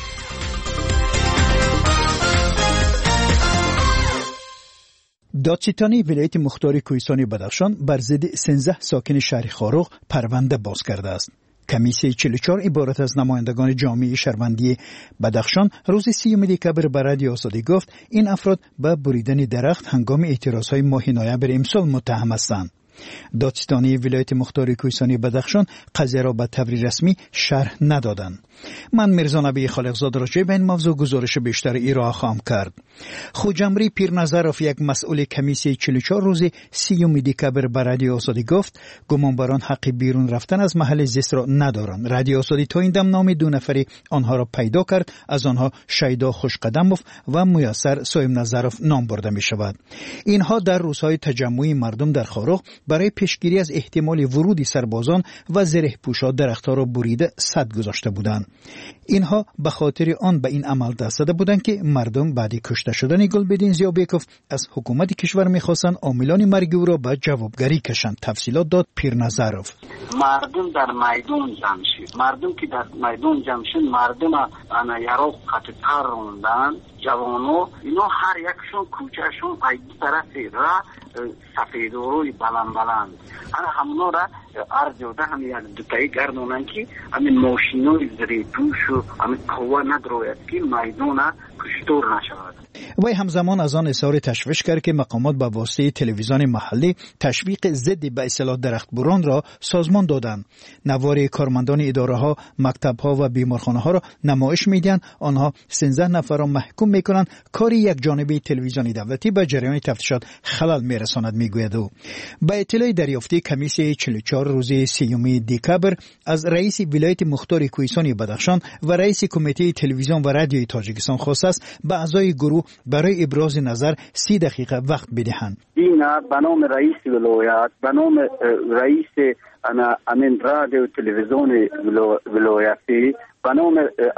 دادستانی ولایت مختار کوهستان بدخشان بر ضد 13 ساکن شهر خاروق پرونده باز کرده است. کمیسیه 44 عبارت از نمایندگان جامعه شهروندی بدخشان روز 30 دکبر به رادیو آزادی گفت این افراد به بریدن درخت هنگام اعتراضهای ماه نوامبر امسال متهم هستند. دادستانی ولایت مختار کوهستان بدخشان قضیه را به طور رسمی شرح ندادند. من میرزا نبی خالقزاد راجع به این موضوع گزارش بیشتر ارائه خواهم کرد. خوجمری پیرنظرов یک مسئول کمیسیه 44 روز 30 دکبر به رادیو آزادی گفت گمانبران حق بیرون رفتن از محل زیست را ندارند. رادیو آزادی تا این دم نام 2 نفری آنها را پیدا کرد، از آنها شیدا خوشقدموف و میسر صاحب نظرов نام برده می شود. اینها در روزهای تجمع مردم در خاروق برای پیشگیری از احتمال ورود سربازان و زره پوشا درختها را بریده سد گذاشته بودند. اینها به خاطر آن به این عمل دست داده بودند که مردم بعد کشته شدن گلبدین زیابکوف از حکومت کشور می‌خواستند عاملان مرگ او را به جوابگری کشند. تفصیلات داد پیرنظرов. مردم در میدان جمع شد. مردم که در میدان جمع شد، مردم انا یارو قطار روندن، جوانو اینا هر یکشون کوچهشون از طرف را سفید و روی بلند انا همونا را ارجوده هم یک دوتایی گردونن که همین ماشینای زری پوش و همین قوه ندروید که میدان کشتور نشود. وی همزمان از آن اظهار تشویش کرد که مقامات به واسطه تلویزیون محلی تشویق ضد به اصطلاح درختبران را سازمان دادند. نوار کارمندان اداره ها، مکتب ها و بیمارخانه ها را نمایش میدن. آنها 13 نفر را محکوم میکنند. کاری یک جانبه تلویزیون دولتی به جریان تفتیشات خلل میرساند میگوید او. به اطلاع دریافتی کمیسیه 44 روز 30 دکبر از رئیس ولایت مختار کوهستان بدخشان و رئیس کمیته تلویزیون و رادیوی تاجیکستان خواست است به اعضای گروه برای ابراز نظر 30 دقیقه وقت بدهند. این به نام رئیس ولایت، به نام رئیس امین رادیو تلویزیون ولایتی، به نام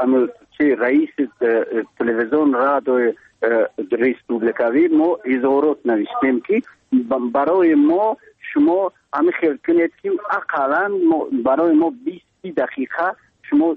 رئیس تلویزیون رادیو ریسپوبلیکوی ما اظهارات نوشتیم که برای ما شما همین خیال کنید که اقلا برای ما 20 دقیقه شما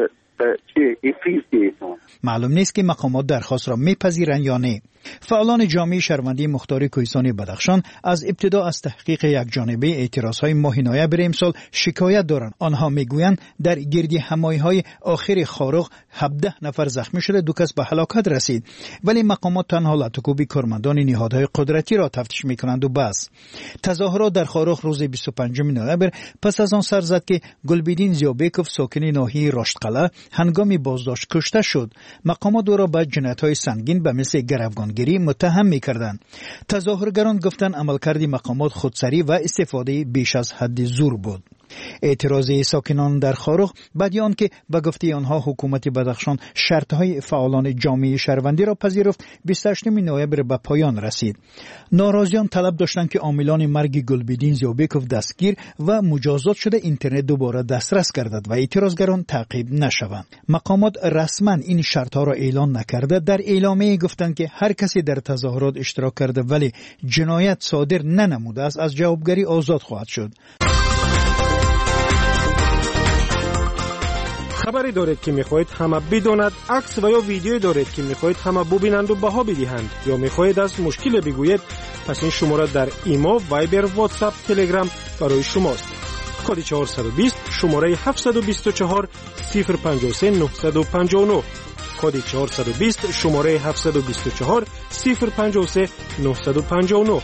معلوم نیست که مقامات درخواست را میپذیرند یا نه. فعالان جامعه شهروندی مختار کوهستان بدخشان از ابتدا از تحقیق یک جانبه اعتراضهای ماه نوامبر امسال شکایت دارند. آنها میگویند در گردی همایی‌های آخر خاروق 17 نفر زخمی شده، 2 کس به هلاکت رسید، ولی مقامات تنها لطوکوبی کارمندان نهادهای قدرتی را تفتیش میکنند و بس. تظاهرات در خاروق روز 25 نوامبر پس از آن سر زد که گلبدین زیابکوف ساکن ناحیه راشدقلعه هنگام بازداشت کشته شد. مقامات او را به جنایت‌های سنگین به مثل گروگانگیری متهم می‌کردند. تظاهرگران گفتند عملکرد مقامات خودسری و استفاده بیش از حد زور بود. اعتراض ساکنان در خاروق بعد آن که به گفته آنها حکومت بدخشان شرطهای فعالان جامعه شهروندی را پذیرفت 28 نوامبر به پایان رسید. ناراضیان طلب داشتند که عاملان مرگ گلبدین زیابکوف دستگیر و مجازات شده اینترنت دوباره دسترس گردد و اعتراضگران تعقیب نشوند. مقامات رسما این شرطها را اعلان نکرده. در اعلامیه گفتند که هر کسی در تظاهرات اشتراک کرده ولی جنایت صادر ننموده است از جوابگری آزاد خواهد شد. خبری دارید که میخواهید همه بداند، عکس و یا ویدیویی دارید که میخواهید همه ببینند و بها بدهند یا میخواهید از مشکل بگویید، پس این شماره در ایما، وایبر، واتساپ، تلگرام برای شماست. کد 420 شماره 724 053 959. کد 420 شماره 724 053 959.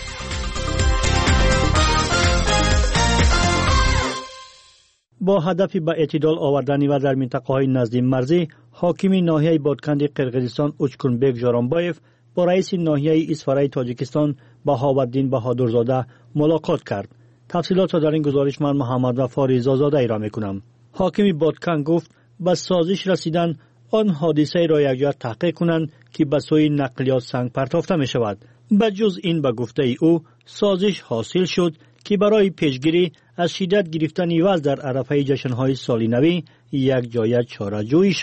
با هدف به اعتدال آوردن و در منطقه‌های نزدیک مرزی، حاکم ناحیه بادکند قرقیزستان اوچکونبک ژارانبایف با رئیس ناحیه اسفرای تاجیکستان بهاوالدین بهادرزاده ملاقات کرد. تفصیلات را در این گزارش من محمد وفا رضازاده ارائه می‌کنم. حاکم بادکند گفت به سازش رسیدن آن حادثه را یکجا تحقیق کنند که به سوی نقلیات سنگ پرتافته می شود. بجز این به گفته او سازش حاصل شد که برای پیشگیری از شدت گرفتن وضع در عرفه جشن‌های سال نو یک جای چاره‌جویی شود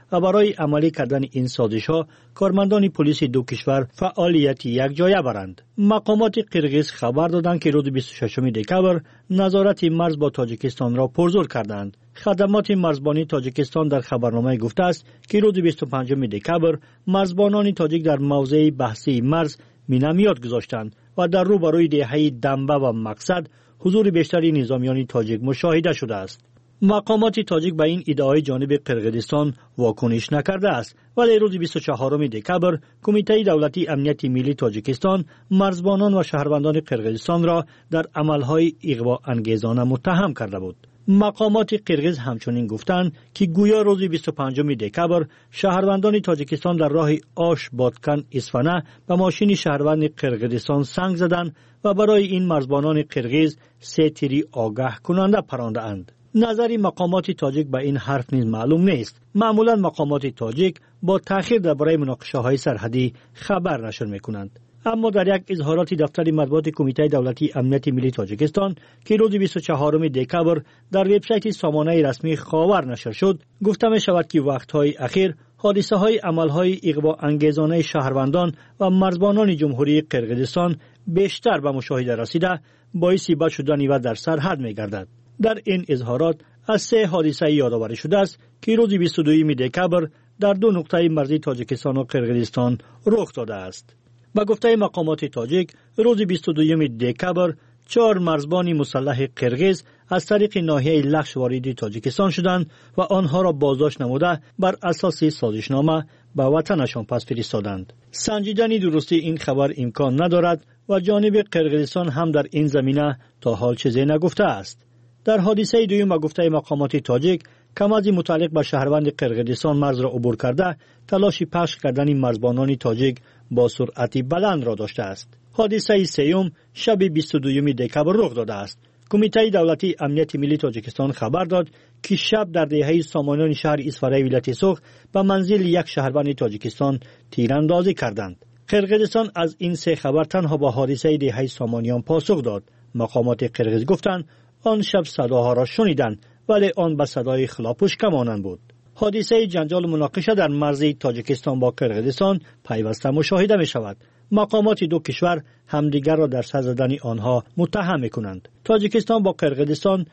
و برای عملی کردن این سازش‌ها کارمندان پلیس دو کشور فعالیت یکجایه برند. مقامات قرقیز خبر دادند که روز 26 دکبر نظارت مرز با تاجیکستان را پرزور کردند. خدمات مرزبانی تاجیکستان در خبرنامه گفته است که روز 25 دکبر مرزبانان تاجیک در موضع بحثی مرز مینامیات گذاشتند و در روبروی دهه دنبه و مقصد حضور بیشتری نظامیان تاجیک مشاهده شده است. مقامات تاجیک به این ادعای جانب قرقیزستان واکنش نکرده است، ولی روز 24 دکبر کمیته دولتی امنیت ملی تاجیکستان مرزبانان و شهروندان قرقیزستان را در عملهای اغوا انگیزانه متهم کرده بود. مقامات قرقیز همچنین گفتند که گویا روز 25 دکبر شهروندان تاجیکستان در راه آش بادکن اصفهان به ماشین شهروند قرقیزستان سنگ زدند و برای این مرزبانان قرقیز 3 تیری آگاه کننده پرانده اند. نظر مقامات تاجیک به این حرف نیز معلوم نیست. معمولا مقامات تاجیک با تأخیر درباره مناقشه‌های سرحدی خبر نشر می‌کنند. اما در یک اظهارات دفتر مطبوعات کمیته دولتی امنیت ملی تاجیکستان که روز 24 دکبر در وبسایت سامانه رسمی خاور نشر شد، گفته می شود که وقت‌های اخیر حادثه‌های عمل‌های اغوا انگیزانه شهروندان و مرزبانان جمهوری قرقیزستان بیشتر به مشاهده رسیده باعث بد شدن و در سرحد می‌گردد. در این اظهارات از 3 حادثه یادآوری شده است که روز 22 دکبر در 2 نقطه مرزی تاجیکستان و قرقیزستان رخ داده است. با گفته مقامات تاجیک روز 22 دکبر 4 مرزبان مسلح قرقیز از طریق ناحیه لخش وارد تاجیکستان شدند و آنها را بازداشت نموده بر اساس سازشنامه به وطنشان پس فرستادند. سنجیدن درستی این خبر امکان ندارد و جانب قرقیزستان هم در این زمینه تا حال چیزی نگفته است. در حادثه دوم با گفته مقامات تاجیک کمازی متعلق به شهروند قرقیزستان مرز را عبور کرده تلاش پخش کردن مرزبانان تاجیک با سرعت بلند را داشته است. حادثه سوم شب 22 دکبر رخ داده است. کمیته دولتی امنیت ملی تاجیکستان خبر داد که شب در دهه سامانیان شهر اصفهان ولایت سوخ به منزل یک شهروند تاجیکستان تیراندازی کردند. قرقیزستان از این 3 خبر تنها با حادثه دهه سامانیان پاسخ داد. مقامات قرقیز گفتند آن شب صداها را شنیدند ولی آن به صدای خلاپوش کمانند بود. حادثه جنجال و مناقشه در مرز تاجیکستان با قرقیزستان پیوسته مشاهده می شود. مقامات دو کشور همدیگر را در سر زدن آنها متهم می کنند. تاجیکستان با قرقیزستان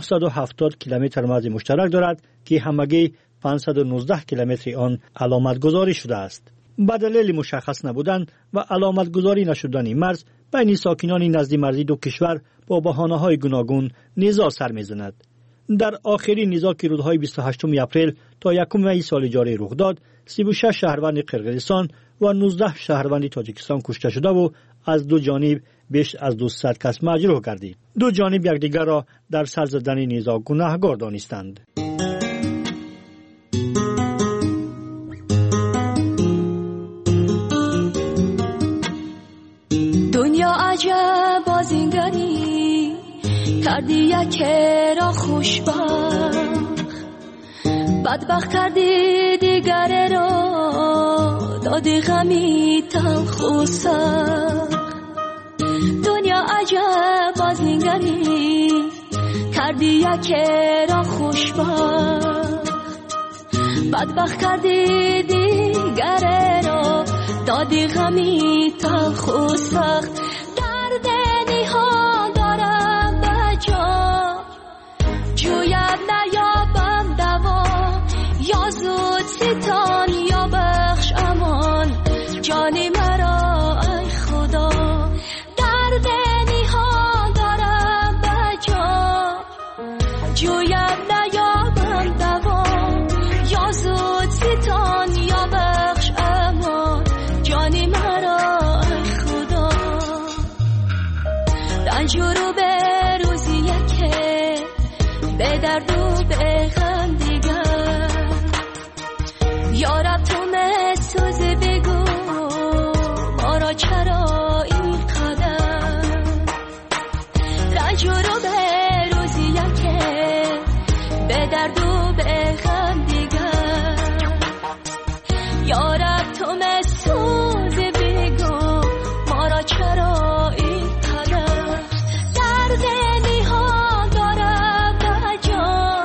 970 کیلومتر مرز مشترک دارد که همگی 519 کیلومتر آن علامت گذاری شده است. به دلیل مشخص نبودن و علامت گذاری نشدن مرز بین ساکنان نزد مرزی دو کشور با بهانه‌های گوناگون نزاع سر می‌زند. در آخرین نزاع که روزهای 28 اپریل تا 1 می سال جاری رخ داد، 36 شهروند قرقیزستان و 19 شهروند تاجیکستان کشته شده و از دو جانب بیش از 200 کس مجروح گردید. دو جانب یکدیگر را در سر زدن نزاع گناهکار دانستند. دنیا عجب بازینگری کردی یکی را خوشبخت، بدبخت کردی دیگر را دادی غمی تلخ و سخت. دنیا عجب بازینگری کردی یکی را خوشبخت، بدبخت کردی دیگر را دادی غمی تلخ و سخت. درد نیها دارم به جا جویم نیابم دوا، یا زود ستان یا بخش امان جانی مرا ای خدا. درد نیها دارم به جا جویم نیابم دوا، یا زود ستان یا بخش امان جانی مرا ای خدا. رنج رو به روزی که به درد و به غم دیگر، یارب تو مسوز بگو ما را چرا این قدر. رنج رو به روزی که به درد و به غم دیگر، یارب تو مسوز بگو ما را چرا این قدر. درد نیها دارم به جا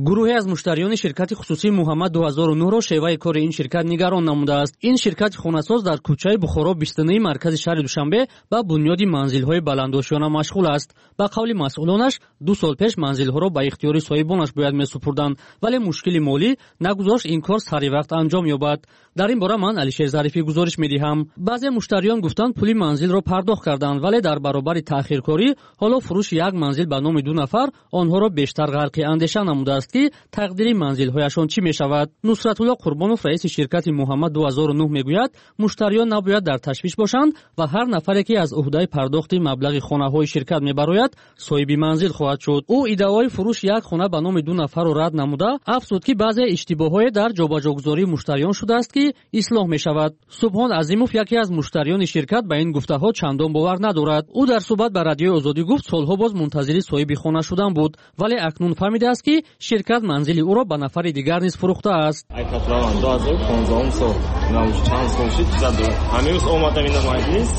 گروهی از مشتریان شرکت خصوصی محمد 2009 را شیوه کار این شرکت نگران نموده است. این شرکت خانه‌ساز در کوچه بخارا بیستانه مرکز شهر دوشنبه با بنیاد منزل‌های بلندوشانه مشغول است. با قول مسئولانش 2 سال پیش منزل‌ها را به اختیار صاحبانش باید می‌سپردند، ولی مشکل مالی نگذاشت این کار سری وقت انجام یابد. در این باره من علیشیر ظریفی گزارش می‌دهم. بعضی مشتریان گفتند پول منزل را پرداخت کردند، ولی در برابر تأخیرکاری حالا فروش یک منزل به نام 2 نفر آنها را بیشتر غرق اندیشه نموده است که تقدیر منزل‌هایشان چی می‌شود. نصرت الله قربانوف رئیس شرکت محمد 2009 میگوید مشتریان نباید در تشویش باشند و هر نفری که از عهده پرداخت مبلغ خانه‌های شرکت می‌براید صاحب منزل خواهد شد. او ادعای فروش یک خانه به نام 2 نفر را رد نموده افزود که بعضی اشتباهات در جابجاگذاری مشتریان شده است که اصلاح می‌شود. سبحان عظیموف یکی از مشتریان شرکت به این گفته‌ها چندان باور ندارد. او در صحبت با رادیوی آزادی گفت سالها باز منتظر صاحب خانه شدن بود، ولی اکنون فهمیده است که شرکت منزل او را به نفر دیگر نیز فروخته است. ایکاتلان 2015 سال چند سال شد هنوز اومدم این مجلس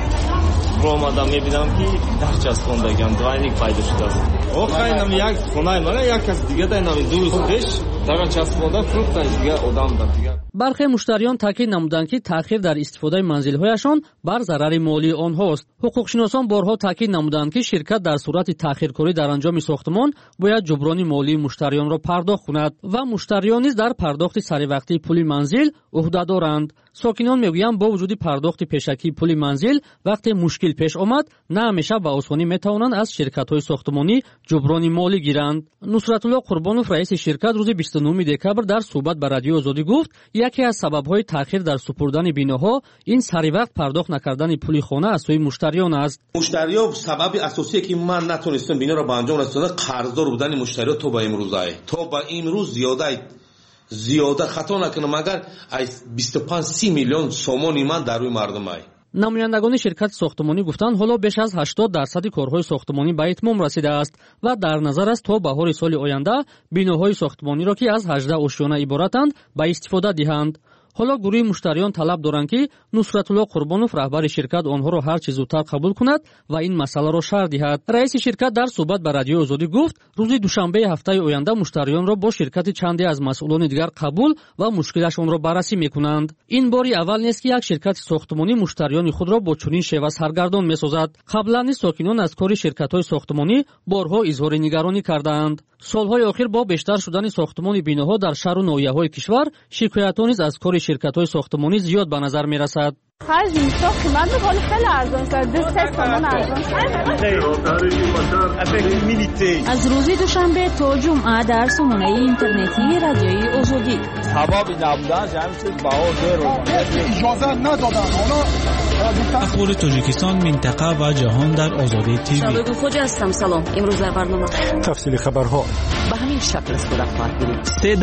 اومدم میبینم که در چسبوندگان دوایnik پیدا شده است. آخرینم یک خونه مال یک کس دیگه در نام 2 روز پیش در چسبونده فروخت دیگه آدم داد دیگه. برخی مشتریان تاکید نمودند که تأخیر در استفاده منزل‌هایشان بر ضرر مالی آنهاست. حقوقشناسان بارها تاکید نمودند که شرکت در صورت تأخیرکاری در انجام ساختمان باید جبران مالی مشتریان را پرداخت کند و مشتریان نیز در پرداخت سری وقتی پول منزل عهده دارند. ساکنان میگویند با وجود پرداخت پیشکی پول منزل وقتی مشکل پیش آمد نه همیشه به آسانی میتوانند از شرکت‌های ساختمانی جبران مالی گیرند. نصرت الله قربانوف رئیس شرکت روز 29 دکبر در صحبت با رادیو آزادی گفت یکی از سبب‌های تأخیر در سپردن بیناها این سری وقت پرداخت نکردن پول خانه از سوی مشتریان است. مشتریان سبب اساسی که من نتونستم بینا را به انجام رساندن قرضدار بودن مشتریان تا به امروز زیاده خطا نکنم اگر 25-30 میلیون سومانی من در روی مردم ای. نمایندگان شرکت ساختمانی گفتند حالا بیش از 80% کارهای ساختمانی به اتمام رسیده است و در نظر است تا بهار سال آینده بیناهای ساختمانی را که از 18 آشیانه عبارتند به استفاده دهند. حالا گروه مشتریان طلب دارند که نصرت الله قربانوف رهبر شرکت آنها را هر چه زودتر قبول کند و این مسئله را شرح دهد. رئیس شرکت در صحبت با رادیو آزادی گفت روز دوشنبه هفته آینده مشتریان را با شرکت چندی از مسئولان دیگر قبول و مشکلشان را بررسی میکنند. این باری اول نیست که یک شرکت ساختمانی مشتریان خود را با چنین شیوه سرگردان میسازد. قبلا نیز ساکنان از کار شرکت‌های ساختمانی بارها اظهار نگرانی کردند. سالهای اخیر با بیشتر شدن ساختمان بیناها در شهر و ناحیه‌های کشور شکایت‌ها نیز از کار شرکت‌های ساختمانی زیاد به نظر می‌رسد. خرج میشه من به حال خیلی ارزان شد 2 تومان از روز دوشنبه تا جمعه در سامانه اینترنتی رادیوی آزادی سبب نبودن جمعیت بهار اجازه ندادن. حالا اخبار تاجیکستان، منطقه و جهان در آزادی تیوی. شباب خوش هستم. سلام. امروز در برنامه تفصیل خبرها به همین شکل از خود خواهد بینید.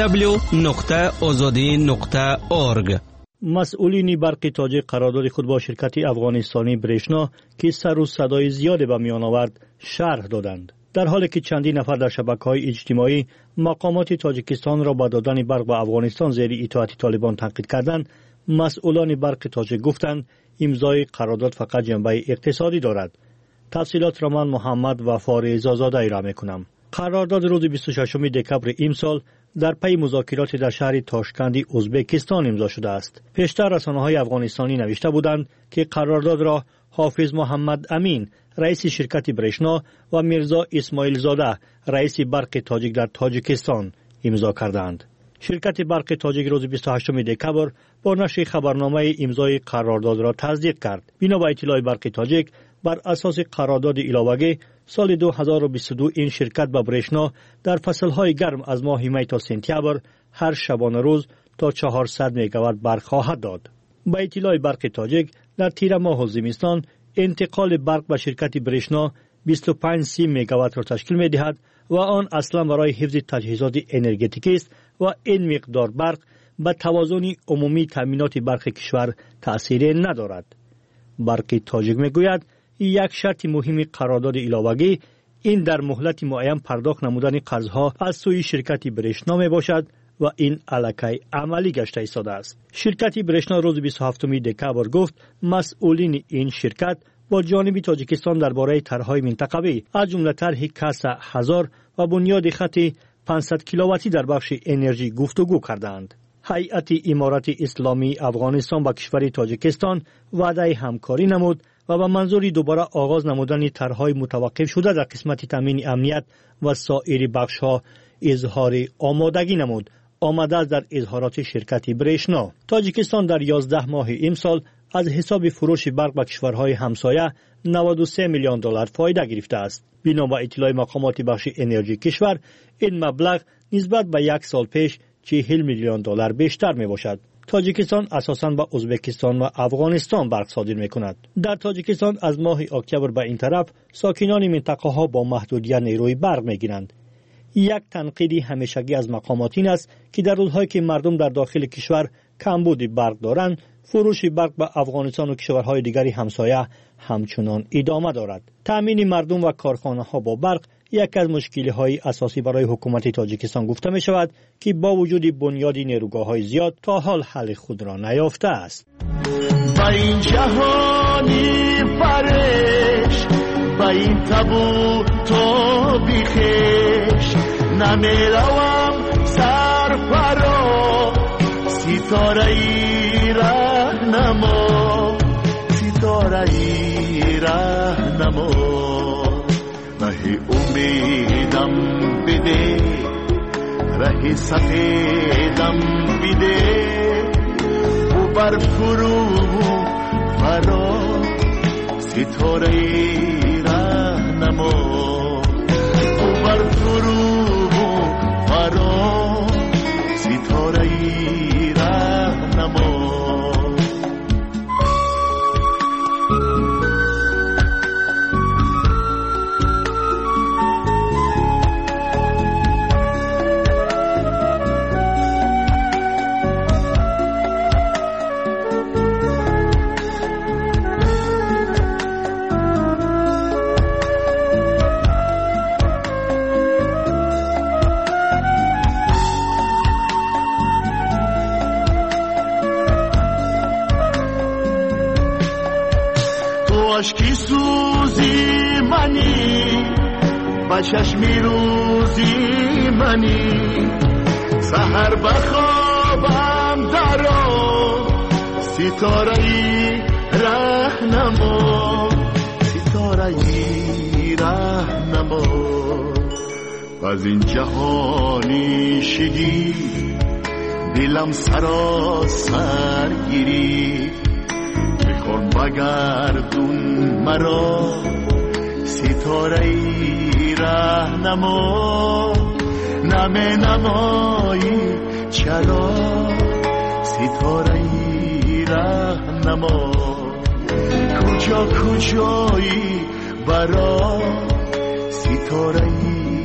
www.azadi.org. مسئولین برق تاجیک قرارداد خود با شرکت افغانستانی برشنا که سر و صدای زیادی به میان آورد شرح دادند. در حالی که چندین نفر در شبکه‌های اجتماعی مقامات تاجیکستان را با دادن برق به افغانستان زیر اطاعت طالبان تنقید کردند، مسئولان برق تاجیک گفتند امضای قرارداد فقط جنبه اقتصادی دارد. تفصیلات را من محمد وفا رضازاده ارائه می‌کنم. قرارداد روز 26 دکبر امسال در پی مذاکرات در شهر تاشکند ازبکستان امضا شده است. پیشتر رسانه‌های افغانستانی نوشته بودند که قرارداد را حافظ محمد امین رئیس شرکت برشنا و میرزا اسماعیل زاده رئیس برق تاجیک در تاجیکستان امضا کردند. شرکت برق تاجیک روز 28 دکبر با نشر خبرنامه امضای قرارداد را تصدیق کرد. بنا به اطلاع برق تاجیک بر اساس قرارداد علاوه‌ای سال 2022 این شرکت به برشنا در فصلهای گرم از ماه می تا سپتامبر هر شبانه روز تا 400 مگاوات برق خواهد داد. با اطلاع برق تاجیک در تیر ماه زمستان انتقال برق به شرکت برشنا 25-30 مگاوات را تشکیل می دهد و آن اصلا برای حفظ تجهیزات انرژتیکی است و این مقدار برق به توازن عمومی تامینات برق کشور تأثیر ندارد. برق تاجیک می گوید یک شرط مهم قرارداد علاوه‌ای این در مهلت معین پرداخت نمودن قرضها از سوی شرکت برشنا می باشد و این الکی عملی گشته ایستاده است. شرکت برشنا روز 27 دکبر گفت مسئولین این شرکت با جانب تاجیکستان درباره طرح‌های منطقوی از جمله طرح کاسا 1000 و بنیاد خط 500 کیلوواتی در بخش انرژی گفتگو کردند. هیئت امارت اسلامی افغانستان با کشور تاجیکستان وعده همکاری نمود و به منظور دوباره آغاز نمودن طرح‌های متوقف شده در قسمت تامین امنیت و سایر بخش‌ها اظهار آمادگی نمود. آمده است در اظهارات شرکت برشنا. تاجیکستان در 11 ماه امسال از حساب فروش برق به کشورهای همسایه 93 میلیون دلار فایده گرفته است. بنا به اطلاع مقامات بخش انرژی کشور، این مبلغ نسبت به یک سال پیش 40 میلیون دلار بیشتر می باشد. تاجیکستان اساساً با ازبکستان و افغانستان برق صادر می کند. در تاجیکستان از ماه اکتبر به این طرف ساکنان منطقه ها با محدودیت نیروی برق می گیرند. یک تنقیدی همیشگی از مقامات این است که در روزهایی که مردم در داخل کشور کمبود برق دارند، فروش برق به افغانستان و کشورهای دیگری همسایه همچنان ادامه دارد. تامین مردم و کارخانه ها با برق یک از مشکل‌های اساسی برای حکومت تاجیکستان گفته می شود که با وجود بنیاد نیروگاه‌های زیاد تا حال حل خود را نیافته است. با این جهانی فرش، با این تابو تو بیخش، نمیروم سرفرا، ستاره ای رهنما، ستاره ای رهنما. رهی امیدم بده، رهی سفیدم بده، و بر فرو فرا، ستاره ای رهنما، و بر فرو فرا، ستاره ای رهنما. عشقی سوزی منی، با چشمی روزی منی، سحر بخوابم درا، ستاره ای رهنما، ستاره ای رهنما. از این جهانی شگی دلم سراسر گیری، میخوام بگردون مرا، ستاره ای رهنما. نمی نمایی چرا، ستاره ای رهنما. کجا کجایی برا، ستاره ای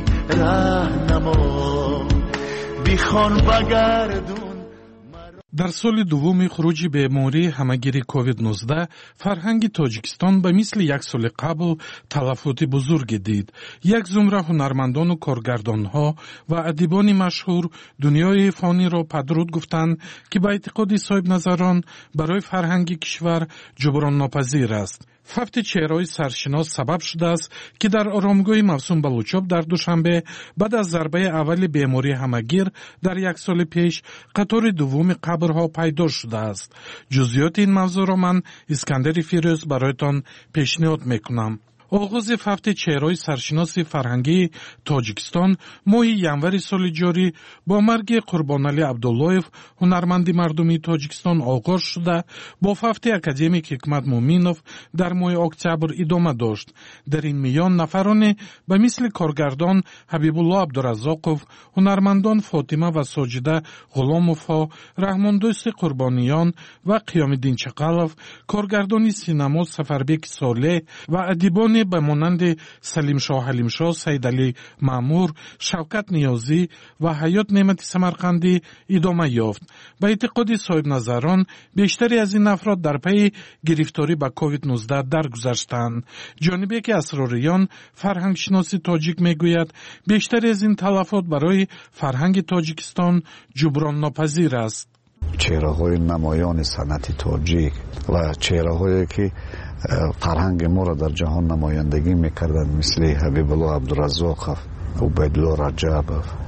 رهنما. بیخوان بگردون. در سال دوم خروج بیماری همگیری کووید-19 فرهنگ تاجیکستان به مثل یک سال قبل تلفات بزرگ دید. یک زمره هنرمندان و کارگردانها و ادیبان مشهور دنیای فانی را پدرود گفتند که به اعتقاد صاحب نظران برای فرهنگ کشور جبران ناپذیر است. فوت چهره‌های سرشناس سبب شده است که در آرامگاه موسوم بلوچاب در دوشنبه بعد از ضربه اول بیماری همگیر در یک سال پیش قطار دوم قبرها پیدا شده است. جزئیات این موضوع را من اسکندر فیروز برایتان پیشنهاد میکنم. آغاز فوت چهره‌های سرشناس فرهنگی تاجیکستان ماه ینور سال جاری با مرگ قربانعلی عبداللهیف هنرمند مردمی تاجیکستان آغاز شده، با فوت اکادمیک حکمت مومینوف در ماه اکتبر ادامه داشت. در این میان نفران به مثل کارگردان حبیب الله عبدالرزاقوف، هنرمندان فاطمه و ساجده غلاموفها، رحماندوست قربانیان و قیام الدین چقلوف، کارگردان سینما سفربک صالح و ادیبان به مانند سلیم شاه حلیم شاه، سید علی مامور، شوکت نیازی و حیات نعمتی سمرقندی ادامه یافت. به اعتقاد صاحب نظران بیشتری از این افراد در پی گرفتاری به کووید-19 درگذشتند. جانب که اسراریان فرهنگ شناسی تاجیک میگوید بیشتری از این تلفات برای فرهنگ تاجیکستان جبران ناپذیر است. چهره‌های نمایان صنعت تاجیک و چهره‌هایی که فرهنگ ما را در جهان نمایندگی میکردند مثل حبیب الله عبدالرزاقوف، عبیدالله رجبوف،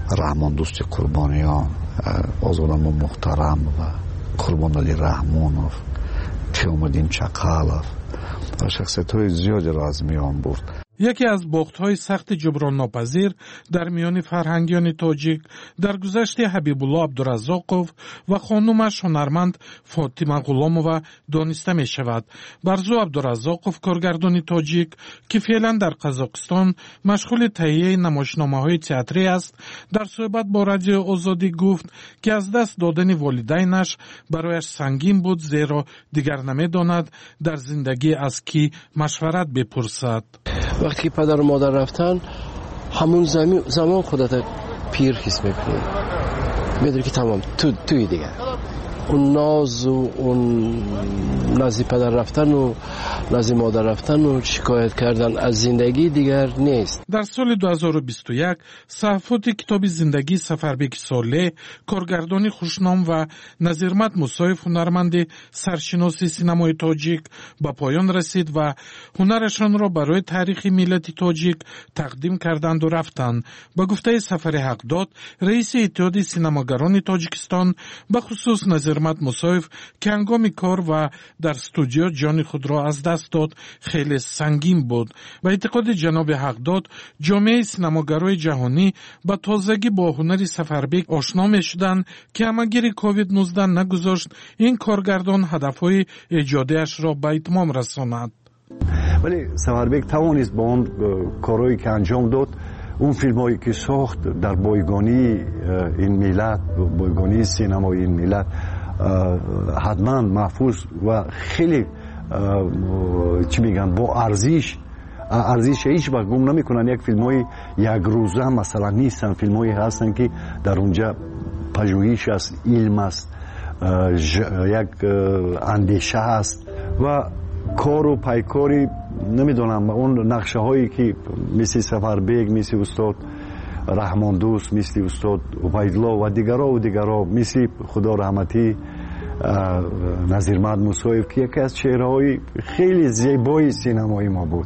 رحمان دوست قربانیان، آزادم محترم و قربان علی رحمانов، تیمودین چقالov و شخصیت‌های زیادی را از میان برد. یکی از باخت‌های سخت جبران ناپذیر در میان فرهنگیان تاجیک در گذشت حبیب الله عبدالرزاقов و خانومش هنرمند فاطمه غلامова دانسته می شود. برزو عبدالرزاقов کارگردان تاجیک که فعلا در قزاقستان مشغول تهیه نمایشنامه‌های تئاتری است، در صحبت با رادیو آزادی گفت که از دست دادن والدینش برایش سنگین بود، زیرا دیگر نمی‌داند در زندگی از کی مشورت بپرسد. وقتی که پدر و مادر رفتن همون زمان خودت پیر حس میکنی، میدونی که تمام توی دیگه اون ناز و اون نازی پدر رفتن و نازی مادر رفتن و شکایت کردن از زندگی دیگر نیست. در سال 2021 صحافت کتاب زندگی سفربیک صالح، کارگردانی خوشنام و نظیرمت مصایف هنرمند سرشناسی سینمای تاجیک به پایان رسید و هنرشان را برای تاریخ ملت تاجیک تقدیم کردند و رفتند. به گفته سفر حقداد، رئیس اتحاد سینماگران تاجیکستان، به خصوص نظیرمت مصایف که هنگام کار و در استودیو جان خود را از دست داد خیلی سنگین بود. به اعتقاد جناب حقداد، جامعه سینماگرای جهانی به تازگی با هنر سفربیک آشنا می شدند که همگیر کووید 19 نگذاشت این کارگردان هدفهای ایجادیش را به اتمام رساند. ولی سفربیک توانست با اون کارهایی که انجام داد، اون فیلمایی که ساخت در بایگانی این ملت، بایگانی سینمای این ملت، حتما محفوظ و خیلی چی میگن با ارزش هیچ وقت گم نمیکنن. یک فیلمای یک روزه مثلا نیستن، فیلمایی هستن که در اونجا پژوهش است، علم است، یک اندیشه است و کار و پیکاری نمیدونم. اون نقشه هایی که مثل سفربیک، مثل استاد رحمان دوست، مثل استاد عبیدالله و دیگرها مثل خدا رحمتی نظیرمت مصایف که یکی از چهره‌های خیلی زیبای سینمای ما بود،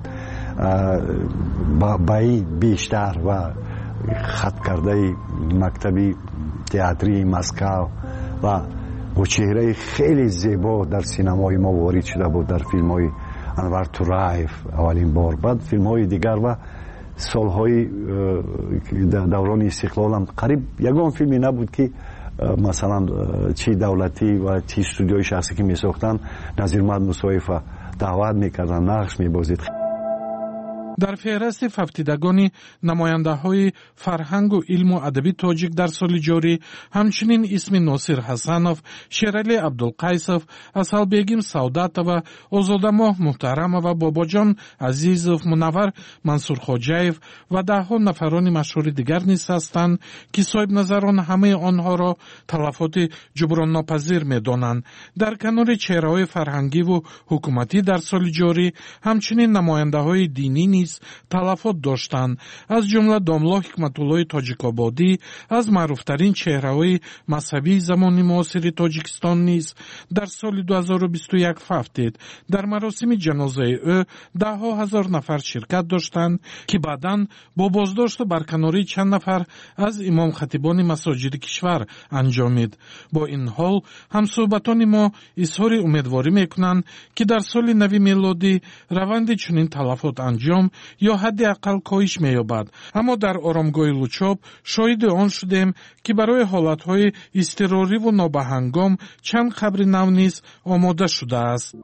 بعید بیشتر و خط کرده مکتبی تئاتری مسکو و با چهره خیلی زیبا در سینمای ما وارد شده بود، در فیلم‌های انور تورایف اولین بار، بعد فیلم‌های دیگر و سالهای دوران استقلال هم قریب یگان فیلمی نبود که مثلا چی دولتی و چی استودیوی شخصی که می ساختن نظیرمت مصایف دعوت میکردن، نقش میبازید. در فهرست فوتیدگان نماینده‌های فرهنگ و علم و ادبی تاجیک در سال جاری همچنین اسم ناصر حسنов، شیرعلی عبدالقیسов، اسحالبегим سعودتова، озодамоҳ محترمова، باباجان عزیزов، منور منصورخواجаев و ده‌ها نفران مشهور دیگر نیز هستند که صاحب نظران همه آنها را تلفات جبران ناپذیر می‌دانند. در کنار چهره‌های فرهنگی و حکومتی در سال جاری همچنین نماینده‌های دینی تلفات داشتند، از جمله داملا حکمت‌الله تاجیک‌آبادی از معروفترین چهره‌های مذهبی زمان معاصر تاجیکستان نیز در سال 2021 فوتید. در مراسم جنازه او ده‌ها هزار نفر شرکت داشتند که بعداً با بازداشت و برکناری چند نفر از امام خطیبان مساجد کشور انجامید. با این حال همصحبتان ما اظهار امیدواری می‌کنند که در سال نو میلادی روند چنین تلفات انجام یا حداقل کاهش می‌یابد. اما در آرامگاه لوچاب شاهد آن شدیم که برای حالت‌های اضطراری و نابهنگام چند قبر نو نیز آماده شده است.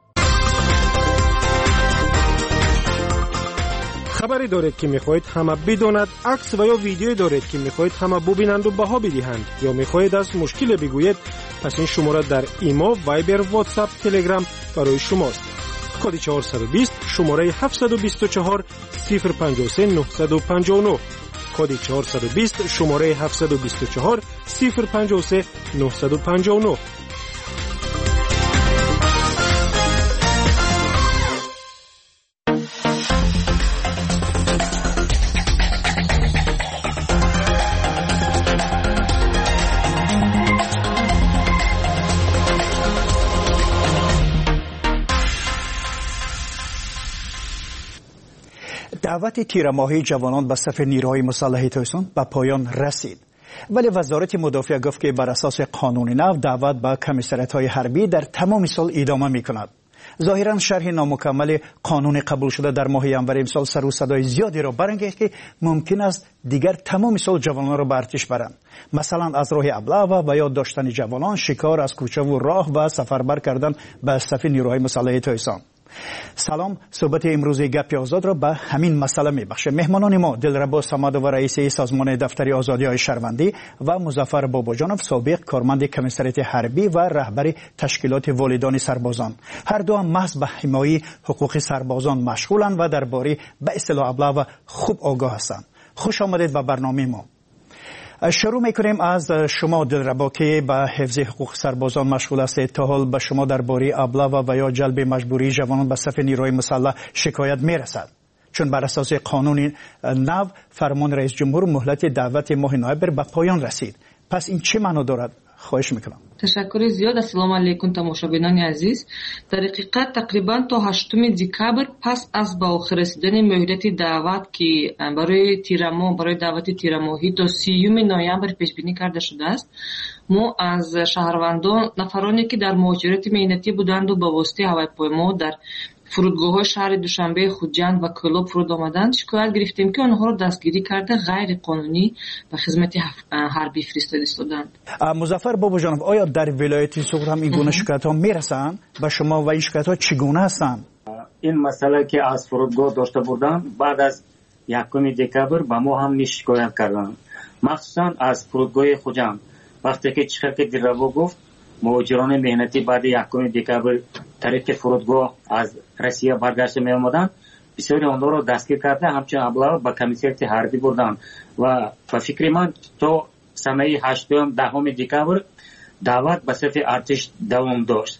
خبری دارید که میخواهید همه بداند، عکس و یا ویدیویی دارید که میخواهید همه ببینند و بها بدهند، یا میخواهید از مشکل بگویید، پس این شماره در ایما، وایبر، واتساپ، تلگرام برای شماست. کد 420 شماره 724 053 959. کد 420 شماره 724 053 959. دعوت تیره‌ماهی جوانان به صف نیروهای مسلح تاجیکستان به پایان رسید. ولی وزارت مدافع گفت که بر اساس قانون نو دعوت به کمیسریت‌های حربی در تمام سال ادامه می‌کند. ظاهراً شرح نامکمل قانون قبول شده در ماه ینور امسال سر و صدای زیادی را برانگیخت که ممکن است دیگر تمام سال جوانان را به ارتش برند، مثلا از راه ابله و یا داشتن جوانان، شکار از کوچه و راه و سفربر کردن به صف نیروهای مسلح تایسان. سلام، صحبت امروز گپ آزاد را به همین مسئله میبخشه. مهمانان ما دلربا صمد و رئیس سازمان دفتری آزادی‌های شهروندی و مظفر باباجانوف سابق کارمند کمیسریت حربی و رهبر تشکیلات والدان سربازان، هر دو هم محض به حمایت حقوق سربازان مشغولند و درباره به اصطلاح ابله خوب آگاه هستند. خوش آمدید به برنامه ما. شروع میکنیم از شما دلربا که به حفظ حقوق سربازان مشغول هستید. تا حال به شما درباره ابله و یا جلب مجبوری جوانان به صف نیروهای مسلح شکایت میرسد؟ چون بر اساس قانون نو فرمان رئیس جمهور مهلت دعوت ماه نوامبر به پایان رسید. پس این چه معنا دارد؟ خواهش میکنم. تشکر زیاد. السلام علیکم تماشابینان عزیز. در حقیقت تقریبا تا 8 دکبر پس از به آخر رسیدن مهلت دعوت که برای دعوت تیرماهی تا 30 نوامبر پیش بینی کرده شده است، ما از شهروندان نفرانی که در مهاجرت مهنتی بودند و به واسطه هواپیما در فرودگاه‌های شهر دوشنبه، خوجند و کلوب فرود آمدند شکایت گرفتیم که آنها را دستگیری کرده غیر قانونی به خدمت حربی فرستادند. مظفر باباجانوف، آیا در ولایت سوخت هم این گونه شکایت‌ها میرسند به شما و این شکایت‌ها چگونه هستند؟ این مسئله که از فرودگاه داشته بودند بعد از 1 دکبر به ما هم شکایت کردند، مخصوصا از فرودگاه خوجند. وقتی که چخر که دلربا گفت مهاجران مهنتی بعد 1 دکبر طریق فرودگاه از روسیه برگشته می آمدند، بسیاری آنها را دستگیر کرده همچنین ابله به کمیسریت حربی بردند و به فکر من تا سنه 8-10 دکبر دعوت به صف ارتش دوام داشت.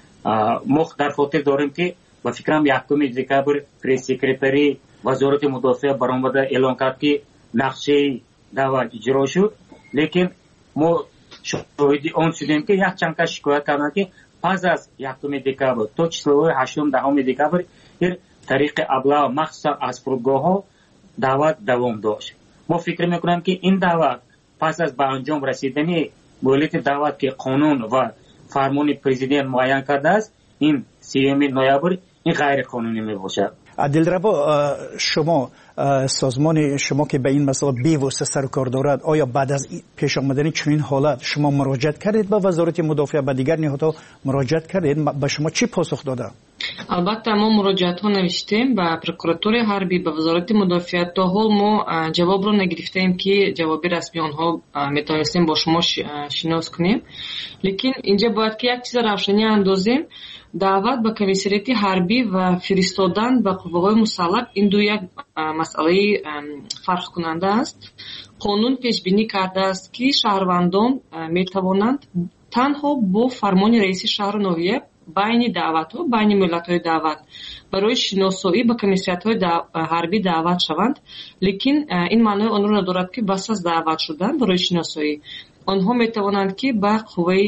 ما در خاطر داریم که به فکرم 1 دکبر پریس سکرتری وزارت مدافع برآمده اعلان کرد که نقشه دعوت اجرا شد، لیکن ما شاهدی آن شدیم که یک چند کس شکایت کردند که پس از 1 دکبر تا چهل 8-10 دکبر طریق ابله مخصوصا از فرودگاه ها دعوت دوام داشت. ما فکر میکنم که این دعوت پس از به انجام رسیدن مهلت دعوت که قانون و فرمان پرزیدنت معین کرده است، این 30 نوامبر این غیر قانونی می باشد. دلربا، شما سازمان شما که به این مسئله بی‌واسطه سر و کار دارد، آیا بعد از پیش آمدن چنین حالت شما مراجعت کردید به وزارت مدافع و دیگر نهادها مراجعت کردید؟ به شما چی پاسخ داده؟ البته ما مراجعت ها نوشتیم به پروکراتور حربی، به وزارت مدافع. تا حال ما جواب رو نگرفتیم که جواب رسمی آنها میتونستیم با شما شناس کنیم، لیکن اینجا باید که یک چیز روشنی اندازیم. دعوت به کمیسریت حربی و فرستادن به قوه‌های مسلح این دو یک مسئله فرق کننده است. قانون پیش بینی کرده است که شهروندان می توانند تنها با فرمان رئیس شهر نویه بین دعوت ها بین ملت های دعوت برای شناسایی به کمیسریت های حربی دعوت شوند، لیکن این معنی آن را ندارد که بس از دعوت شدن برای شناسایی آنها می توانند که به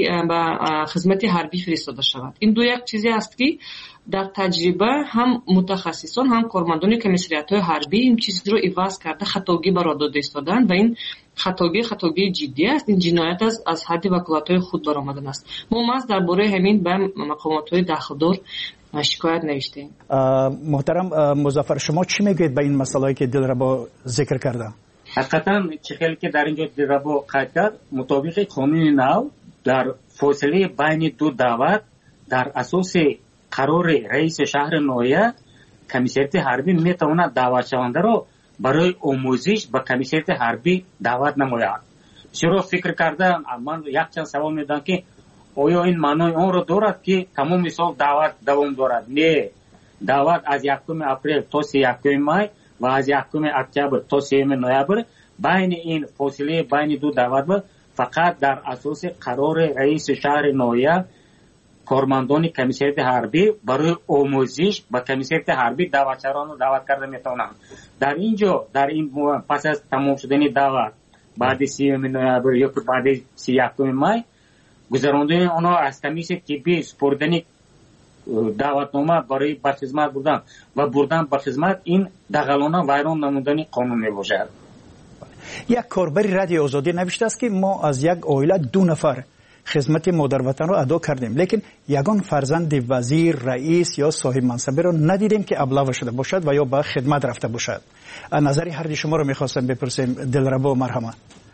خدمت حربی فرستاده شوند. این دو یک چیزی است که در تجربه هم متخصصان هم کارمندان کمیسریت های حربی این چیز رو عوض کرده، خطاگی بر داده ایستادن و این خطاگی جدی است. این جنایت از حد وکالت های خود برآمدن است. ما درباره همین به مقامات های داخلدار شکایت نوشتیم. محترم مظفر، شما چی میگید به این مسئله که دلربا ذکر کرده؟ حقیقتا چیزی که در اینجا دلربا قید کرد مطابق قانون نو در فاصله بین دو دعوت در اساس قرار رئیس شهر نویه کمیسریت حربی میتواند دعوت شونده را برای آموزش به کمیسریت حربی دعوت نماید. چرا فکر کردم من یک چند سوال میدم که آیا این معنای آن را دارد که تمام سال دعوت دوام دارد؟ نه، دعوت از 1 اپریل تا 31 مای و از 1 اکتبر تا 3 نوامبر بین این فاصله بین دو دعوت فقط در اساس قرار رئیس شهر نویه کارمندان کمیسریت حربی برای آموزش به کمیسریت حربی دعوتچران رو دعوت کرده میتونند. در اینجا در این پس از تمام شدن دعوت بعد 30 نوامبر یا بعد 31 مای گذراندن آنها از کمیسیون طبی سپردن دعوتنامه برای برخدمت بودن و بردن برخدمت این دغلانه ویران نمودن قانون می باشد. یک کاربر رادیو آزادی نوشته است که ما از یک عائله 2 نفر خدمت مادر وطن را ادا کردیم، لیکن یگان فرزند وزیر، رئیس یا صاحب منصبه را ندیدیم که ابلاغ شده باشد و یا به خدمت رفته باشد. نظر هر دو شما را میخواستم بپرسیم. دلربا مرحمت.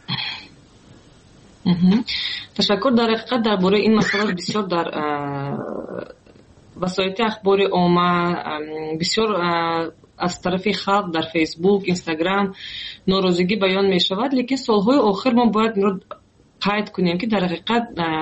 تشکر. در حقیقت درباره این مسئله بسیار در وسایل اخبار عامه بسیار از طرف خلق در فیسبوک، اینستاگرام ناراضگی بیان می شود، لیکن سالهای آخر ما باید قید کنیم که در حقیقت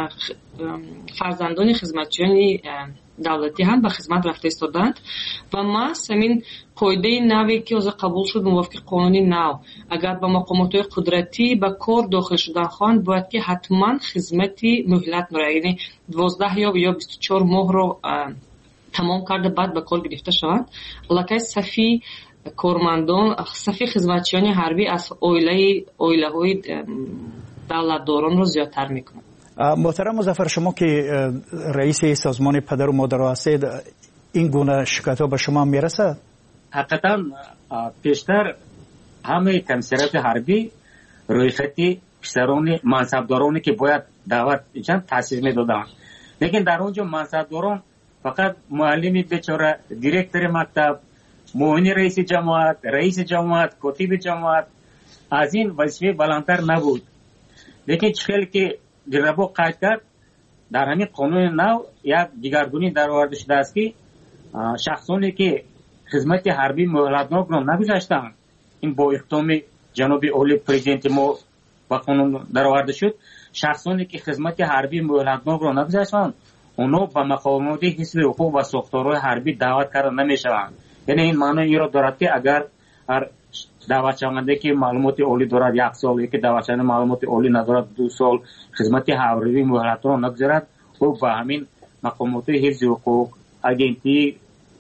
فرزندان خدمتچیان دولتی هم به خدمت رفته ایستادند و ما همین قاعده نوی که از قبول شد موافق قانونی نو، اگر به مقامات قدرتی به کار داخل شدن خواهند باید که حتما خدمتی مهلت مرا، یعنی 12 یا 24 ماه رو تمام کرده بعد به کار گرفته شوند. لکه صفی کارمندان، صفی خدمتچیان حربی از عائله های دولتداران رو زیادتر میکنند. محترم مظفر، شما که رئیس سازمان پدر و مادر هستید، این گونه شکایت ها به شما میرسد؟ حقیقتا پیشتر همه کمیسریات حربی روی خطی پسران منصبدارانی که باید دعوت جان تاثیر میدادند، لیکن در اونجا منصبداران فقط معلمی بیچاره، دیرکتور مکتب، معاون رئیس جماعت، کاتب جماعت از این وظیفه بلندتر نبود. لیکن چخیل که دلربا قید کرد در همین قانون نو یک دیگرگونی در آورده شده است که شخصانی که خدمت حربی مهلتناک را نگذاشتند، این با اقدام جناب عالی پرزیدنت ما با قانون در آورده شد، شخصانی که خدمت حربی مهلتناک را نگذاشتند اونا به مقامات حزب حقوق و ساختارهای حربی دعوت کرده نمیشوند. یعنی این معنی این را دارد که اگر هر دعوت شونده که معلومات عالی دارد 1 سال، یکی دعوت شونده معلومات عالی ندارد 2 سال، خدمت حربی مهلت را نگذارد، او به همین مقامات حزب حقوق، اگنتی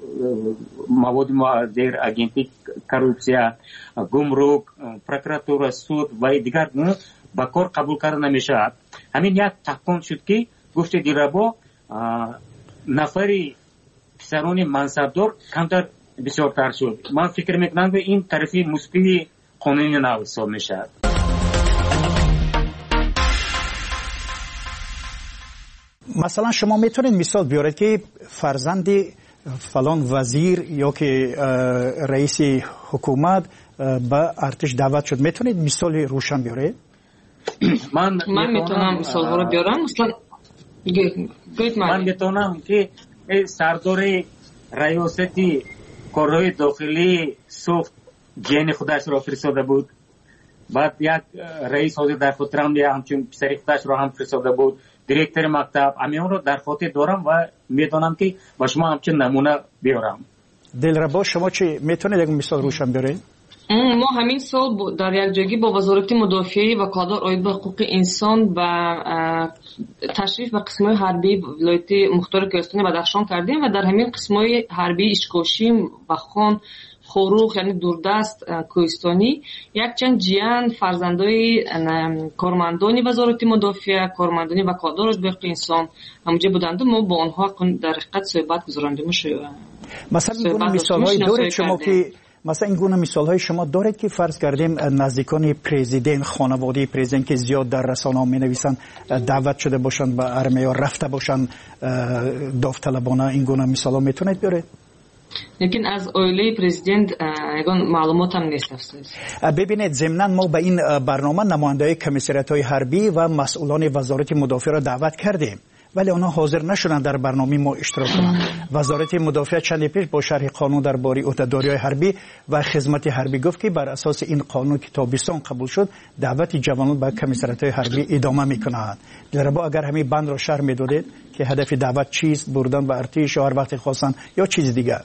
مواد مخدر، اگنتی کروپسیا، گمرک، پروکراتور، سود و دیگر با کار قبول کرده نمیشود. همین یک تحقیق شد که گفت دلربا نفری پسران منصبدار کمتر بسیارتر شد. من فکر میکنم که این طرفی مثبت قانونی نو حساب میشد. مثلا شما میتونید مثال بیارید که فرزند فلان وزیر یا که رئیس حکومت به ارتش دعوت شد، میتونید مثال روشن بیارید؟ من میتونم مثال ها رو بیارم. مثلا من میتونم که سردار ریاستی کارهای داخلی سوخت جین خودش را فرستاده بود، بعد یک رئیس حاضر در خاطرم همچون پسری خودش را هم فرستاده بود، دیرکتور مکتب، همیان را در خاطر دارم و میتونم که با شما همچون نمونه بیارم. دلربا شما چی میتونید یک مثال روشن بیارید؟ ما همین سال در یک جایی با وزارت مدافعه و کادر عاید به حقوق انسان و تشریف به قسم‌های حربی ولایت مختار کوهستان بدخشان کردیم و در همین قسم‌های حربی اشکاشیم و خان خوروخ یعنی دوردست کوهستانی یک چند جیان فرزندای کارمندانی وزارت مدافعه، کارمندانی و کادر عاید به حقوق انسان همونجا بودند و ما با آنها در حقیقت صحبت گذراندیم. مثلا این گونه مثال‌های دارید شما که مثلا این گونه مثال‌های شما دارید که فرض کردیم نزدیکان پرزیدنت، خانواده پرزیدنت که زیاد در رسانه‌ها می‌نویسن دعوت شده باشند به ارمیا رفته باشند داوطلبانه، این گونه مثال‌ها میتونید بیارید؟ لیکن از عائله پرزیدنت یگان معلومات هم نیست افسوس. ببینید ضمناً ما به این برنامه نماینده‌های کمیسریات‌های حربی و مسئولان وزارت مدافعه را دعوت کردیم ولی آنها حاضر نشدند در برنامه ما اشتراک کنند. وزارت مدافعه چند پیش با شرح قانون درباره عهده‌داری‌های حربی و خدمت حربی گفت که بر اساس این قانون که تابستان قبول شد دعوت جوانان به کمیسریات‌های حربی ادامه می‌کنند. دلربا اگر همین بند را شرح می‌دادید که هدف دعوت چیست، بردن به ارتش هر وقت خواستن یا چیز دیگر؟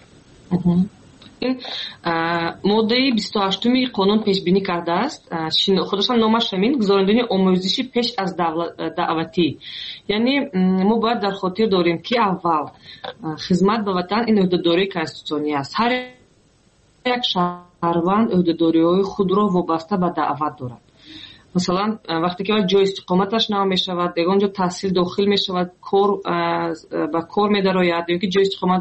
این ماده 28 قانون پیش بینی کرده است، خودشان نامش همین گزارندگی آموزشی پیش از دعوتی، یعنی ما باید در خاطر داریم که اول خدمت به وطن این عهده‌داری کانستیتوسیونی است. هر یک شهروند عهده‌داری‌های خود را وابسته به دعوت دارد. مثلا وقتی که جای استقامتش نام می شود، دیگه اونجا تحصیل داخل می شود، کار به کار می درآید، یا که جای استقامت رو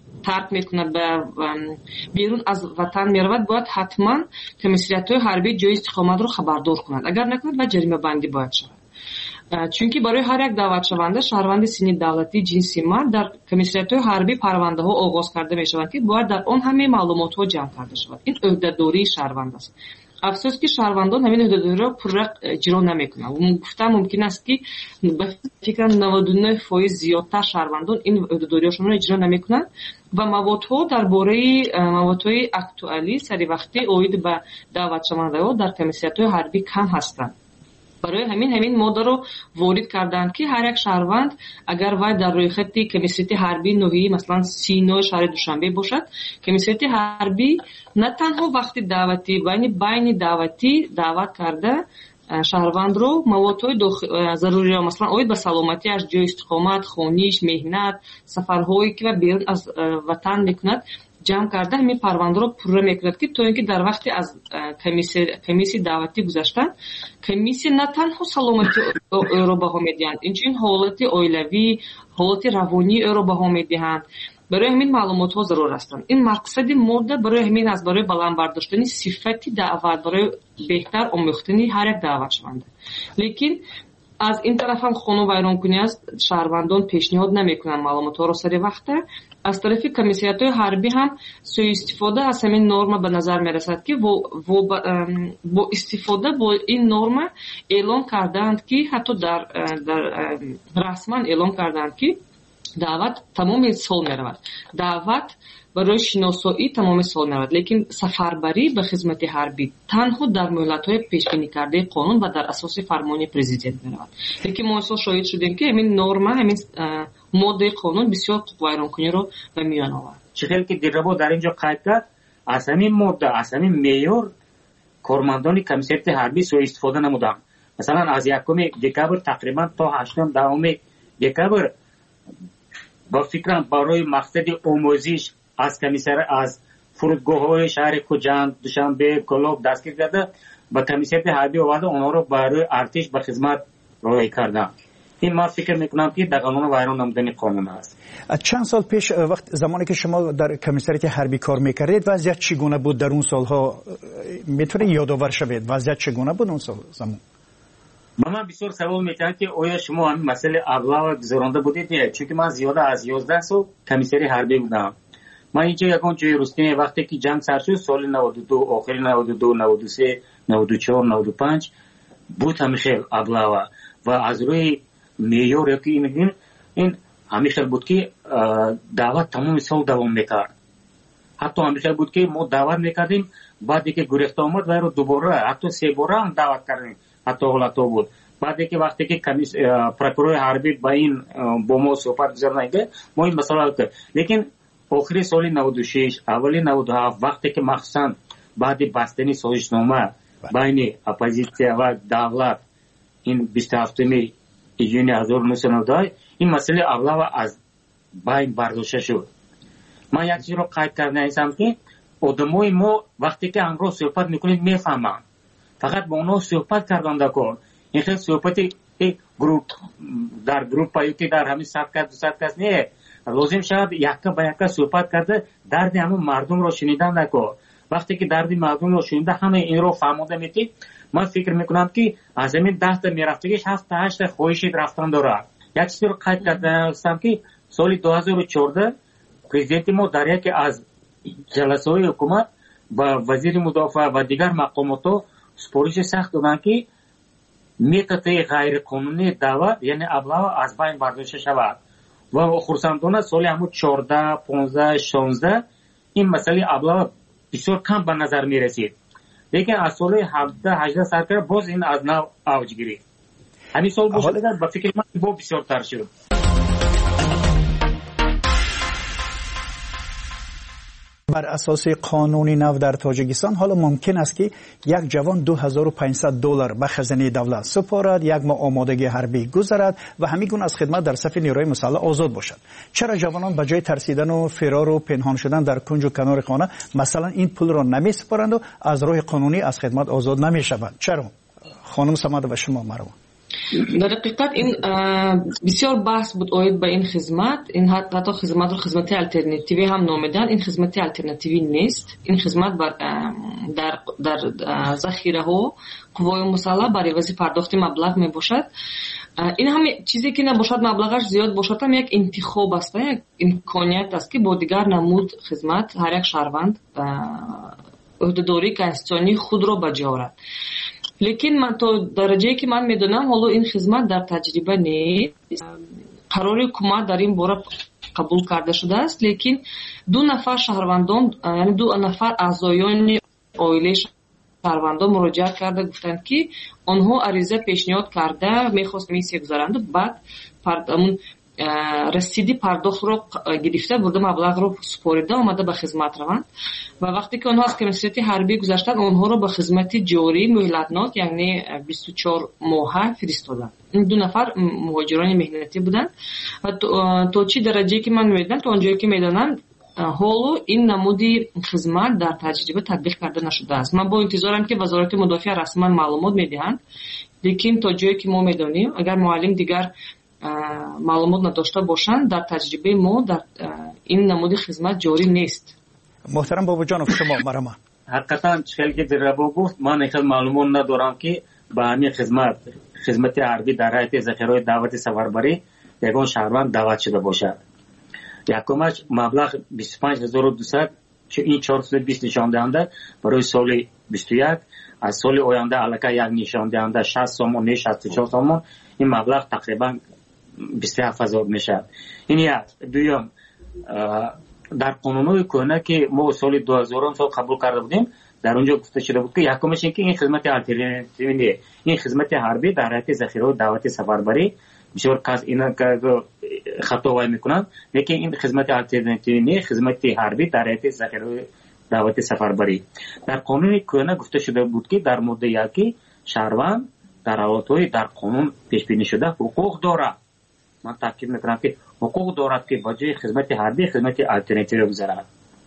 ترک میکند به بیرون از وطن میرود، باید حتما کمیسریت‌های حربی جای استقامت رو خبردار کند. اگر نکند و جریمه بندی باید شود. چونکه برای هر یک دعوت شونده شهروند سینی دولتی جنسی مرد در کمیسریت‌های حربی پرونده ها آغاز کرده میشوند که باید در آن همه معلومات ها جمع کرده شود. این عهده‌داری شهروند است. افسوس که شهروندان همین عهده‌داری را پورا اجرا نمیکنند. گفتم ممکن است که به فکر 99% زیادتر شهروندان این عهده‌داریشون را اجرا نمیکنند و موادها درباره موادهای اکتوالی سری وقتی اوید به دعوت شونده‌ها در کمیسریت‌های حربی کم هستند. برای همین ماده رو وارد کردند که هر یک شهروند اگر وای در روی خط کمیسریت حربی نوعی مثلا 39 شهر دوشنبه باشد، کمیسریت حربی نه تنها وقتی دعوتی بین دعوتی دعوت کرده شهروند رو موادهای ضروری را مثلا اوید به سلامتیش، جای استقامت، خانیش، مهنت، سفرهایی که بیرون از وطن میکند جمع کرده همین پرونده رو پوره میکند که تا اینکه در وقتی از کمیسی دعوتی گذشتن، کمیسی نه تنها سلامتی او رو بها میدهند، اینچنین حالت اویلوی، حالت روانی او رو بها میدهند. برای همین معلومات ها ضرور هستند. این مقصد ماده برای همین از برای بلند برداشتن صفتی دعوت، برای بهتر آموختن هر یک دعوت شونده. لیکن از این طرف هم خانه ویرانکنی است، شهروندان پیشنهاد نمیکنن معلومات ها رو سری وقت. از طرف کمیسریت‌های حربی هم سوء استفاده از همین نرم به نظر میرسد که با استفاده با این نرم اعلام کردند که حتی در رسما اعلام کردند که دعوت تمام سال میرود، دعوت برای شناسایی تمام سال میرود، لیکن سفربری به خدمت حربی تنها در مهلت‌های پیشبینی کرده قانون و در اساس فرمان پرزیدنت میرود. لیکن ما اصلا شاهد شدیم که همین نرم، همین ماده قانون بسیار ویرانکنی رو به میان آورد. چخیل که دیربا در اینجا قید کرد، از همین ماده، از همین معیار کارمندان کمیسریت حربی سوء استفاده نمودند. مثلا از 1 دکبر تقریبا تا 8 دکبر با فکرم برای مقصد آموزش از از فرودگاه‌های شهر کوجند، دوشنبه، کلوب دستگیر کرده، با کمیسریت حربی آورده اونها رو برای ارتش به خدمت روی کردن. این ما فکر میکنم که در قانون ویران نمودن قانون است. چند سال پیش وقت زمانی که شما در کمیسریت حربی کار میکردید وضعیت چگونه بود در اون سالها؟ میتونید یادآور شوید وضعیت چگونه بود اون زمان؟ من بسیار سوال میکنم که آیا شما همین مسئله ابلاغ گذرانده بودید یا؟ چون من زیاده از 11 سال کمیسری حربی بودم. من اینجا یکم جای رستمی وقتی که جنگ سر شد سال 92 آخر 92 93 94 95 بود همیشه ابلاغ و از روی معیار که میگین این همیشه بود که دعوت تمام سال دوام میکرد. حتی همیشه بود که ما دعوت میکردیم بعدی که گریخته آمد و رو دوباره حتی 3 بار هم دعوت کردیم. حتی حالت بود بعدی که وقتی که پروکورور حربی با این با ما صحبت گذارنده ما این مسئله کرد. لیکن آخری سال 96 اولی 97 وقتی که مخصوصا بعد بستنی سازشنامه بین اپوزیسیون و دولت این 27 ایون 1992 این مسئله اولا از بین برداشته شد. من یک چیز رو قید کردم هستم که آدمای ما وقتی که امروز صحبت میکنید میفهمن، فقط با اونها صحبت کردن دکار. این خیلی صحبت گروپ در گروپ یا که در همین 100 کس 200 کس نه، لازم شد یکا با یکا صحبت کرده درد همون مردم رو شنیدن دکار. وقتی که درد مردم رو شنیده همه این رو فهمیده میتی. من فکر میکنم که از همین 10 تا میرفتگیش 7 تا 8 تا خواهش رفتن داره. یک چیزی رو قید کردم هستم که سال 2014 پرزیدنت ما در یکی از جلسه های حکومت با وزیر مدافع و دیگر مقامات سپارش سخت دادن که میتونه غیر قانونی دعوت یعنی ابلاغ از بین برداشته شود و خرسندانه سال همون 14 15 16 این مسئله ابلاغ بسیار کم به نظر میرسید. لیکن از سال 17 18 سرکار باز این از نو اوج گرفت. همین سال باشه با فکر من با بسیار تر شد. بر اساس قانونی نو در تاجیکستان حالا ممکن است که یک جوان $2500 به خزانه دولت سپارد، یک ماه آمادگی حربی گذرد و همین از خدمت در صف نیروی مسلح آزاد باشد. چرا جوانان به جای ترسیدن و فرار و پنهان شدن در کنج و کنار خانه مثلا این پول را نمی سپارند و از راه قانونی از خدمت آزاد نمی شوند؟ چرا؟ خانم سمد و شما مروه. در حقیقت این بسیار بحث بود اوید به این خدمت. این حتی خدمت رو خدمت الटरनेटिव्ی هم نامیدن. این خدمت الटरनेटिव्ی نیست. این خدمت در ذخیره ها قوای مسلح برای عوض پرداخت مبلغ می باشد. این هم چیزی که نباشد مبلغش زیاد باشد هم یک انتخاب است، یک امکانیت است که با دیگر نمود خدمت هر یک شهروند عهدهداری کنستیتوشنی خود را بجارد. لیکن من تا درجه‌ای که من میدونم حالا این خدمت در تجربه نیست. قرار حکومت در این باره قبول کرده شده است، لیکن 2 نفر شهروندان یعنی 2 نفر اعضایان عائله شهروندان مراجعه کرده گفتند که آنها عریضه پیشنهاد کرده میخواست میسی گذارند، بعد اون رسیدی پرداخت رو گرفته برده مبلغ رو سپاریده آمده به خدمت روند و وقتی که آنها از کمیسیت حربی گذاشتن آنها رو به خدمت جاری مهلتناک یعنی 24 ماه فرستادن. این 2 نفر مهاجران مهنتی بودند و تا چی درجه که من میدونم تا اونجایی که میدونم حالا این نمودی خدمت در تجربه تطبیق کرده نشده است. من با انتظارم که وزارت مدافع رسما معلومات میدهند، لیکن تا جایی که ما میدونیم اگر معلم دیگر معلومات نداشته باشند در تجربه ما در این نمود خدمت جاری نیست. محترم بابا جانов شما مرحبا. حقیقتا چیزی که در رابو گفت من اصلا معلومات ندارم که به همین خدمت حربی در حیات ذخیره دعوت سفربری یگان شهروند دعوت شده باشد. یکمش مبلغ 25200 که این 420 نشان دهنده برای سال 21 از سال آینده علاقه یک نشان دهنده 60 سومون 64 سومون این مبلغ تقریبا 27000 میشه. این یک. دوم در قانونی کهنه که ما سال 2000 سال قبول کرده بودیم در اونجا گفته شده بود که یکمش این که این خدمت الटरनेटिव्ی این خدمت حربی در حیات ذخیره دعوت سفربری بسیار کس اینا خطا وای میکنن، لیکن این خدمت الटरनेटिव्ی نه خدمت حربی در حیات ذخیره دعوت سفربری در قانون کهنه گفته شده بود که در مورد یکی شهروند در حالت‌های در قانون پیش بینی شده حقوق دارد. من تاکید میکنم که حقوق دارد که با جای خدمت حربی خدمت الटरनेटिव्ی بگذارد.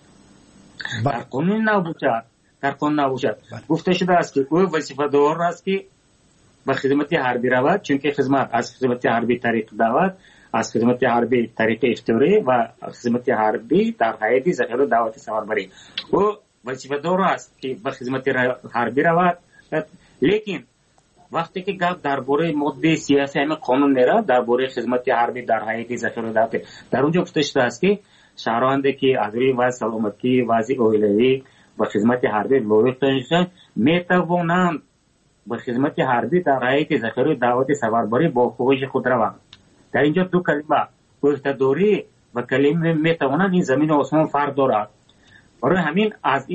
در قانون نباشد. گفته شده است که او وظیفه دار است که به خدمت حربی رود، چون که خدمت از خدمت حربی طریق دعوت، از خدمت حربی طریق اختیاری و خدمت حربی در حیات ذخیره دعوت سفربری او وظیفه دار است که به خدمت حربی رود. لیکن وقتی که گپ درباره ماده سیاسی همه قانون میره درباره خدمت حربی در حیات ذخیره دعوت در اونجا گفته شده است که شهروندی که از روی وضع سلامتی وضع عائله‌ای و خدمت حربی لایق دانشجو میتوانند به خدمت حربی در حیات ذخیره دعوت سفربری با خواهش خود روند. در اینجا 2 کلمه عهدهداری و کلمه میتوانند این زمین و آسمان فرق دارد. برای همین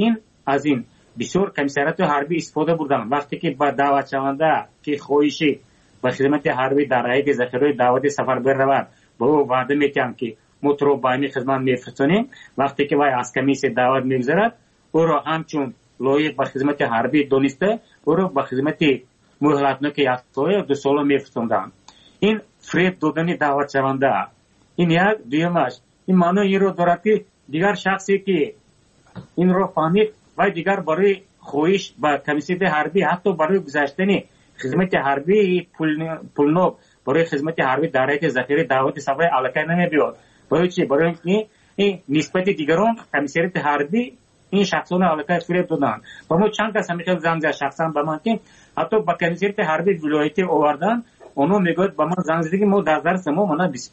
از این بسیار کمیسریات حربی استفاده بردن. وقتی که با دعوت شونده که خواهشی به خدمت حربی در حیات ذخیره دعوت سفربری رود با او وعده میکنم که ما تو رو با این خدمت میفرستانیم، وقتی که وای از کمیسیون دعوت میگذارد او را همچون لایق به خدمت حربی دانسته او را به خدمت مهلتناک 1 سال 2 سال میفرستاندن. این فریب دادن دعوت شونده. این یک. دومش این معنی این رو دارد که دیگر شخصی که این رو فهمید و دیگر برای خواهش با کمیسیون حربی حتی برای گذاشتن خدمت حربی پولناب برای خدمت حربی در حیات ذخیره دعوت سفربری علاقه نمیبیاد. برای چی؟ برای این نسبت دیگران کمیسریات حربی این شخصان علاقه فریب دادن. و ما چند کس همیشه زنگ زد شخصا به من که حتی با کمیسریات حربی ولایتی آوردن اونو میگوید با من زنگ زدی که ما در ظرف ما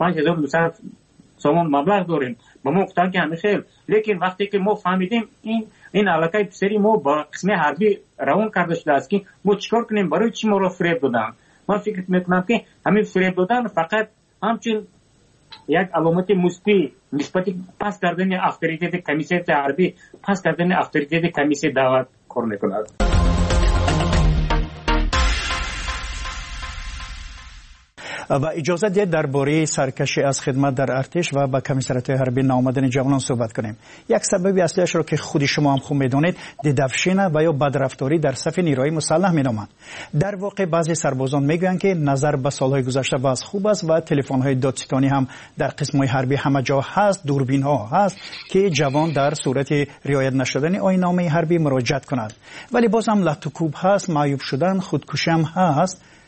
25200 سومون مبلغ داریم. با ما گفتن که همیشه، لیکن وقتی که ما فهمیدیم این علاقه سری ما با قسم حربی روان کرده شده است که ما چیکار کنیم، برای چی ما رو فریب دادن. من فکر میکنم که همین فریب دادن فقط همچون یک علامت مثبت نسبت پاس کردن اتوریته کمیسیون حربی پاس کردن اتوریته کمیسیون دعوت کار میکند. و اجازه دید درباره سرکشی از خدمت در ارتش و با کمیسریات حربی ناآمدن جوانان صحبت کنیم. یک سبب اصلیش رو که خود شما هم خوب میدونید ددفشین و یا بدرفتاری در صف نیروهای مسلح مینامند. در واقع بعضی سربازان میگویند که نظر به سالهای گذشته باز خوب است و تلفن‌های دادستانی هم در قسم‌های حربی همه جا هست، دوربین‌ها هست که جوان در صورت رعایت نشدن آیین‌نامه حربی مراجعت کند. ولی باز هم لطوکوب هست، معیوب شدن، خودکشی هم هست.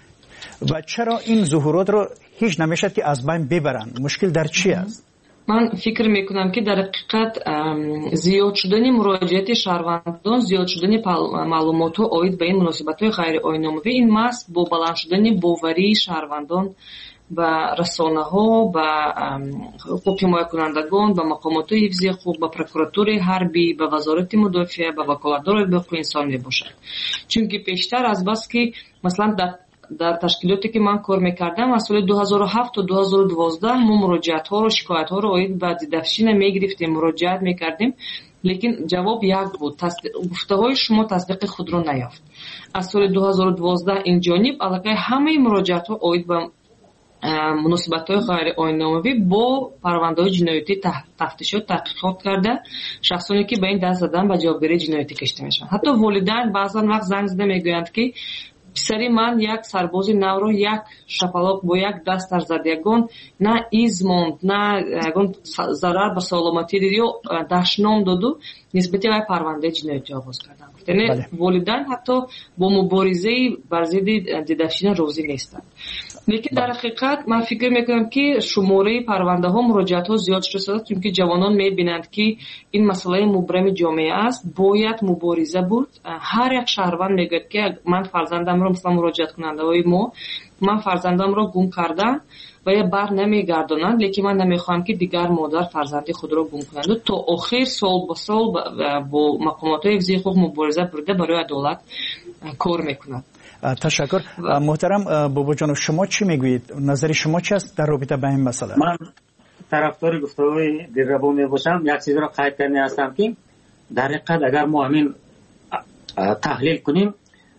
و چرا این ظهورات رو هیچ نمیشد که از بین ببرن؟ مشکل در چی است؟ من فکر میکنم که در حقیقت زیاد شدن مراجعات شهروندان، زیاد شدن معلومات اوید به این مناسبت های غیر آیین‌ناموی، این محض با بلند شدن باوری شهروندان با رسانه ها، با حقوق حمایت کنندگان، با مقامات حفظی حقوق، با پروکراتور حربی، با وزارت مدافعه، با وکالتدار حقوق انسان میباشد. چون که پیشتر از بس که مثلا در تشکیلاتی که من کار میکردم از سال 2007 تا 2012 ما مراجعات ها و شکایت ها رو اوید به دیدفشین میگرفتیم، مراجعت میکردیم، لیکن جواب یک بود. گفته های شما تصدیق خود رو نیافت. از سال 2012 این جانب علاقه همه مراجعات ها اوید به مناسبت های غیر آیین‌ناموی با پرونده های جنایتی تفتیشات تحقیقات کرده، شخصانی که به این دست زدن به جوابگیری جنایتی کشیده میشن. حتی والدین بعضا وقت زنگ زده میگویند که پسری من یک سرباز نو رو یک شپلاق با یک دست در زد، یگان نه ایز موند، نه یگان ضرر به سلامتی دید یا دشنام دادو نسبتی به پرونده جنایتی آغاز کردن. یعنی والدین حتی با مبارزه بر ضد دیدشین روزی نیستند. لیکن در حقیقت من فکر میکنم که شماره پرونده ها، مراجعات ها زیاد شده، چون که جوانان میبینند که این مسئله مبرم جامعه است، باید مبارزه بود. هر یک شهروند میگه که من فرزندم رو، مثلا مراجعات کننده های ما، من فرزندم رو گم کردم و یا بر نمیگردانند، لیکن من نمیخوام که دیگر مادر فرزندی خود را گم کنند. تا آخر سال با سال با مقامات حفظی حقوق مبارزه برده برای عدالت کار میکنند. تشکر. محترم بابا جان، شما چی میگویید؟ نظر شما چی است در رابطه با این مسئله؟ من طرفدار گفتگوی دلربا میباشم. یک چیز را قید کرده هستم که در حقیقت اگر ما همین تحلیل کنیم،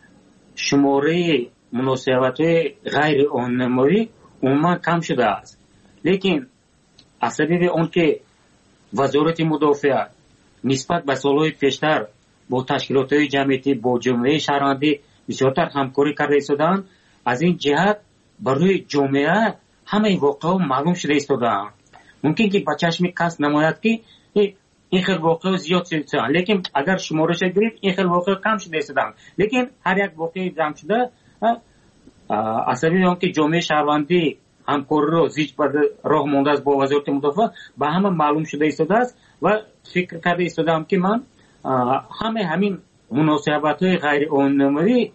شماره مناسبت غیر آیین‌ناموی عموما کم شده است، لیکن از سبب اون که وزارت مدافعه نسبت به سالهای پیشتر با تشکیلات جمعیتی، با جمعیت شهروندی بسیارتر همکاری کرده ایستادند، از این جهت برای جامعه همه واقعا معلوم شده ایستادند. ممکن که با چشم کس نماید که این خیلی واقعا زیاد شده، لیکن اگر شمارش گرفت این خیلی واقعا کم شده ایستادند. لیکن هر یک واقعی جمع شده از سبب اون که جامعه شهروندی همکاری رو زیج بر راه مانده است با وزارت مدافعه به همه معلوم شده ایستاده است و فکر کرده ایستادم که من همین مناسبت‌های غیر آیین‌ناموی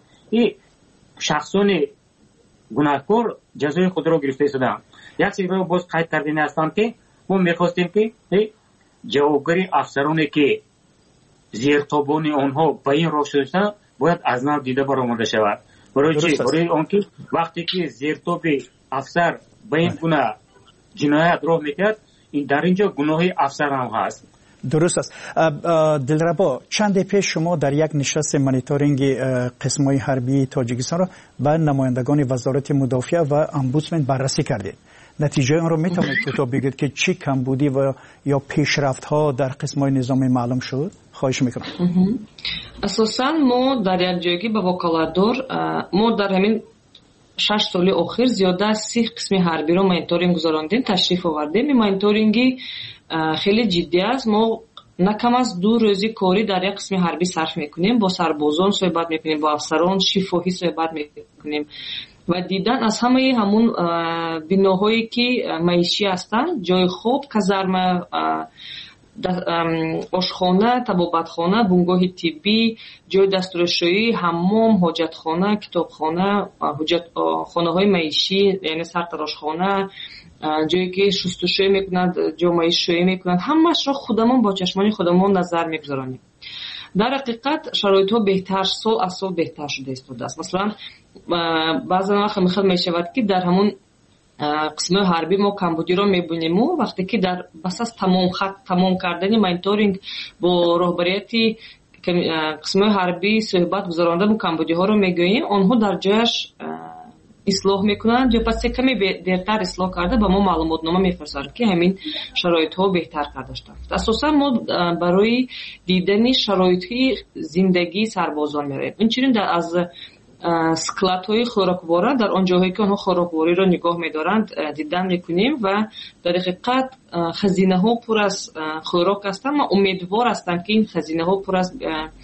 شخصان گناهکار جزای خود را گرفته ایستادند. یک چیز رو باز قید کردین هستم که ما می‌خواستیم که جوابگیری افسرانی که زیرتابان آنها به این راه شدند باید از نو دیده برآورده شود. برای چی؟ برای آنکه وقتی که زیرتاب افسر به این گناه جنایت راه می‌کرد، این در اینجا گناه افسر هم هست. درست است. دلربا، چند پیش شما در یک نشست مانیتورینگ قسم‌های حربی تاجیکستان را با نمایندگان وزارت مدافعه و امبودسمن بررسی کردید. نتیجه آن را میتونید کوتاه بگید که چی کمبودی و یا پیشرفت‌ها در قسم‌های نظامی معلوم شد؟ خواهش میکنم. اساساً ما در یک جایی به وکالتدار ما در همین 6 سال اخیر زیاده از 30 قسم حربی رو مانیتورینگ گذراندیم، تشریف آوردیم. این مانیتورینگی خیلی جدی است. ما نکم از 2 روزی کاری در یک قسم حربی صرف میکنیم، با سربازان صحبت میکنیم، با افسران شفاهی صحبت میکنیم و دیدن از همون بناهایی که معیشی هستند، جای خوب، کازرمه، آشخانه، طبابتخانه، بنگاه طبی، جای دستورالشویی، حمام، حاجتخانه، کتابخانه، خانه های معیشی یعنی سرتراشخانه، جایی که شستشویی میکنند، جامعه شویی میکنند، همش را خودمون با چشمان خودمون نظر میگذارانیم. در حقیقت شرایط ها بهتر، سال از سال بهتر شده است. مثلا بعضی وقت میخواد میشود که در همون قسم حربی ما کمبودی را میبینیم و وقتی که در بس از تمام کردن مانیتورینگ با رهبریت قسم حربی صحبت گذرانده و کمبودی ها رو میگوییم، آنها در جایش اصلاح میکنند یا پس کمی دیرتر اصلاح کرده به ما معلومات نامه میفرستند که همین شرایط ها بهتر کرده شده. اساسا ما برای دیدن شرایط زندگی سربازان میریم. اینچنین در از سکلات های خوراکواره در آن جاهایی که آنها خوراکواری را نگاه می‌دارند دیدن می‌کنیم و در حقیقت خزینه ها پر از خوراک هستند. ما امیدوار هستم که این خزینه ها پر از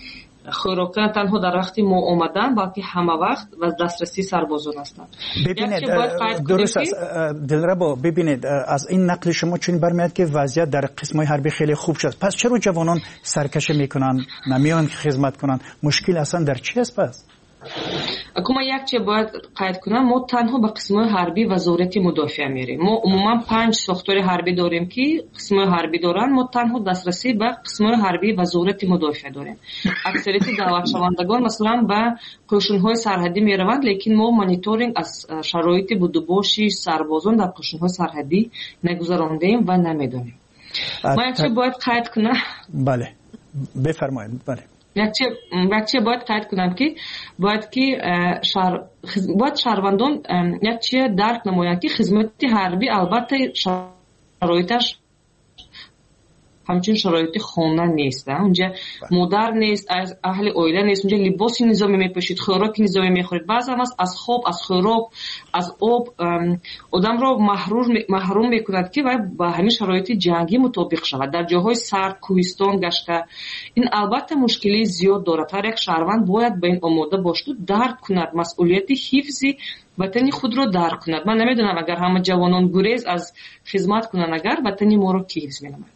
خوراک نه تنها در وقتی ما اومدن بلکه همه وقت و دسترسی سربازان هستند. ببینید درست است دلربا، ببینید از این نقل شما چون برمیاد که وضعیت در قسم‌های حربی خیلی خوب شد، پس چرا جوانان سرکشه میکنن نمیان خدمت کنن؟ مشکل اصلا در چی است پس؟ اما یک چیز باید قید کنم، ما تنها به قسم‌های حربی وزارت مدافع میریم. ما عموما 5 ساختار حربی داریم که قسم‌های حربی دارن، ما تنها دسترسی به قسم‌های حربی وزارت مدافع داریم. اکثریت دعوت شوندگان مثلا به قشون‌های سرحدی میروند، لیکن ما مانیتورینگ از شرایط بودوباشی سربازان در قشون‌های سرحدی نگذراندیم و نمیدونیم. ما یک چیز باید قید کنم. بله بفرمایید. بله یک چیز باید قید کنم که باید شهروندان یک چیز درک نمایند که خدمت حربی البته شرایطش همچون شرایط خانه نیست، اونجا مادر نیست، از اهل اویله نیست، اونجا لباسی نظامی میپوشید، خوراک نظامی میخورید، بعضی هم از خواب، از خوراک، از آب آدم را محروم میکند که با همین شرایط جنگی مطابق شود. در جاهای سرد کوهستان گشته این البته مشکلی زیاد دارد. هر یک شهروند باید به این آماده باشد و درک کند مسئولیت حفظ وطن خود را درک کند. من نمیدونم اگر همه جوانان گریز از خدمت کنند، اگر وطن ما را کی حفظ می‌نماید؟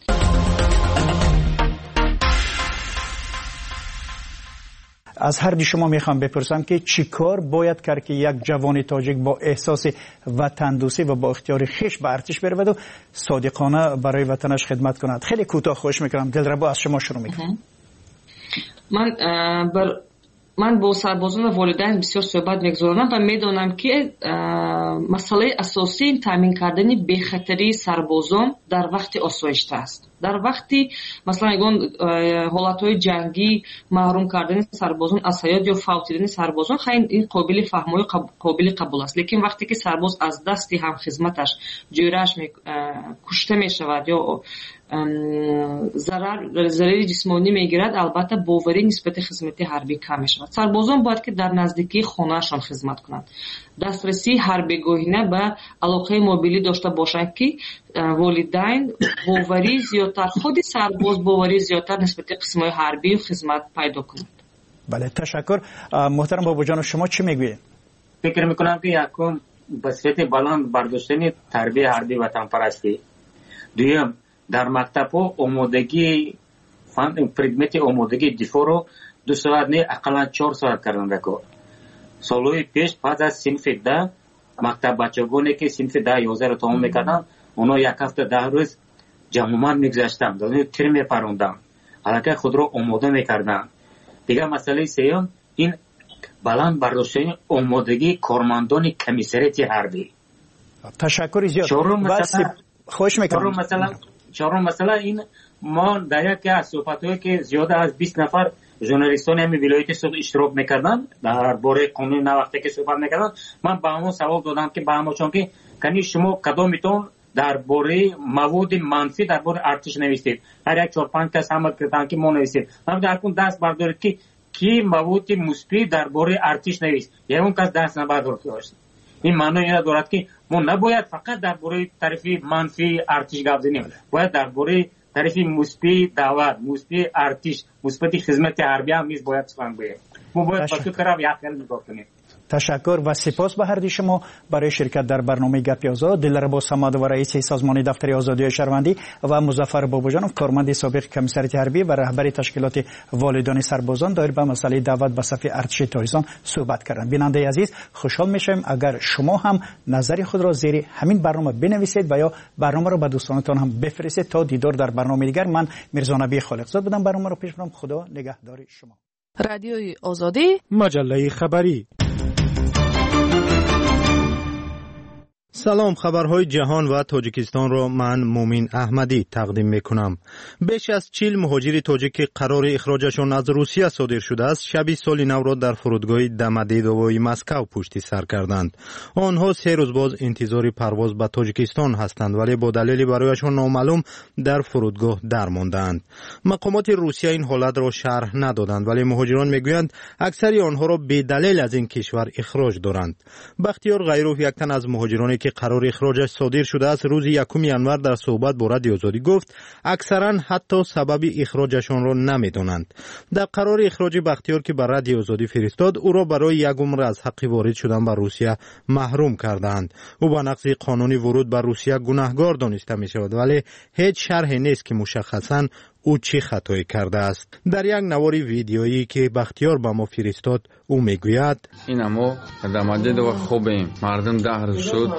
از هر دی شما میخوام بپرسم که چی کار باید کرد که یک جوان تاجیک با احساس وطن دوستی و با اختیار خویش به ارتش برود و صادقانه برای وطنش خدمت کند؟ خیلی کوتاه خواهش میکنم. دلربا از شما شروع میکنم. من با سربازان و والدین بسیار صحبت میگذارم و میدانم که مسئله اساسی این تامین کردن بخطری سربازان در وقت آسایش است. در وقتی مثلا حالتهای جنگی محروم کردن سربازان از حیات یا فوتیدن سربازان خیلی این قابل فهم و قابل قبول است، لیکن وقتی که سرباز از دستی هم خدمتش جویرش کشته می شود یا ضرر جسمانی میگیرد، البته باوری نسبت خدمت حربی کم می شود. سربازان باید که در نزدیکی خانهشان خدمت کنند. دسترسی حربیگاهینه به علاقه موبیلی داشته باشند که والدین باوری زیادتر، خود سرباز باوری زیادتر نسبت قسم‌های حربی و خدمت پیدا کنند. بله تشکر. محترم بابا جان شما چی میگویید؟ فکر میکنم که یکم بسیط بلند برداشتن تربیت حربی وطن پرستی، دویم در مکتب ها آمادگی پردمت آمادگی دفاع رو 2 ساعت نه اقلا 4 ساعت کردن رکو. سالهای پیش پس از صنف 10 مکتب بچگانی که صنف 10 11 رو تمام میکردن، اونا یک هفته 10 روز جمع‌آمد میگذاشتن، دانه تیر میپروندن، حالا خود رو آماده میکردن. دیگه مسئله سوم این بلند برداشتن آمادگی کارمندان کمیسریت حربی. تشکر زیاد. خوش میکنم. چهارم مثلا این ما در یک از صحبت‌هایی که زیاده از 20 نفر ژورنالیستان همین ولایت صبح اشتراک میکردن در باره قانون وقتی که صحبت میکردن، من با همون سوال دادم که با همون چون که کنی شما کدامتون در باره مواد منفی در باره ارتش نویسید؟ هر یک 4-5 کس هم کردن که ما نویسید. من در کن دست بردارید که کی مواد مثبت در باره ارتش نویس، یا اون کس دست نبرداشت. این معنی اینه دارد که ما نباید فقط در باره طرف منفی ارتش گپ بزنیم، باید در باره طرف مثبت دعوت، مثبت ارتش، مثبت خدمت حربی هم نیز باید سخن بگیم. ما باید با تو طرف یک خیال نگاه کنیم. تشکر و سپاس به هر دی شما برای شرکت در برنامه گپی آزاد. دلربا صمد و رئیس سازمان دفتر آزادی شهروندی و مظفر باباجانov کارمند سابق کمیسریت حربی و رهبر تشکیلات والدان سربازان دایر به مسئله دعوت به صف ارتش تاجیکستان صحبت کردند. بیننده عزیز خوشحال میشیم اگر شما هم نظر خود را زیر همین برنامه بنویسید و یا برنامه را به دوستانتان هم بفرستید. تا دیدار در برنامه دیگر، من میرزا نبی خالقزاد بودم. برنامه را پیش برم. خدا نگهدار شما. رادیوی آزادی، مجله خبری. سلام، خبرهای جهان و تاجیکستان را من مومین احمدی تقدیم میکنم. بیش از 40 مهاجر تاجیک قرار اخراجشان از روسیه صادر شده است شب سال نو را در فرودگاه دمدیدووی مسکو پشت سر کردند. آنها 3 روز باز انتظار پرواز به تاجیکستان هستند ولی با دلیلی برایشان نامعلوم در فرودگاه درماندند. مقامات روسیه این حالت را شرح ندادند ولی مهاجران میگویند اکثر آنها را به دلیل از این کشور اخراج دارند. بختیار غیروف یک تن از مهاجران که قرار اخراجش صادر شده است روز 1 ینور در صحبت با رادیو آزادی گفت اکثرا حتی سبب اخراجشان را نمیدانند. در قرار اخراج بختیار که بر رادیو آزادی فرستاد او را برای یک عمر از حق وارد شدن به روسیه محروم کردند. او با نقض قانون ورود به روسیه گناهکار دانسته می شود ولی هیچ شرحی نیست که مشخصاً او چی خطایی کرده است. در یک نوار ویدیویی که بختیار به ما فرستاد او میگوید این اما در مدت و خوبیم مردم 10 روز شد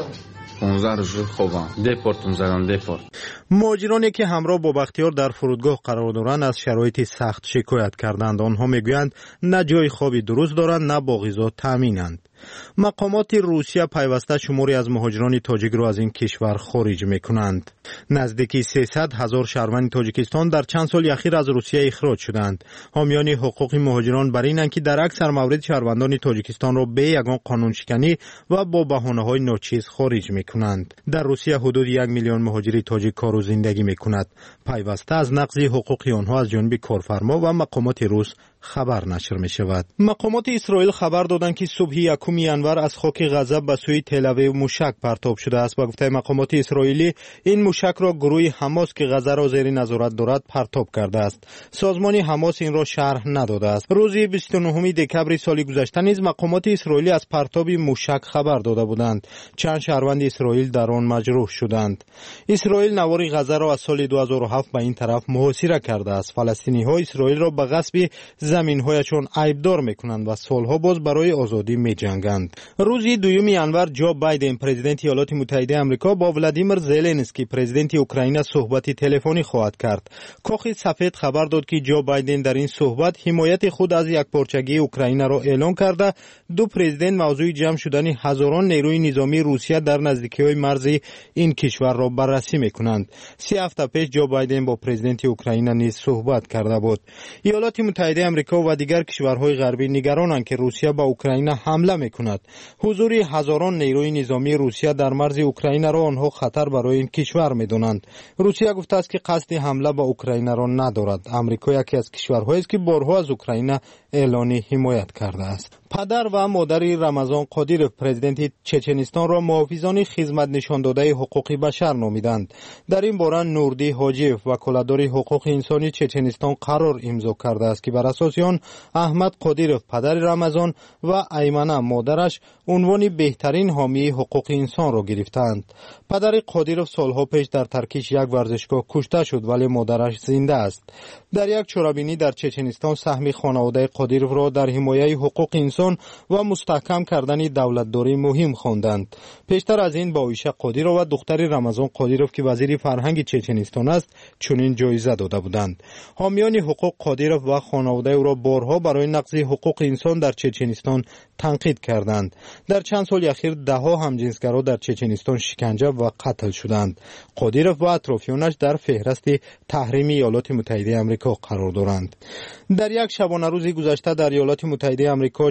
15 روز شد خوبم دپورتم زدن دپورت. مهاجرانی که همراه با بختیار در فرودگاه قرار دارند از شرایط سخت شکایت کردند. آنها میگویند نه جای خوابی درست دارند نه با غذا تامینند. مقامات روسیه پیوسته شماری از مهاجران تاجیک را از این کشور خارج میکنند. نزدیکی 300,000 شهروند تاجیکستان در چند سال اخیر از روسیه اخراج شدند. حامیان حقوق مهاجران بر اینند که در اکثر موارد شهروندان تاجیکستان را به یگان قانون شکنی و با بهانه‌های ناچیز خارج میکنند. در روسیه حدود 1 میلیون مهاجر تاجیک کار و زندگی میکند. پیوسته از نقض حقوق آنها از جانب کارفرما و مقامات روس خبر نشر می شود. مقامات اسرائیل خبر دادند که صبح 1 ینور از خاک غزه به سوی تل‌آویو موشک پرتاب شده است. با گفته مقامات اسرائیلی این موشک را گروه حماس که غزه را زیر نظارت دارد پرتاب کرده است. سازمان حماس این را شرح نداده است. روز 29 دکمبر سال گذشته نیز مقامات اسرائیلی از پرتاب موشک خبر داده بودند. چند شهروند اسرائیل در آن مجروح شدند. اسرائیل نوار غزه را از سال 2007 به این طرف محاصره کرده است. فلسطینی‌ها اسرائیل را به غصب زمین‌هایشان عیبدار می‌کنند و سالها باز برای آزادی می‌جنگند. روز 2 ینور جو بایدن پرزیدنت ایالات متحده آمریکا با ولادیمیر زلنسکی پرزیدنت اوکراین صحبت تلفنی خواهد کرد. کاخ سفید خبر داد که جو بایدن در این صحبت حمایت خود از یکپارچگی اوکراین را اعلام کرده. دو پرزیدنت موضوع جمع شدن هزاران نیروی نظامی روسیه در نزدیکی‌های مرزی این کشور را بررسی می‌کنند. 3 هفته پیش جو بایدن با پرزیدنت اوکراین نیز صحبت کرده بود. ایالات متحده آمریکا و دیگر کشورهای غربی نگرانند که روسیه به اوکراین حمله می‌کند. حضور هزاران نیروی نظامی روسیه در مرز اوکراین را آنها خطر برای این کشور می‌دانند. روسیه گفته است که قصد حمله به اوکراین را ندارد. آمریکا یکی از کشورهایی است که بارها از اوکراین اعلان حمایت کرده است. پدر و مادر رمضان قادیروف پرزیدنت چچنستان را محافظان خدمت نشان داده حقوق بشر نامیدند. در این باره نوردی حاجیف وکالتدار حقوق انسانی چچنستان قرار امضا کرده است که بر اساس آن احمد قادیروف پدر رمضان و ایمنه مادرش عنوان بهترین حامی حقوق انسان را گرفتند. پدر قادیروف سالها پیش در ترکیش یک ورزشگاه کشته شد ولی مادرش زنده است. در یک چرابینی در چچنستان سهم خانواده قادیروف را در حمایت حقوق انسان و مستحکم کردن دولتداری مهم خواندند. پیشتر از این با عایشه قادیروف و دختر رمضان قادیروف که وزیر فرهنگ چچنستان است چنین جایزه داده بودند. حامیان حقوق قادیروف و خانواده او را بارها برای نقض حقوق انسان در چچنستان تنقید کردند. در چند سال اخیر ده‌ها همجنسگرا در چچنستان شکنجه و قتل شدند. قادیروف و اطرافیانش در فهرست تحریمی ایالات متحده آمریکا قرار دارند. در یک شبانه روز گذشته در ایالات متحده آمریکا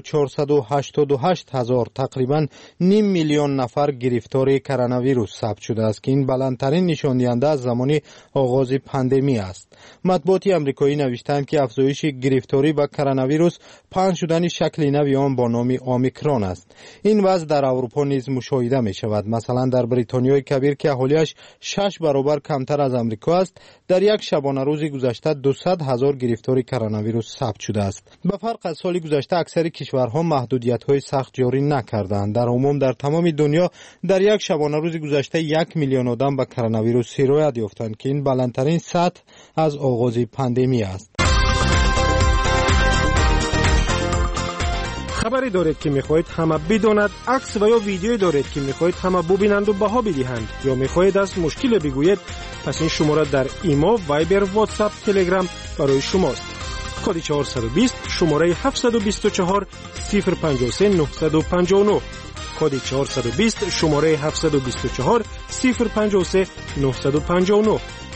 488,000 تقریباً نیم میلیون نفر گرفتار کرونا ویروس ثبت شده است که این بلندترین نشان دهنده از زمان آغاز پاندمی است. مطبوعات آمریکایی نوشتند که افزایش گرفتاری به کرونا ویروس پنهان شدن شکل نوی آن با نام اومیکرون است. این وضع در اروپا نیز مشاهده می شود. مثلا در بریتانیای کبیر که اهالیش 6 برابر کمتر از آمریکا است در یک شبانه روز گذشته 200,000 گرفتار کرونا ویروس ثبت شده است. به فرق از سال گذشته اکثر کشورها محدودیت‌های سخت جاری نکردند. در عموم در تمام دنیا در یک شبانه روز گذشته 1 میلیون آدم به کرونا ویروس سرایت یافتند که این بلندترین سطح از آغاز پاندمی است. خبری دارید که میخواهید همه بداند، عکس و یا ویدیویی دارید که میخواهید همه ببینند و بها بدهند یا میخواهید از مشکل بگویید، پس این شماره در ایما، وایبر، واتساپ، تلگرام برای شماست. کد 420 شماره 724 053 959 کد 420 شماره 724 053 959.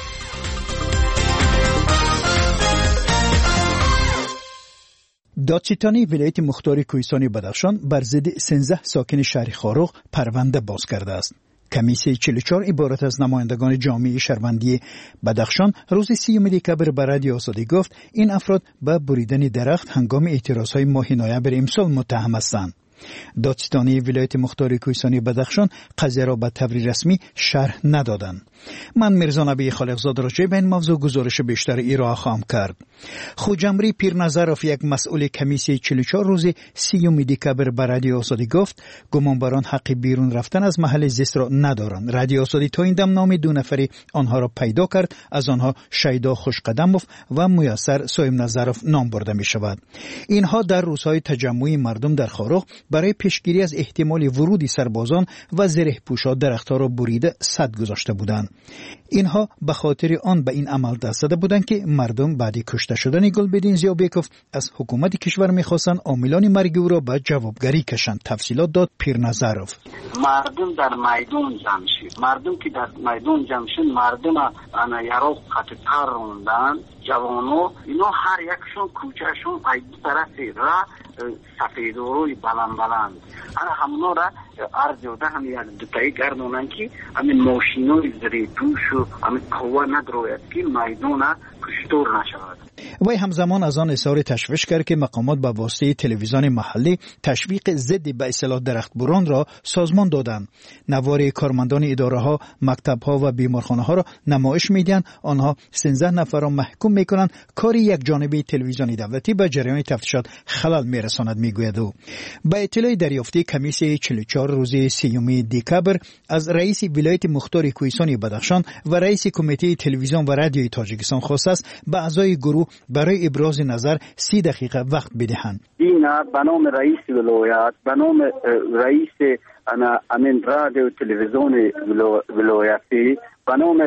دادستانی ولایت مختار کوهستان بدخشان بر ضد 13 ساکن شهر خاروق پرونده باز کرده است. کمیسیون 44 عبارت از نمایندگان جامعه شهروندی بدخشان روز 30 دکمبر به رادیو آزادی گفت این افراد به بریدن درخت هنگام اعتراضهای ماه نوامبر امسال متهم هستند. دادستانی ولایت مختار کوهستانی بدخشان قضیه را به طور رسمی شرح ندادند. من میرزا نبی خالقزاد راجع به این موضوع گزارش بیشتر ارائه خواهم کرد. خوجمری پیرنظرов یک مسئول کمیسیون 44 روز 30 دکبر به رادیو آزادی گفت گمانبران حق بیرون رفتن از محل زیست را ندارند. رادیو آزادی تا این دم نام 2 نفری آنها را پیدا کرد. از آنها شیدا خوشقدموف و میسر سویم نظرов نام برده می شود. اینها در روزهای تجمع مردم در خاروخ برای پیشگیری از احتمال ورود سربازان و زره پوشا درختها را بریده سد گذاشته بودند. اینها به خاطر آن به این عمل دست زده بودند که مردم بعد کشته شدن گلبدین زیابکوف از حکومت کشور می‌خواستند عاملان مرگ او را به جوابگری کشند. تفصیلات داد پیرنظرов. مردم در میدان جمع شد. مردم که در میدان جمع شد، مردم انا یارو قطار روندن، جوانو اینا هر یکشون کوچهشون پای طرف را سفید و روی بلند انا همونا را عرض و ده هم یک دوتایی گردونن که همین ماشینوی زری توش و همین قوه ندروید که میدان کشتور نشود. وی همزمان از آن اظهار تشویش کرد که مقامات به واسطه تلویزیون محلی تشویق ضد به اصطلاح درختبران را سازمان دادند. نوار کارمندان اداره ها، مکتب ها و بیمارخانه ها را نمایش میدن. آنها 13 نفر را محکوم میکنند. کاری یک جانبه تلویزیون دولتی به جریان تفتیشات خلل میرساند میگوید او. به اطلاع دریافتی کمیسیون 44 روز 30 دکبر از رئیس ولایت مختار کوهستان بدخشان و رئیس کمیته تلویزیون و رادیوی تاجیکستان خواست است به اعضای گروه برای ابراز نظر 30 دقیقه وقت بدهند. این به نام رئیس ولایت، به نام رئیس امین رادیو تلویزیون ولایتی، به نام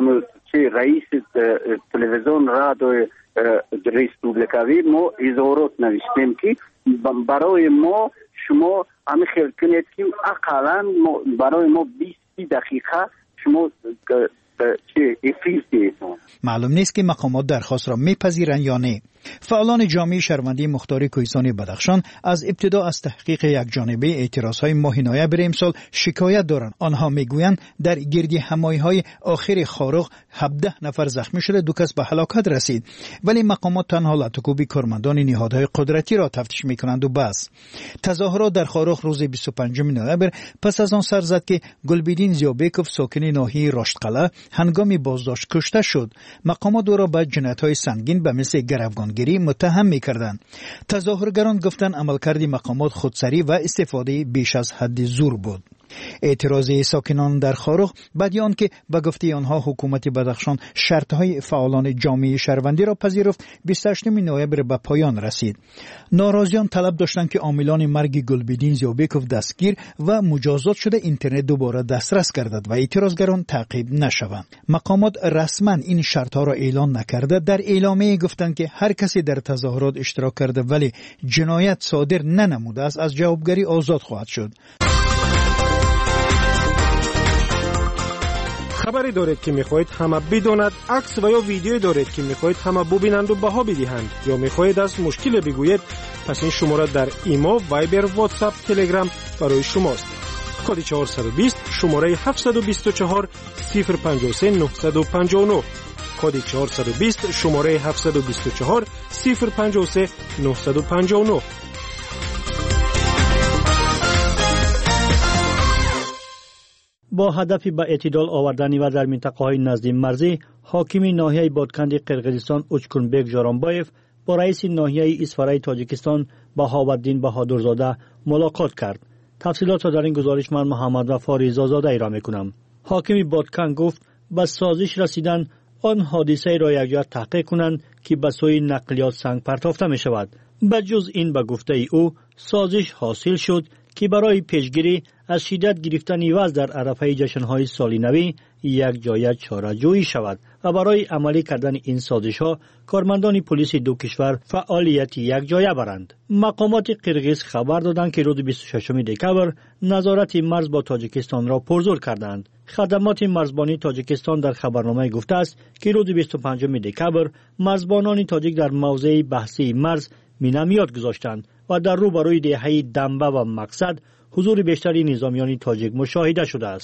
رئیس تلویزیون رادیو ریسپوبلیکوی ما اظهارات نوشتیم که برای ما شما همین خیال کنید که اقلا برای ما 20 دقیقه شما معلوم نیست که مقامات درخواست را میپذیرند یا نه. فعالان جامعه شهروندی مختار کوهستان بدخشان از ابتدا از تحقیق یک جانبه اعتراضهای ماه نوامبر امسال شکایت دارند. آنها میگویند در گردی همایی‌های آخر خاروخ 17 نفر زخمی شده، 2 کس به هلاکت رسید، ولی مقامات تنها لطکوبی کارمندان نهادهای قدرتی را تفتیش میکنند و بس. تظاهرات در خاروخ روز 25 نوامبر پس از آن سر زد که گلبدین زیابکوف ساکن ناحیه راشدقلعه هنگام بازداشت کشته شد. مقامات او را به جنایت‌های سنگین به مثل گروگانگیری متهم می‌کردند. تظاهرگران گفتند عملکرد مقامات خودسری و استفاده بیش از حد زور بود. اعتراض ساکنان در خاروخ بعد آن که به گفته آنها حکومت بدخشان شرطهای فعالان جامعه شهروندی را پذیرفت 28 نوامبر به پایان رسید. ناراضیان طلب داشتند که عاملان مرگ گلبدین زیابکوف دستگیر و مجازات شده اینترنت دوباره دسترس گردد و اعتراضگران تعقیب نشوند. مقامات رسما این شرطها را اعلان نکرده. در اعلامیه گفتند که هر کسی در تظاهرات اشتراک کرده ولی جنایت صادر ننموده است از جوابگری آزاد خواهد شد. خبری دارید که میخواهید همه بداند، عکس و یا ویدیویی دارید که میخواهید همه ببینند و بها بدهند، یا میخواهید از مشکل بگویید، پس این شماره در ایما، وایبر، واتساپ، تلگرام برای شماست. کد 420 شماره 724 053 959. کد 420 شماره 724 053 959. با هدف به اعتدال آوردن و در منطقه‌های نزدیک مرزی، حاکم ناحیه بادکند قرقیزستان اوچکونبک ژارانبایف با رئیس ناحیه اسفرای تاجیکستان بهاءالدین بهادرزاده ملاقات کرد. تفصیلات را در این گزارش من محمد وفا رضازاده ارائه می‌کنم. حاکم بادکند گفت به سازش رسیدن آن حادثه را یکجا تحقیق کنند که به سوی نقلیات سنگ پرتافته می شود. بجز این به گفته او سازش حاصل شد که برای پیشگیری از شدت گرفتن وضع در عرفه جشن‌های سال نو یک جای چاره‌جویی شود و برای عملی کردن این سازش‌ها کارمندان پلیس دو کشور فعالیت یک جایه برند. مقامات قرقیز خبر دادند که روز 26 دکبر نظارت مرز با تاجیکستان را پرزور کردند. خدمات مرزبانی تاجیکستان در خبرنامه گفته است که روز 25 دکبر مرزبانان تاجیک در موضع بحثی مرز مینامیات گذاشتند و در روبروی دهه دنبه و مقصد حضور بیشتری نظامیان تاجیک مشاهده شده است.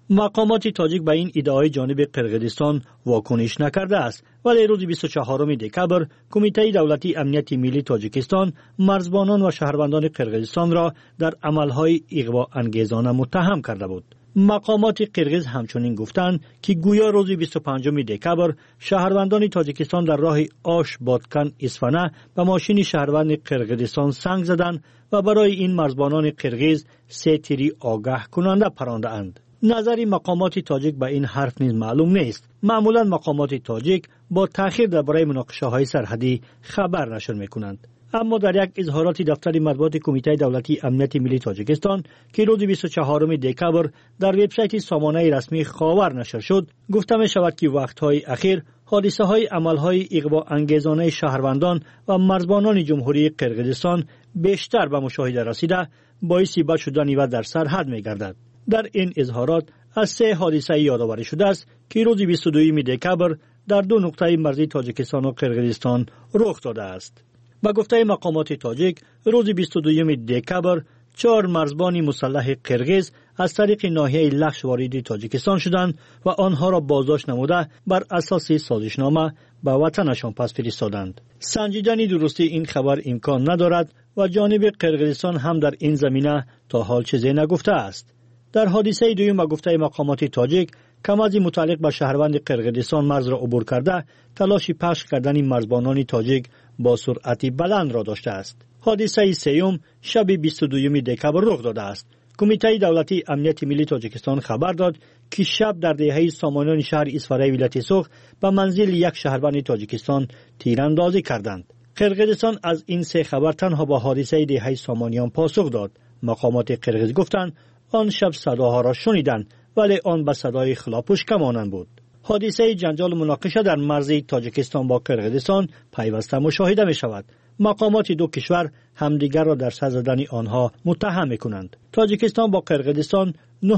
مقامات تاجیک به این ادعای جانب قرقیزستان واکنش نکرده است، ولی روز 24 دکبر کمیته دولتی امنیت ملی تاجیکستان مرزبانان و شهروندان قرقیزستان را در عملهای اغوا انگیزانه متهم کرده بود. مقامات قرقیز همچنین گفتند که گویا روز 25 دکبر شهروندان تاجیکستان در راه آش بادکن اصفهان به ماشین شهروند قرقیزستان سنگ زدند و برای این مرزبانان قرقیز 3 تیری آگاه کننده پرانده اند. نظر مقامات تاجیک به این حرف نیز معلوم نیست. معمولا مقامات تاجیک با تأخیر درباره مناقشه های سرحدی خبر نشر میکنند. اما در یک اظهارات دفتر مطبوعات کمیته دولتی امنیت ملی تاجیکستان که روز 24 دکبر در وبسایت سامانه رسمی خاور نشر شد، گفته می شود که وقتهای اخیر حادثه های عملهای اغوا انگیزانه شهروندان و مرزبانان جمهوری قرقیزستان بیشتر به مشاهده رسیده باعث بد شدن و در سرحد می گردد. در این اظهارات از 3 حادثه یادآوری شده است که روز 22 دکبر در 2 نقطه مرزی تاجیکستان و قرقیزستان رخ داده است. با گفته مقامات تاجیک روز 22 دکبر 4 مرزبان مسلح قرقیز از طریق ناحیه لخش وارد تاجیکستان شدند و آنها را بازداشت نموده بر اساس سازشنامه به وطنشان پس فرستادند. سنجیدن درستی این خبر امکان ندارد و جانب قرقیزستان هم در این زمینه تا حال چیزی نگفته است. در حادثه دوم با گفته مقامات تاجیک کمازی متعلق به شهروند قرقیزستان مرز را عبور کرده تلاش پخش کردن مرزبانان تاجیک با سرعت بلند را داشته است. حادثه سوم شب 22 دکبر رخ داده است. کمیته دولتی امنیت ملی تاجیکستان خبر داد که شب در دهه سامانیان شهر اصفهان ولایت سوخ به منزل یک شهروند تاجیکستان تیراندازی کردند. قرقیزستان از این 3 خبر تنها با حادثه دهه سامانیان پاسخ داد. مقامات قرقیز گفتند آن شب صداها را شنیدند ولی آن به صدای خلاپوش کمانند بود. حادثه جنجال مناقشه در مرز تاجیکستان با قرقیزستان پیوسته مشاهده می شود. مقامات دو کشور همدیگر را در سر زدن آنها متهم می کنند. تاجیکستان با قرقیزستان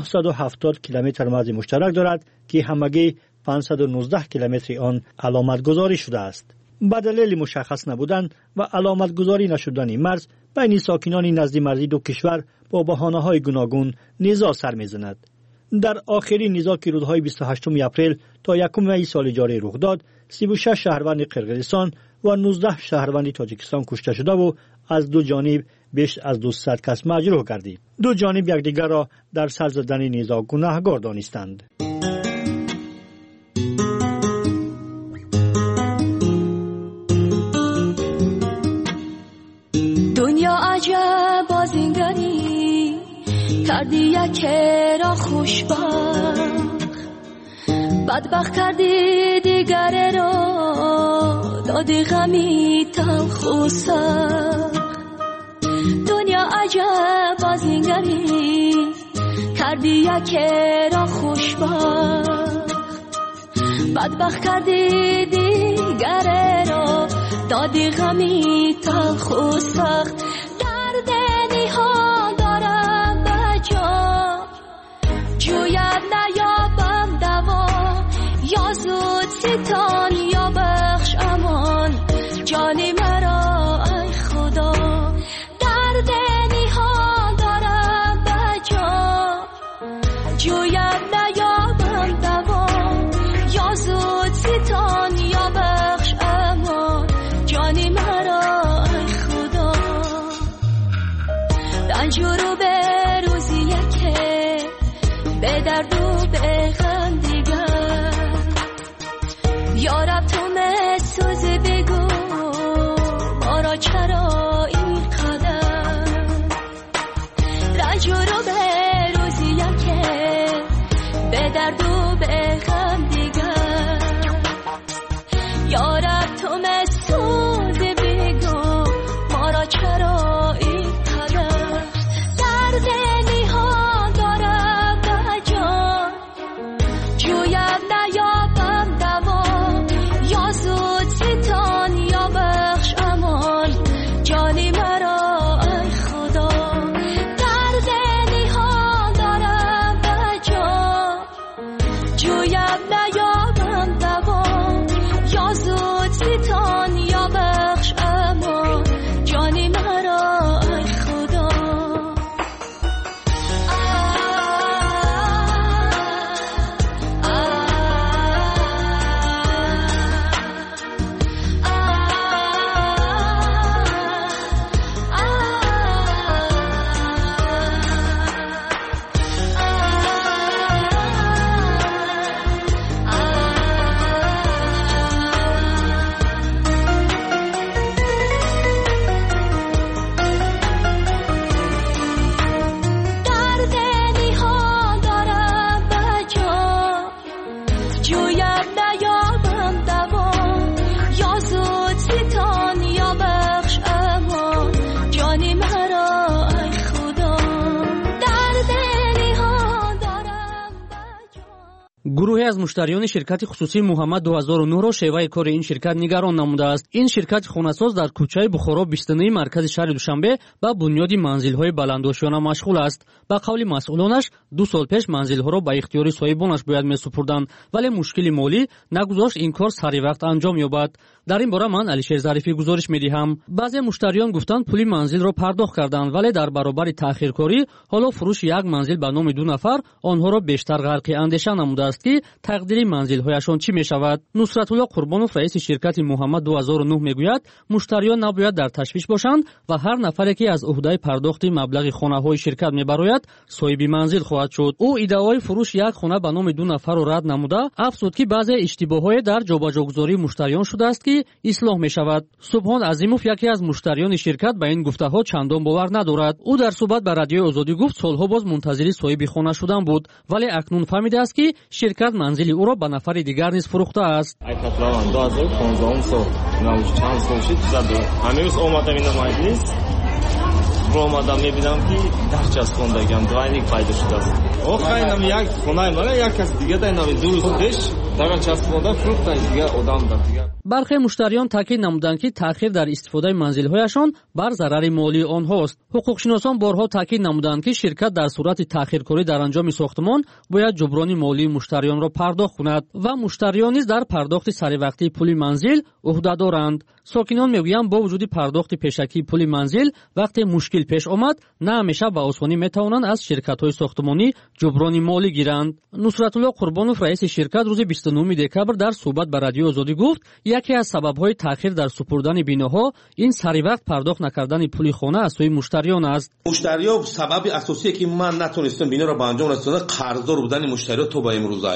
970 کیلومتر مرز مشترک دارد که همگی 519 کیلومتر آن علامت گذاری شده است. به دلیل مشخص نبودن و علامت گذاری نشدن مرز بین ساکنان نزد مرزی دو کشور با بهانه‌های گوناگون نزاع سر می‌زند. در آخرین نزاع که روزهای 28 اپریل تا 1 می سال جاری رخ داد، 36 شهروند قرقیزستان و 19 شهروند تاجیکستان کشته شده و از دو جانب بیش از 200 کس مجروح گردید. دو جانب یکدیگر را در سر زدن نزاع گناهکار دانستند. دنیا عجب بازینگری کردی یکی را خوشبخت، بدبخت کردی دیگر را دادی غمی تلخ و سخت. دنیا عجب بازینگری کردی یکی را خوشبخت، بدبخت کردی دیگر را دادی غمی تلخ و سخت. درد نیها دارم به جا جوید نیابم دوا، یا زود ستان یا بخش امان جانی مرا ای خدا. درد نیها دارم به جا جوید نیابم دوا، یا زود ستان یا بخش امان جانی مرا ای خدا. رنجورو به روزی یکه به درد و به غم دیگر، یارب تو مسوز بگو ما را چرا این قدر. رنجورو به روزی یکه به درد و به غم دیگر، یارب تو مسوز بگو ما را چرا این قدر. درد گروهی از مشتریان شرکت خصوصی محمد 2009 را شیوه کار این شرکت نگران نموده است. این شرکت خانه‌ساز در کوچه بخارا 29 مرکز شهر دوشنبه با بنیاد منزل‌های بلندوشانه مشغول است. با قول مسئولانش 2 سال پیش منزل‌ها را به اختیار صاحبانش باید می‌سپردند، ولی مشکل مالی نگذاشت این کار سری وقت انجام یابد. در این باره من علیشیر ظریفی گزارش می‌دهم. بعضی مشتریان گفتند پول منزل را پرداخت کردند، ولی در برابر تأخیرکاری حالا فروش یک منزل به نام 2 نفر آنها را بیشتر غرق اندیشه نموده است که تقدیر منزل‌هایشان چی می‌شود. نصرت الله قربانوف رئیس شرکت محمد 2009 میگوید مشتریان نباید در تشویش باشند و هر نفری که از عهده پرداخت مبلغ خانه‌های شرکت می‌براید صاحب منزل خواهد شد. او ادعای فروش یک خانه به نام 2 نفر را رد نموده افزود که بعضی اشتباهات در جابجاگذاری مشتریان شده است که اصلاح می‌شود. سبحان عظیموف یکی از مشتریان شرکت به این گفته‌ها چندان باور ندارد. او در صحبت با رادیوی آزادی گفت سالها باز منتظر صاحب خانه شدن بود، ولی اکنون فهمیده است که شرکت منزل او را به نفر دیگر نیز فروخته است. ایتاپلان 2015 سال نمیشه چند سال شد زده. هنوز اومدم این مجلس اومدم میبینم که در چسبوندگیم دوایnik پیدا شده است. آخرینم یک خونه مال یک کس دیگه در نام 2 روز پیش در چسبونده فروخت دیگه آدم داد دیگه. برخی مشتریان تاکید نمودند که تأخیر در استفاده منزل‌هایشان بر ضرر مالی آنهاست. حقوقشناسان بارها تاکید نمودند که شرکت در صورت تأخیرکاری در انجام ساختمان باید جبران مالی مشتریان را پرداخت کند و مشتریان نیز در پرداخت سری وقتی پول منزل عهده دارند. ساکنان میگویند با وجود پرداخت پیشکی پول منزل وقتی مشکل پیش آمد نه همیشه به آسانی میتوانند از شرکت‌های ساختمانی جبران مالی گیرند. نصرت الله قربانوف رئیس شرکت روز 29 دکبر در صحبت با رادیو آزادی گفت یکی از سبب‌های تأخیر در سپردن بیناها این سری وقت پرداخت نکردن پول خانه از سوی مشتریان است. مشتری‌ها سبب اساسی که من نتونستم بینا را به انجام رساندن قرضدار بودن مشتری‌ها تا به امروز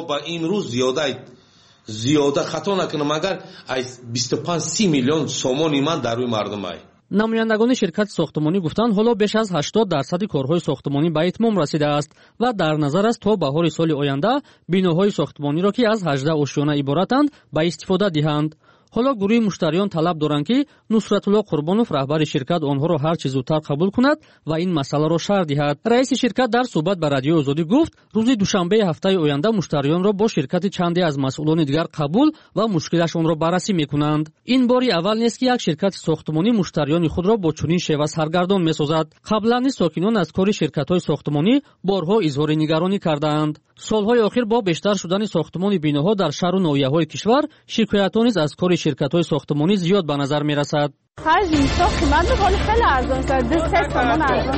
زیاده خطا نکنم اگر 25-30 میلیون سومانی من در روی مردم ای. نمایندگان شرکت ساختمانی گفتند حالا بیش از 80% کارهای ساختمانی به اتمام رسیده است و در نظر است تا بهار سال آینده بیناهای ساختمانی را که از 18 آشیانه عبارتند به استفاده دهند. حالا گروه مشتریان طلب دارند که نصرت الله قربانوف رهبر شرکت آنها را هر چه زودتر قبول کند و این مسئله را شرح دهد. رئیس شرکت در صحبت با رادیو آزادی گفت روز دوشنبه هفته آینده مشتریان را با شرکت چندی از مسئولان دیگر قبول و مشکلشان را بررسی میکنند. این باری اول نیست که یک شرکت ساختمانی مشتریان خود را با چنین شیوه سرگردان میسازد. قبلا نیز ساکنان از کار شرکت‌های ساختمانی بارها اظهار نگرانی کردند. سالهای اخیر با بیشتر شدن ساختمان بیناها در شهر و ناحیه‌های کشور شکایت‌ها نیز از کار شرکت‌های ساختمانی زیاد به نظر می‌رسد. خرج میشه قیمت ولی خیلی ارزان شد. 2 تومان ارزان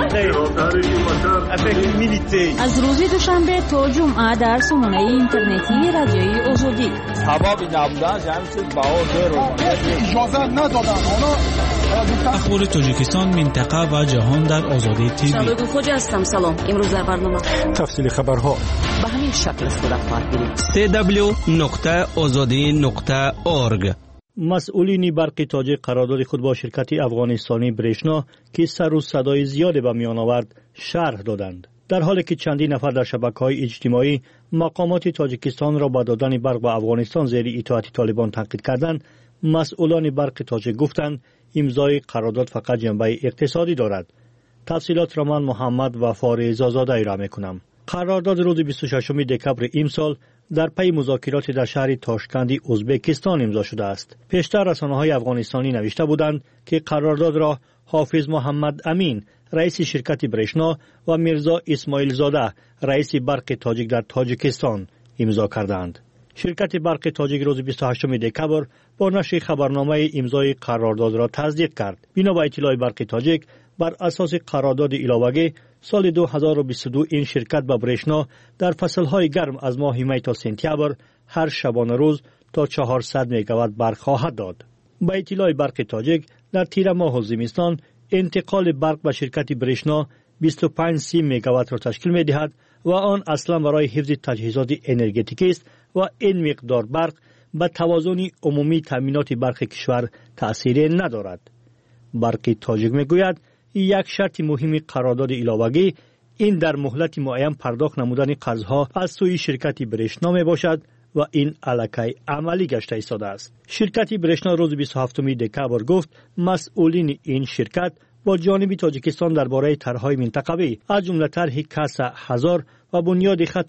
شد. از روز دوشنبه تا جمعه در سامانه اینترنتی رادیوی آزادی. سبب نبودن جمعیت باور اجازه ندادن. اخبار تاجیکستان، منطقه و جهان در آزادی تیوی. شالوی خوجا هستم. سلام. امروز در برنامه تفصیل خبرها به همین شکل صورت خواهد گرفت. www.azadi.org. مسئولین برق تاجیک قرارداد خود با شرکت افغانستانی برشنا که سر و صدای زیادی به میان آورد شرح دادند. در حالی که چندین نفر در شبکه‌های اجتماعی مقامات تاجیکستان را با دادن برق به افغانستان زیر اطاعت طالبان تنقید کردند، مسئولان برق تاجیک گفتند امضای قرارداد فقط جنبه اقتصادی دارد. تفصیلات را من محمد و فارز آزاده ارائه می‌کنم. قرارداد روز 26 دکبر امسال در پی مذاکرات در شهر تاشکند ازبکستان امضا شده است. پیشتر رسانه‌های افغانستانی نوشته بودند که قرارداد را حافظ محمد امین رئیس شرکت برشنا و میرزا اسماعیل زاده رئیس برق تاجیک در تاجیکستان امضا کردند. شرکت برق تاجیک روز 28 دکبر با نشر خبرنامه امضای قرارداد را تصدیق کرد. بنا به اطلاع برق تاجیک بر اساس قرارداد علاوه‌ای سال 2022 این شرکت به برشنا در فصلهای گرم از ماه می تا سپتامبر هر شبانه روز تا 400 مگاوات برق خواهد داد. به اطلاع برق تاجیک در تیر ماه زمستان انتقال برق به شرکت برشنا 25 مگاوات را تشکیل می دهد و آن اصلا برای حفظ تجهیزات انرژتیکی است و این مقدار برق به توازن عمومی تامینات برق کشور تأثیر ندارد. برق تاجیک می گوید یک شرط مهم قرارداد علاوه‌ای این در مهلت معین پرداخت نمودن قرضها از سوی شرکت برشنا می باشد و این الکی عملی گشته ایستاده است. شرکت برشنا روز 27 دکبر گفت مسئولین این شرکت با جانب تاجیکستان درباره طرح‌های منطقوی از جمله طرح کاس 1000 و بنیاد خط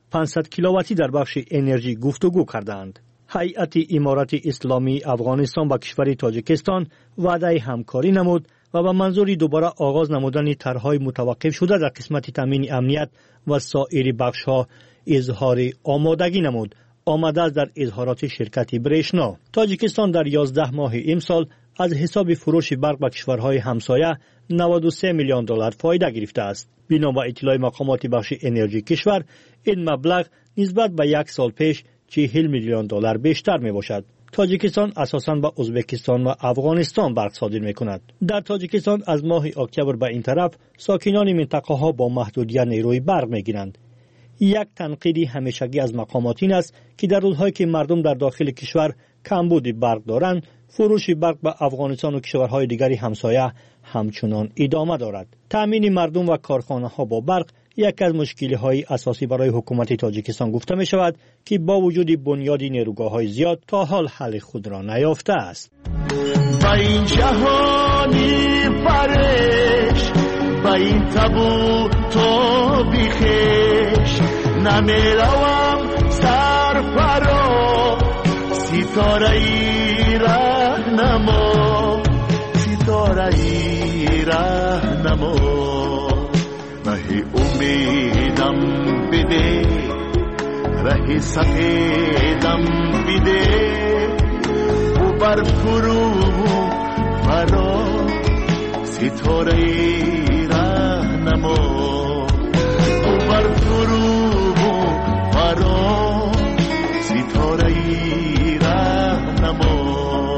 500 کیلوواتی در بخش انرژی گفتگو کردند. هیئت امارت اسلامی افغانستان با کشور تاجیکستان وعده همکاری نمود و به منظور دوباره آغاز نمودن طرح‌های متوقف شده در قسمت تامین امنیت و سایر بخش‌ها اظهار آمادگی نمود. آمده است در اظهارات شرکت برشنا. تاجیکستان در 11 ماه امسال از حساب فروش برق به کشورهای همسایه 93 میلیون دلار فایده گرفته است. بنا به اطلاع مقامات بخش انرژی کشور، این مبلغ نسبت به یک سال پیش 40 میلیون دلار بیشتر می باشد. تاجیکستان اساساً با ازبکستان و افغانستان برق صادر می کند. در تاجیکستان از ماه اکتبر به این طرف ساکنان منطقه ها با محدودیت نیروی برق می گیرند. یک تنقیدی همیشگی از مقامات این است که در روزهایی که مردم در داخل کشور کمبود برق دارند، فروش برق به افغانستان و کشورهای دیگری همسایه همچنان ادامه دارد. تامین مردم و کارخانه ها با برق یک از مشکل‌های اساسی برای حکومت تاجیکستان گفته می شود که با وجود بنیادی نیروگاه‌های زیاد تا حال حل خود را نیافته است. با این جهانی فرش، با این تابو تو بیخش، نمیروم سرفرا، ستاره ای رهنما، ستاره ای رهنما. رهی امیدم بده، رهی سفیدم بده، و بر فرو فرا، ستاره رهنما، و بر فرو فرا، ستاره رهنما.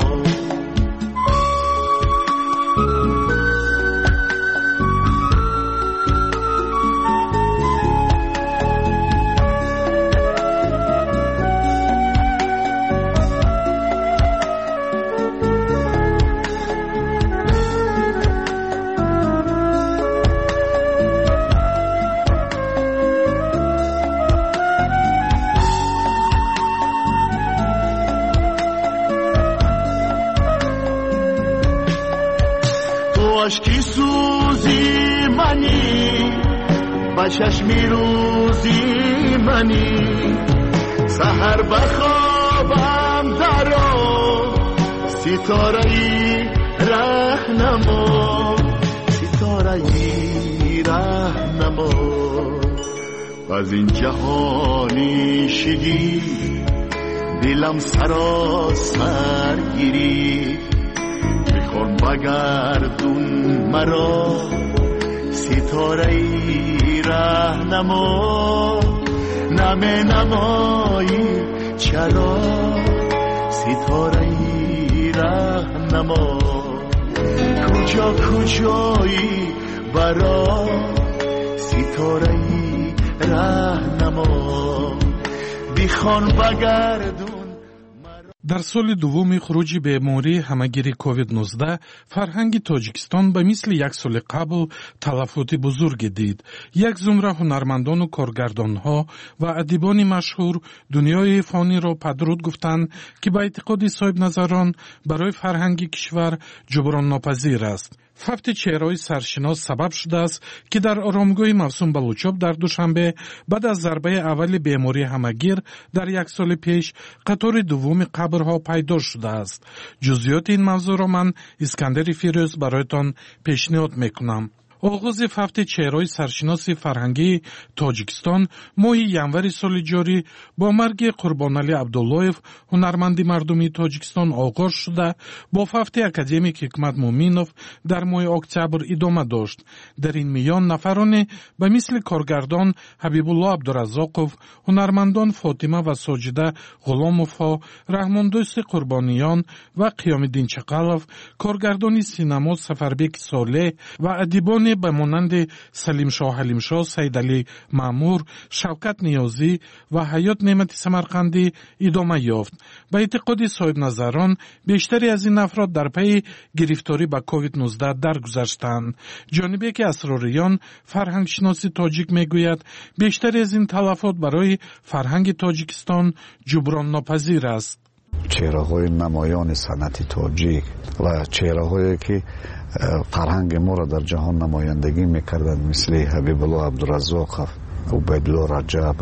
عشقی سوزی منی، با چشمی روزی منی، سحر بخوابم درو، ستاره‌ای رهنما، ستاره‌ای رهنما. از این جهانی شگی دلم سراسر گیری، میخوان بگردون مرا ستاره ای رهنما. نمی نمایی چرا ستاره ای رهنما. کجا کجایی برا ستاره ای رهنما. بیخوان بگردون. در سال دوم خروج بیماری همگیری کووید-19 فرهنگ تاجیکستان به مثل یک سال قبل تلفات بزرگ دید. یک زمره هنرمندان و کارگردانها و ادیبان مشهور دنیای فانی را پدرود گفتند که به اعتقاد صاحب نظران برای فرهنگ کشور جبران ناپذیر است. فوت چهره‌های سرشناس سبب شده است که در آرامگاه موسوم بلوچاب در دوشنبه بعد از ضربه اول بیماری همگیر در یک سال پیش قطار دوم قبرها پیدا شده است. جزئیات این موضوع را من اسکندر فیروز برایتان پیشنهاد میکنم. آغاز فوت چهره‌های سرشناس فرهنگی تاجیکستان ماه ینور سال جاری با مرگ قربانعلی عبداللهیف هنرمند مردمی تاجیکستان آغاز شده، با فوت اکادمیک حکمت مومینوف در ماه اکتبر ادامه داشت. در این میان نفران به مثل کارگردان حبیب الله عبدالرزاقوف، هنرمندان فاطمه و ساجده غلاموفها، رحماندوست قربانیان و قیامالدین چقلوف، کارگردان سینما سفربک صالح و ادیبان به مانند سلیم شاه حلیم شاه، سید علی مامور، شوکت نیازی و حیات نعمت سمرقندی ادامه یافت. به اعتقاد صاحب نظران بیشتری از این افراد در پی گرفتاری به کووید-19 درگذشتند. جانبی که اسراریان فرهنگ شناسی تاجیک میگوید بیشتری از این تلفات برای فرهنگ تاجیکستان جبران ناپذیر است. چهره‌های نمایان صنعت تاجیک و چهره‌هایی که فرهنگ ما را در جهان نمایندگی میکردند مثل حبیب الله عبدالرزاقوف، عبیدالله رجب،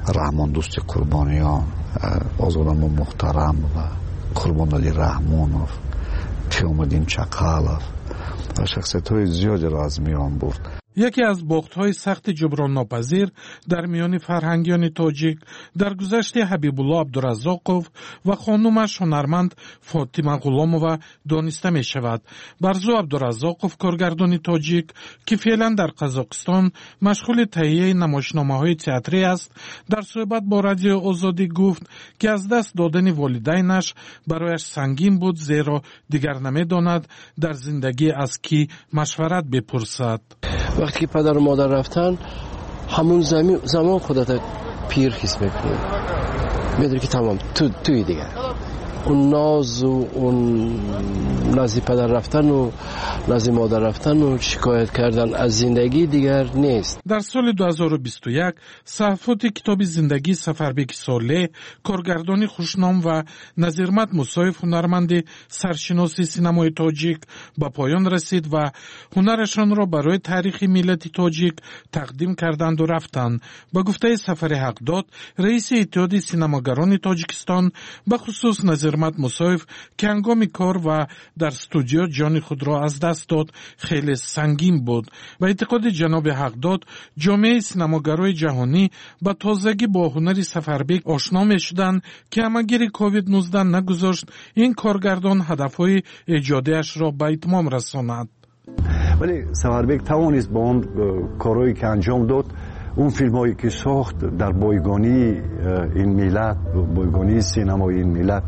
رحمان دوست قربانیان، آزادم محترم و قربان علی رحمانوف، پیامدین چقالوف و شخصیت های زیادی را از میان برد. یکی از باخت‌های سخت جبران ناپذیر در میان فرهنگیان تاجیک در گذشت حبیب الله عبدالرزاقوف و خانومش هنرمند فاطمه غلامова دانسته می شود. برزو عبدالرزاقوف کارگردان تاجیک که فعلا در قزاقستان مشغول تهیه نمایشنامه‌های تئاتری است، در صحبت با رادیو آزادی گفت که از دست دادن والدینش برایش سنگین بود، زیرا دیگر نمی‌داند در زندگی از کی مشورت بپرسد. وقتی که پدر و مادر رفتن همون زمان خودت پیر حس میکنی، میدونی که تمام توی دیگر اون ناز و اون نزد پدر رفتن و نزد مادر رفتن و شکایت کردن از زندگی دیگر نیست. در سال 2021 صحافت کتاب زندگی سفربیک صالح، کارگردانی خوشنام و نظیرمت مصایف هنرمند سرشناسی سینمای تاجیک به پایان رسید و هنرشان را برای تاریخ ملت تاجیک تقدیم کردند و رفتند. به گفته سفر حقداد، رئیس اتحاد سینماگران تاجیکستان، به خصوص نظیرمت مصایف که هنگام کار و در استودیو جان خود را از دست داد خیلی سنگین بود. و اعتقاد جناب حقداد، جامعه سینماگرای جهانی به تازگی با هنر سفربیک آشنا می شدند که همگیر کووید 19 نگذاشت این کارگردان هدفهای ایجادیش را به اتمام رساند. ولی سفربیک توانست با اون کارهایی که انجام داد، اون فیلمایی که ساخت در بایگانی این ملت، بایگانی سینمای این ملت،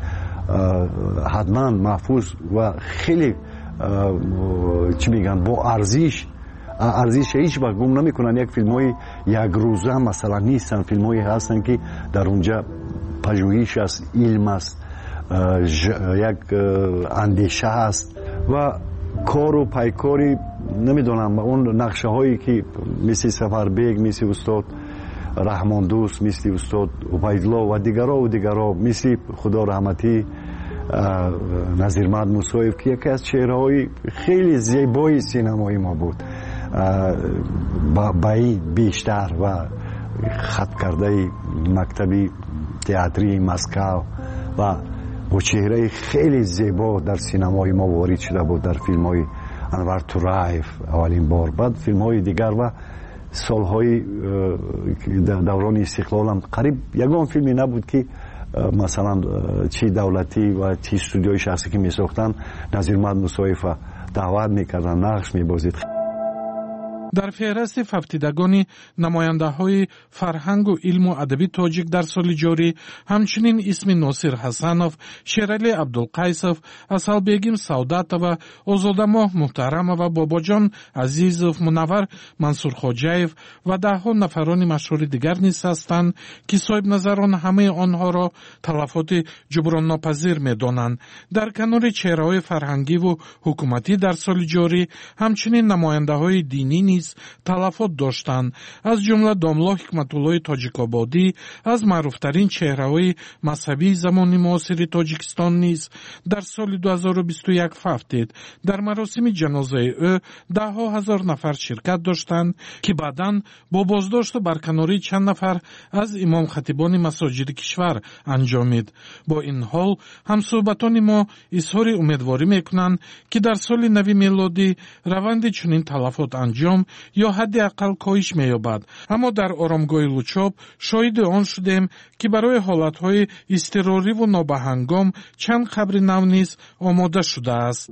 حتما محفوظ و خیلی چی میگن با ارزش هیچ وقت گم نمیکنن. یک فیلمای یک روزه مثلا نیستن، فیلمایی هستن که در اونجا پژوهش است، علم است، یک اندیشه است و کار و پیکاری نمیدونم. اون نقشه هایی که مثل سفربیک، مثل استاد رحمان دوست، مثل استاد عبیدالله و دیگرها مثل خدا رحمتی نظیرمت مصایف که یکی از چهره‌های خیلی زیبای سینمای ما بود، بعید بیشتر و خط کرده مکتبی تئاتری مسکو و با چهره خیلی زیبا در سینمای ما وارد شده بود، در فیلم‌های انور تورایف اولین بار، بعد فیلم‌های دیگر و سالهای دوران استقلال هم قریب یگان فیلمی نبود که مثلا چی دولتی و چی استودیوی شخصی که می ساختن نظیرمت مصایف دعوت میکردن، نقش میبازید. در فهرست فوتیدگان نماینده‌های فرهنگ و علم و ادبی تاجیک در سال جاری همچنین اسم ناصر حسنوف، شیرعلی عبدالقیسوف، اسحالبگیم سعادتова، озодамоҳ محترمова، باباجان عزیزوف، منور منصور خواجه‌ев و ده‌ها نفران مشهور دیگر نیز هستند که صاحب نظران همه آنها را تلفات جبران ناپذیر می‌دانند. در کنار چهره‌های فرهنگی و حکومتی در سال جاری همچنین نماینده‌های دینی تلفات داشتند، از جمله داملا حکمت‌الله تاجیک‌آبادی، از معروفترین چهره‌های مذهبی زمان معاصر تاجیکستان نیز در سال 2021 فوتید. در مراسم جنازه او ده‌ها هزار نفر شرکت داشتند که بعداً با بازداشت و برکناری چند نفر از امام خطیبان مساجد کشور انجامید. با این حال همصحبتان ما اظهار امیدواری می‌کنند که در سال نو میلادی روند چنین تلفات انجام یا حداقل کاهش می‌یابد. اما در آرامگاه لوچاب شاهد آن شدیم که برای حالت‌های اضطراری و نابهنگام چند قبر نو نیز آماده شده است.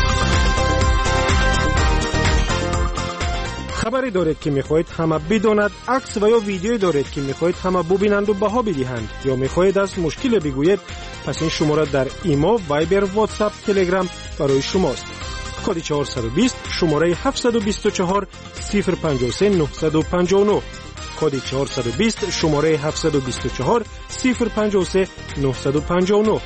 خبری دارید که میخواهید همه بداند، عکس و یا ویدیویی دارید که میخواهید همه ببینند و بها بدهند، یا میخواهید از مشکل بگویید، پس این شماره در ایما، وایبر، واتساپ، تلگرام برای شماست. کد 420 شماره 724 053 959. کد 420 شماره 724 053 959.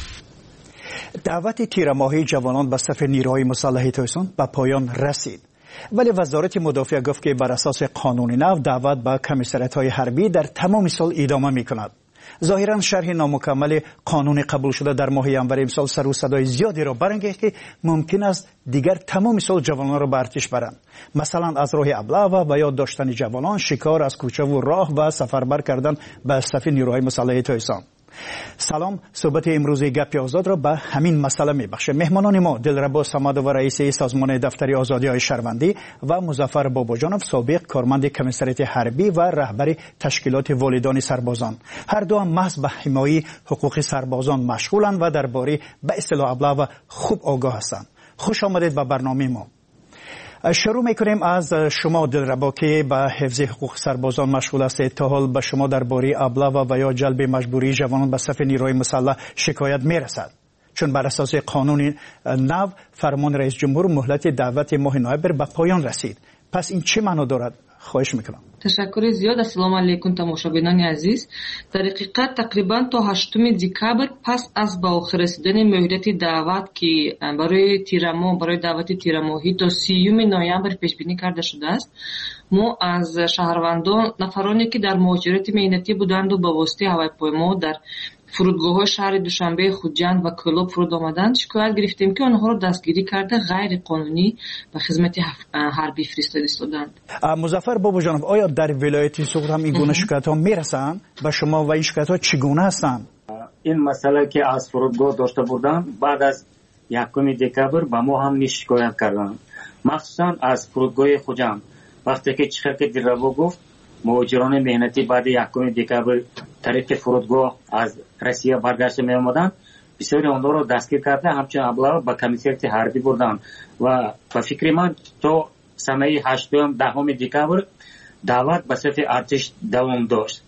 دعوت تیره‌ماهی جوانان به صف نیروهای مسلح تایسان به پایان رسید. ولی وزارت مدافع گفت که بر اساس قانون نو دعوت به کمیسریت‌های حربی در تمام سال ادامه می‌کند. ظاهراً شرح نامکمل قانون قبول شده در ماه ینور امسال سر و صدای زیادی را برانگیخت که ممکن است دیگر تمام سال جوانان را به ارتش برند، مثلا از راه ابله و یا داشتن جوانان، شکار از کوچه و راه و سفربر کردن به صف نیروهای مسلح تایسان. سلام، صحبت امروز گپ آزاد را به همین مسئله میبخشه. مهمانان ما دلربا صمد و رئیس سازمان دفتر آزادی‌های شهروندی و مظفر باباجانов سابق کارمند کمیسریت حربی و رهبر تشکیلات والدان سربازان، هر دو هم محض به حمایت حقوق سربازان مشغولند و درباره به اصطلاح ابله خوب آگاه هستند. خوش آمدید به برنامه ما. شروع میکنیم از شما دلربا که به حفظ حقوق سربازان مشغول هستید. تا حال به شما درباره ابله و یا جلب مجبوری جوانان به صف نیروهای مسلح شکایت میرسد؟ چون بر اساس قانون نو فرمان رئیس جمهور مهلت دعوت ماه نوامبر به پایان رسید. پس این چه معنا دارد؟ خواهش میکنم. تشکر زیاد. السلام علیکم تماشابینان عزیز. در حقیقت تقریبا تا 8 دکبر پس از به آخر رسیدن مهلت دعوت که برای دعوت تیرماهی تا 30 نوامبر پیش بینی کرده شده است، ما از شهروندان نفرانی که در مهاجرت مهنتی بودند و به واسطه هواپیما در فرودگاه‌های شهر دوشنبه، خوجند و کلوب فرود آمدند شکایت گرفتیم که آنها را دستگیری کرده غیر قانونی به خدمت حربی فرستادند. مظفر باباجانov، آیا در ولایت سوخت هم این گونه شکایت‌ها میرسند به شما و این شکایت‌ها چگونه هستند؟ این مسئله که از فرودگاه داشته بودند بعد از 1 دکبر به ما هم شکایت کردند، مخصوصا از فرودگاه خوجند. وقتی که چخر که دلربا گفت مهاجران مهنتی بعد 1 دکبر طریق فرودگاه از روسیه برگشته می آمدند، بسیاری آنها را دستگیر کرده همچنین ابله به کمیسریت حربی بردند و به فکر من تا سنه 8-10 دکبر دعوت به صف ارتش دوام داشت.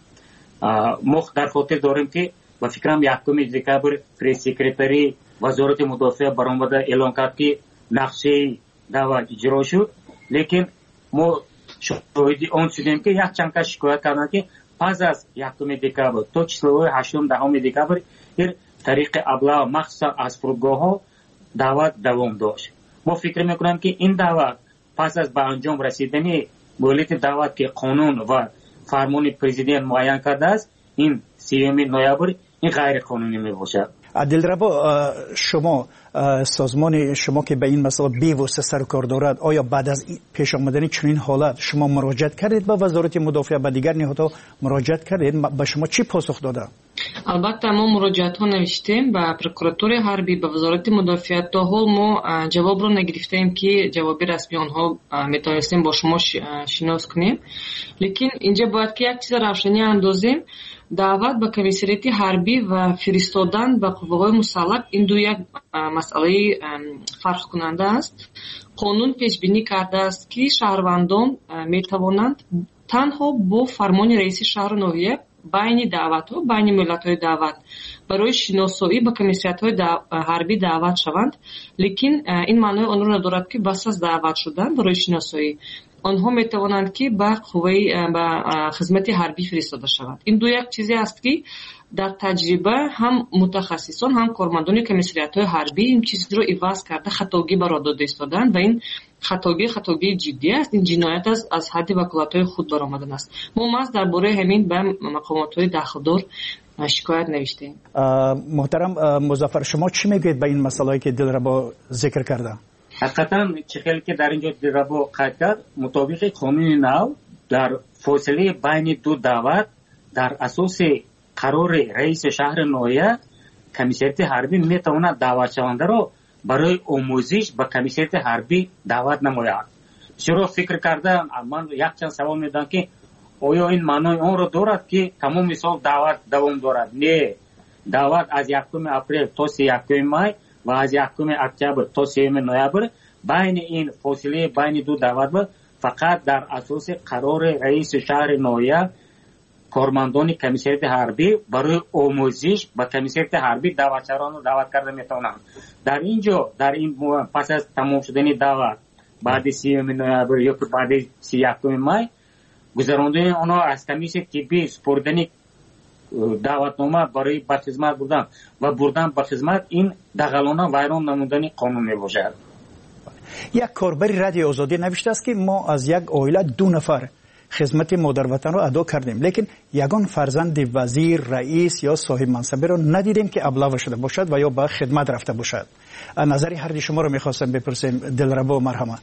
ما در خاطر داریم که به فکرم 1 دکبر پریس سکرتری وزارت مدافع برآمده اعلان کرد که نقشه دعوت اجرا شد، لیکن ما شاهدی آن شدیم که یک چند کس شکایت کردند که پس از 1 دکبر تا چهل 8-10 دکبر طریق ابله مخصوصا از فرودگاه ها دعوت دوام داشت. ما فکر میکنم که این دعوت پس از به انجام رسیدن مهلت دعوت که قانون و فرمان پرزیدنت معین کرده است، این 30 نوامبر این غیر قانونی می باشد. دلربا، شما سازمان شما که به این مسئله بی‌واسطه سر و کار دارد، آیا بعد از پیش آمدن چنین حالت شما مراجعت کردید به وزارت مدافع و دیگر نهادها مراجعت کردید؟ به شما چی پاسخ داده؟ البته ما مراجعت ها نوشتیم به پروکراتور حربی، به وزارت مدافع. تا حال ما جواب رو نگرفتیم که جواب رسمی آنها میتونستیم با شما شناس کنیم، لیکن اینجا باید که یک چیز روشنی اندازیم. دعوت به کمیسریت حربی و فرستادن به قوه‌های مسلح این دو یک مسئله فرق کننده است. قانون پیش بینی کرده است که شهروندان می توانند تنها با فرمان رئیس شهر و ناحیه بین دعوت ها، بین ملت های دعوت برای شناسایی به کمیسریت های حربی دعوت شوند، لیکن این معنی آن را ندارد که بس از دعوت شدن برای شناسایی آنها می توانند که به خدمت حربی فرستاده شوند. این دو یک چیزی است که در تجربه هم متخصصان هم کارمندان کمیسریت های حربی این چیز رو عوض کرده، خطاگی برآورده داده ایستادند و این خطاگی جدی است. این جنایت از حد وکالت های خود برآمدن است. ما درباره همین به مقامات های داخلدار شکایت نوشتیم. محترم مظفر، شما چی میگید به این مسائلی که دلربا ذکر کرده؟ حقیقتا چخیلی که در اینجا دلربا قید کرد مطابق قانون نو در فاصله بین دو دعوت در اساس قرار رئیس شهر ناحیه کمیسریت حربی میتواند دعوت شونده را برای آموزش به کمیسریت حربی دعوت نماید. چرا فکر کردم من یک چند سوال میدم که آیا این معنای آن را دارد که تمام سال دعوت دوام دارد؟ نه، دعوت از 1 اپریل تا 31 مای و از 1 اکتبر تا 3 نوامبر بین این فاصله بین دو دعوت فقط در اساس قرار رئیس شهر ناحیه کارمندان کمیسریت حربی برای آموزش به کمیسریت حربی دعوتچران رو دعوت کرده میتونند. در اینجا در این پس از تمام شدن دعوت بعد 30 نوامبر یا بعد 31 مای گذراندن آنها از کمیسیون طبی سپردن دعوتنامه برای به خدمت بودن و بردن به خدمت این دغلانه ویران نمودن قانون می باشد. یک کاربر رادیو آزادی نوشته است که ما از یک عائله 2 نفر خدمت مادر وطن را ادا کردیم، لیکن یگان فرزند وزیر، رئیس یا صاحب منصبه را ندیدیم که ابلاغ شده باشد و یا به خدمت رفته باشد. نظر هر دی شما را میخواستم بپرسیم. دلربا مرحمت.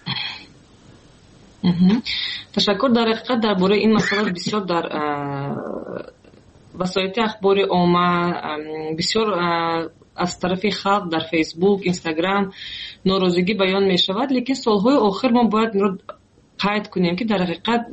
تشکر. در حقیقت درباره این مسئله بسیار در وسایل اخبار عامه بسیار از طرف خلق در فیسبوک، اینستاگرام ناراضگی بیان می شود، لیکن سالهای آخر ما باید این رو قید کنیم که در حقیقت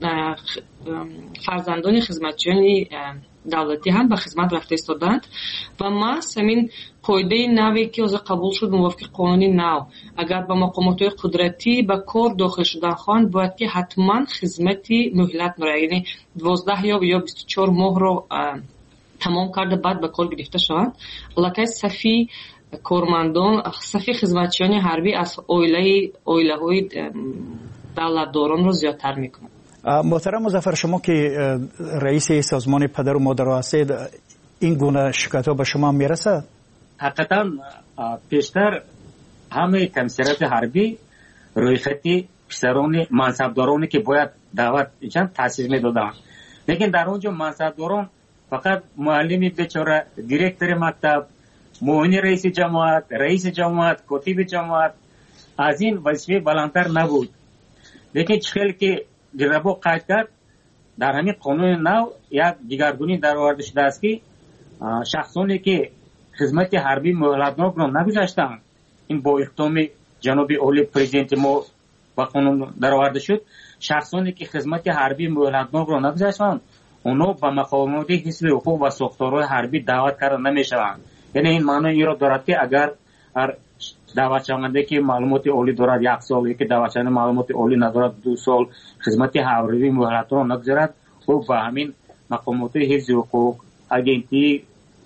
فرزندان خدمتچیان دولتی هم به خدمت رفته ایستادند و ما همین قاعده نوی که از قبول شد موافق قانونی نو، اگر به مقامات قدرتی به کار داخل شدن خواهند باید که حتما خدمتی مهلت مرا، یعنی 12 یا 24 ماه رو تمام کرده بعد به کار گرفته شوند. البته صفی کارمندان، صفی خدمتچیان حربی از عائله های دولتداران رو زیادتر میکنه. محترم مظفر، شما که رئیس سازمان پدر و مادر هستید، این گونه شکایت ها به شما میرسه؟ حقیقتا پیشتر همه کمیسریات حربی روی خطی پسران منصبدارانی که باید دعوت چند تاثیر میدادن، لیکن در اونجا منصبداران فقط معلمی بیچاره، دیرکتور مکتب، معاون رئیس جماعت، کاتب جماعت از این وظیفه بلندتر نبود. لیکن چخیل که دلربا قید کرد، در همین قانون نو یک دیگرگونی در آورده شده است که شخصانی که خدمت حربی مهلتنامه را نگذاشتند، این با اقدام جناب عالی پرزیدنت ما با قانون در آورده شد، شخصانی که خدمت حربی مهلتنامه را نگذاشتند اونا به مقامات حزب حقوق و ساختارهای حربی دعوت کرده نمیشوند. یعنی این معنی این را دارد که اگر دعوت شونده که معلومات عالی دارد 1 سال، یکی دعوت شونده معلومات عالی ندارد 2 سال، خدمت حربی مهلت را نگذارد، او به همین مقامات حزب حقوق، اگنتی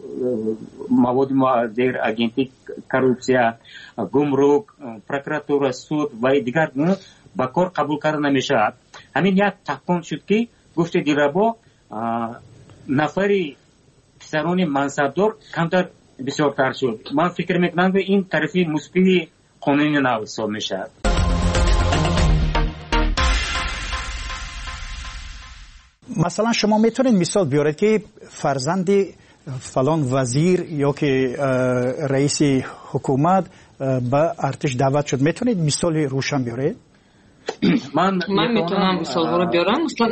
مواد مخدر، اگنتی کروپسیا، گمرک، پروکراتور، سود و دیگر با کار قبول کرده نمیشود. همین یک تحقیق شد که گفته دلربا نفری پسران منصبدار کمتر بسیارتر شد. من فکر میکنم که این طرفی مثبت قانونی نو حساب میشد. مثلا شما میتونید مثال بیارید که فرزند فلان وزیر یا که رئیس حکومت به ارتش دعوت شد، میتونید مثال روشن بیارید؟ من میتونم مثال رو بیارم. مثلا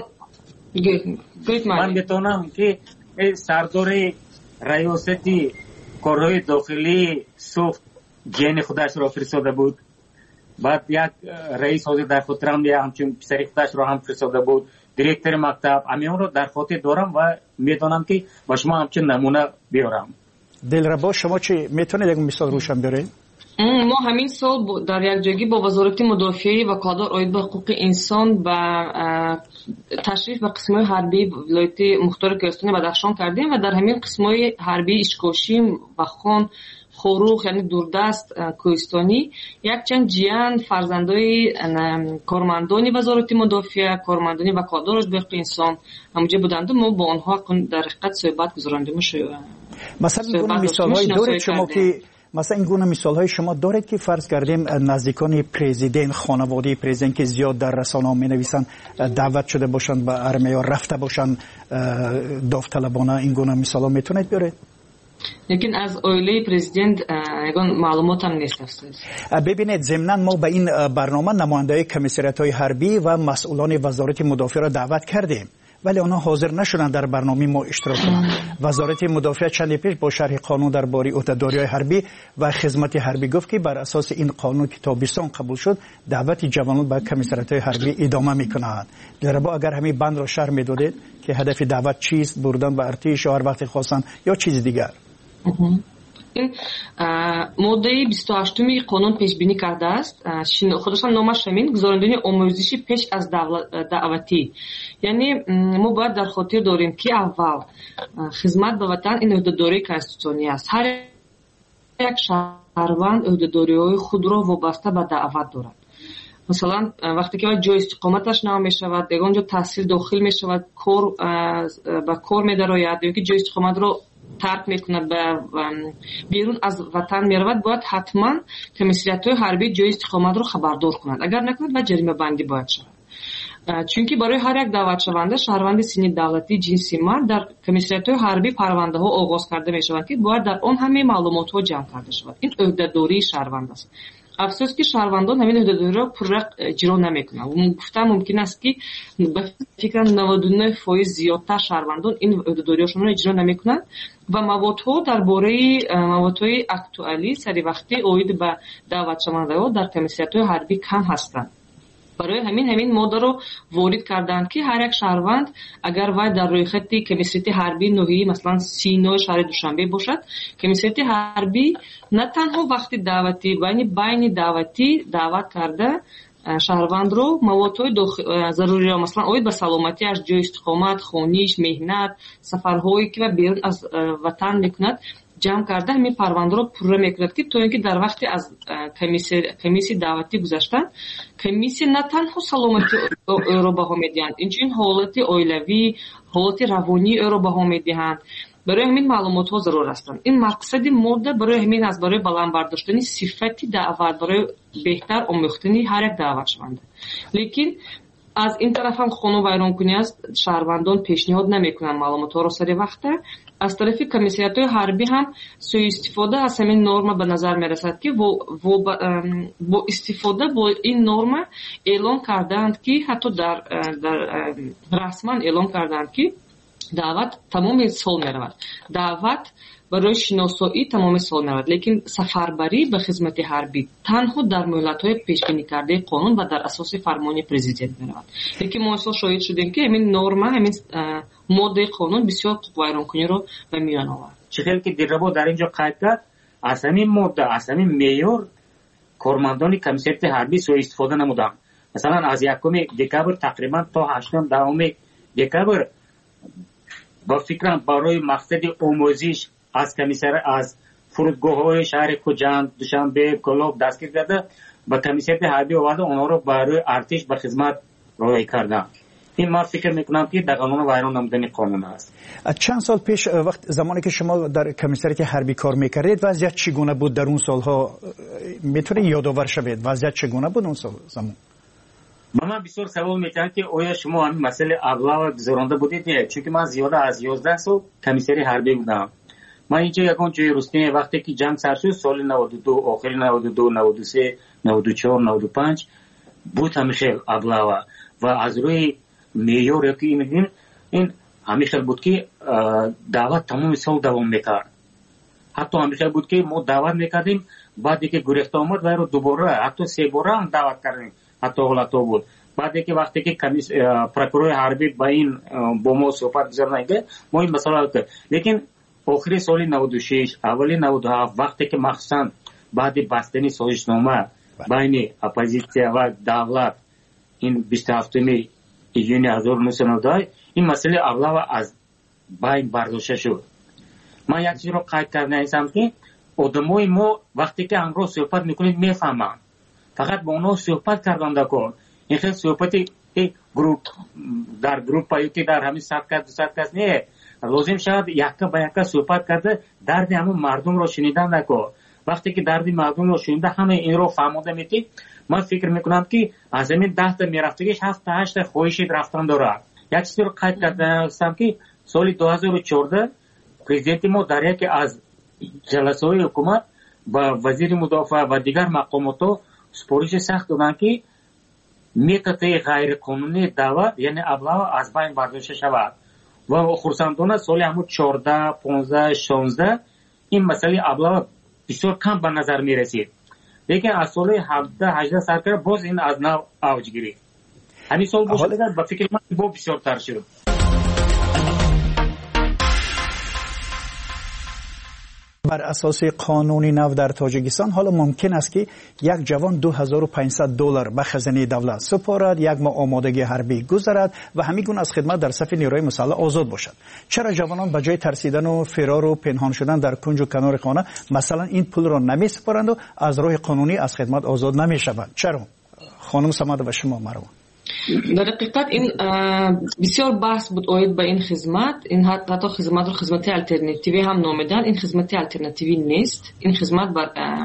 من میتونم که سردار ریاستی کارهای داخلی سوخت جن خودش را فرستاده بود، بعد یک رئیس حاضر در خاطرم همچون پسری خودش را هم فرستاده بود، دیرکتور مکتب، همیان را در خاطر دارم و میدانم که با شما همچون نمونه بیارم. دلربا شما چی میتونید یک مثال روشن بیارید؟ ما همین سال در یک جایی با وزارت مدافعه و کادر عاید به حقوق انسان و تشریف به قسم‌های حربی ولایت مختار کوهستان بدخشان کردیم و در همین قسم‌های حربی اشکاشیم و خان خوروخ یعنی دوردست کوهستانی یک چند جیان فرزندای کارمندانی وزارت مدافعه، کارمندانی و کادر عاید به حقوق انسان همونجا بودند و ما با آنها در حقیقت صحبت گذراندیم. مثلا این مثال‌های دارید شما که مثلا این گونه مثال‌های شما دارید که فرض کردیم نزدیکان پرزیدنت، خانواده پرزیدنت که زیاد در رسانه‌ها می‌نویسن دعوت شده باشند به ارمه یا رفته باشند داوطلبانه، این گونه مثال‌ها میتونید بیارید؟ لیکن از عائله پرزیدنت یگان معلومات هم نیست. ببینید ضمناً ما به این برنامه نماینده‌های کمیسریات‌های حربی و مسئولان وزارت مدافعه را دعوت کردیم، ولی آنها حاضر نشدند در برنامه ما اشتراک کنند. وزارت مدافعه چند پیش با شرح قانون درباره عهده‌داری‌های حربی و خدمت حربی گفت که بر اساس این قانون که تابستان قبول شد دعوت جوانان به کمیسریات‌های حربی ادامه می‌کنند. درباره اگر همین بند را شرح می‌دادید که هدف دعوت چیست، بردن به ارتش هر وقت خواستن یا چیز دیگر؟ این ماده 28 قانون پیش بینی کرده است، خودشان نامش همین گزارندگی آموزشی پیش از دعوتی، یعنی ما باید در خاطر داریم که اول خدمت به وطن این عهده‌داری کانستیتوسیونی است. هر یک شهروند عهده‌داری‌های خود را وابسته به دعوت دارد. مثلا وقتی که جای استقامتش نام می شود، دیگه اونجا تحصیل داخل می شود، کار به کار می درآید، یا که جای استقامت رو ترک میکند و بیرون از وطن میرود، باید حتما کمیسریت‌های حربی جای استقامت رو خبردار کنند. اگر نکند و جریمه بندی باید شود. چونکه برای هر یک دعوت شونده شهروند سنی دولتی جنسی مرد در کمیسریت‌های حربی پرونده ها آغاز کرده میشوند که باید در آن همه معلومات ها جمع کرده شود. این عهده‌داری شهروند است. افسوس که شهروندان همین عهده‌داری را پررق اجرا نمیکنند. گفتم ممکن است که به فکر 99% زیادتر شهروندان این عهده‌داریشون را اجرا نمیکنند و موادها درباره موادهای اکتوالی سری وقتی اوید به دعوت شونده‌ها در کمیسریت‌های حربی کم هستند. برای همین ماده رو وارد کردند که هر یک شهروند اگر وای در روی خط کمیسریت حربی نوعی مثلا 39 شهر دوشنبه باشد، کمیسریت حربی نه تنها وقتی دعوتی بین دعوتی دعوت کرده شهروند رو موادهای ضروری را مثلا اوید به سلامتیش، جای استقامت، خانیش، مهنت، سفرهایی که بیرون از وطن میکند جمع کرده همین پرونده رو پر میکند که تو اینکه در وقتی از کمیسی دعوتی گذشتن، کمیسی نه تنها سلامتی او رو بها میدهند، اینچنین حالت اویلوی، حالت روانی او رو بها میدهند. برای همین معلومات ها ضرور هستند. این مقصد ماده برای همین از برای بلند برداشتن صفتی دعوت، برای بهتر آموختنی هر یک دعوت شونده. لیکن از این طرف هم خانه ویرانکنی است، شهروندان پیشنهاد نمیکنن معلومات ها رو سری وقته. از طرف کمیسریت‌های حربی هم سوء استفاده از همین نرم به نظر میرسد که با استفاده با این نرم اعلام کردند که حتی در رسما اعلام کردند که دعوت تمام سال میرود، دعوت برای شناسایی تمام سال میرود، لیکن سفربری به خدمت حربی تنها در مهلت‌های پیشبینی کرده قانون و در اساس فرمان پرزیدنت میرود. لیکن ما اصلا شاهد شدیم که همین نرم، همین ماده قانون بسیار ویرانکنی رو به میان آورد. چطور که دیربا در اینجا قید کرد، از همین ماده، از همین معیار کارمندان کمیسریت حربی سوء استفاده نمودند. مثلا از 1 دکبر تقریبا تا 8 دکبر با فکرم برای مقصد آموزش از از فرودگاه‌های شهر کوجند، دوشنبه، کلوب دستگیر کرده، با کمیسریت حربی آورده اونها رو برای ارتش به خدمت روی کردن. این ما فکر میکنم که در قانون ویران نمودن قانون است. چند سال پیش وقت زمانی که شما در کمیسریت حربی کار میکردید وضعیت چگونه بود در اون سالها؟ میتونید یادآور شوید وضعیت چگونه بود اون زمان؟ من بسیار سوال میکنم که آیا شما همین مسئله ابلاغ گذرانده بودید؟ نه، چون من زیاده از 11 سال کمیسری حربی بودم. من اینجا یکم جای رستمی وقتی که جنگ سر شد سال 92 آخر 92 93 94 95 بود همیشه ابلاغ و از روی معیار که میگیم این همیشه بود که دعوت تمام سال دوام میکرد. حتی همیشه بود که ما دعوت میکردیم بعدی که گریخته آمد و رو دوباره حتی 3 بار هم دعوت کردیم. حتی حالت بود. بعدی که وقتی که پروکورور حربی با این با ما صحبت گذارنده ما این مسئله کرد. لیکن آخری سال 96 اولی 97 وقتی که مخصوصا بعد بستنی سازشنامه بین اپوزیسیون و دولت این 27 ایون 1999 این مسئله اولا از بین برداشته شد. من یک چیز رو قید کردم هستم که آدمای ما وقتی که امروز صحبت میکنید میفهمن، فقط با اونها صحبت کردن دکن. این خیلی صحبتی گروپ در گروپ یا که در همین 100 کس 200 کس نه، لازم شد یکا با یکا صحبت کرده درد همون مردم رو شنیدن نکن. وقتی که درد مردم رو شنیده همه این رو فهمیده میتی. من فکر میکنم که از همین 10 تا میرفتگیش 7 تا 8 تا خواهش رفتن داره. یک چیزی رو قید کردم هستم که سال 2014 پرزیدنت ما در یکی از جلسه های حکومت با وزیر مدافع و دیگر مقامات سپارش سخت دادن که میتونه غیر قانونی دعوت یعنی ابلاغ از بین برداشته شود و خرسندانه سال همون 14 15 16 این مسئله ابلاغ بسیار کم به نظر میرسید. لیکن از سال 17 18 سرکار باز این از نو اوج گرفت. همین سال باشه با فکر من با بسیار تر شد. بر اساس قانونی نو در تاجیکستان حالا ممکن است که یک جوان $2500 به خزانه دولت سپارد، یک ماه آمادگی حربی گذارد و همین از خدمت در صف نیروی مسلح آزاد باشد. چرا جوانان به جای ترسیدن و فرار و پنهان شدن در کنج و کنار خانه مثلا این پول را نمی سپارند و از راه قانونی از خدمت آزاد نمی شوند؟ چرا؟ خانم سمد و شما مروان. در حقیقت این بسیار بحث بود اوید به این خدمت. این حتی خدمت رو خدمت الटरनेटिव्ی هم نامیدن. این خدمت الटरनेटिव्ی نیست. این خدمت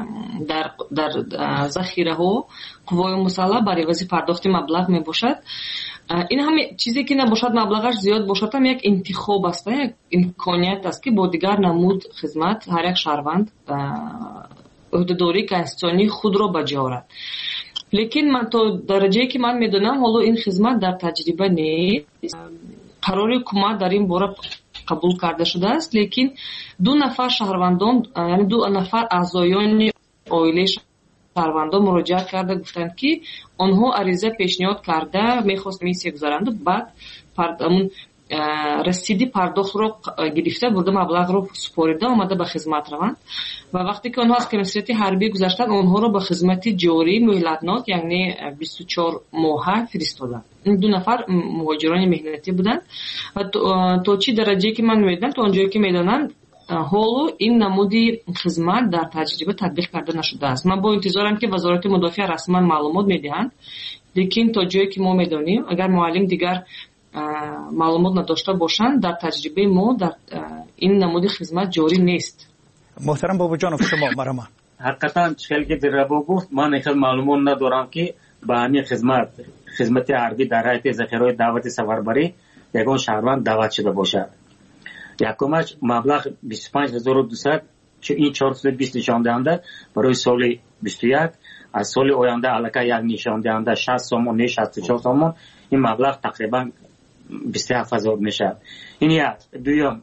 در ذخیره ها قوای مسلح برای عوض پرداخت مبلغ می باشد. این هم چیزی که نباشد مبلغش زیاد باشد هم یک انتخاب است، یک امکانیت است که با دیگر نمود خدمت هر یک شهروند عهده‌داری کنستیتوشنی خود را بجارد. لیکن من تا درجه‌ای که من میدونم حالا این خدمت در تجربه نیست. قرار حکومت در این باره قبول کرده شده است، لیکن 2 نفر شهروندان یعنی 2 نفر اعضایان عائله شهروندان مراجعه کرده گفتند که آنها عریضه پیشنهاد کرده میخواست میسی گذارند و بعد اون رسیدی پرداخت رو گرفته برده مبلغ رو سپاریده آمده به خدمت روند و وقتی که آنها از کمیسریت حربی گذاشتن آنها رو به خدمت جاری مهلتناک یعنی 24 ماه فرستادن. این 2 نفر مهاجران مهنتی بودند و تا چی درجه که من میدونم تا اونجایی که میدونم حالا این نمودی خدمت در تجربه تطبیق کرده نشده است. من با انتظارم که وزارت مدافع رسما معلومات میدهند، لیکن تا جایی که ما میدونیم اگر معلم دیگر معلومات نداشته باشند در تجربه ما در این نمودی خدمت جاری نیست. محترم بابا جانов شما مرحبا. حقیقتا چیزی که در رابو گفت من خیلی معلومات ندارم که با همین خدمت حربی در هیئت ذخیره دعوت سفربری یگان شهروند دعوت شده باشد. یکمش مبلغ 25200 این 420 نشان دهنده برای سال 21 از سال آینده علاقه یک نشان دهنده 60 سومون 64 سومون این مبلغ تقریبا 27000 میشه. این یک. دوم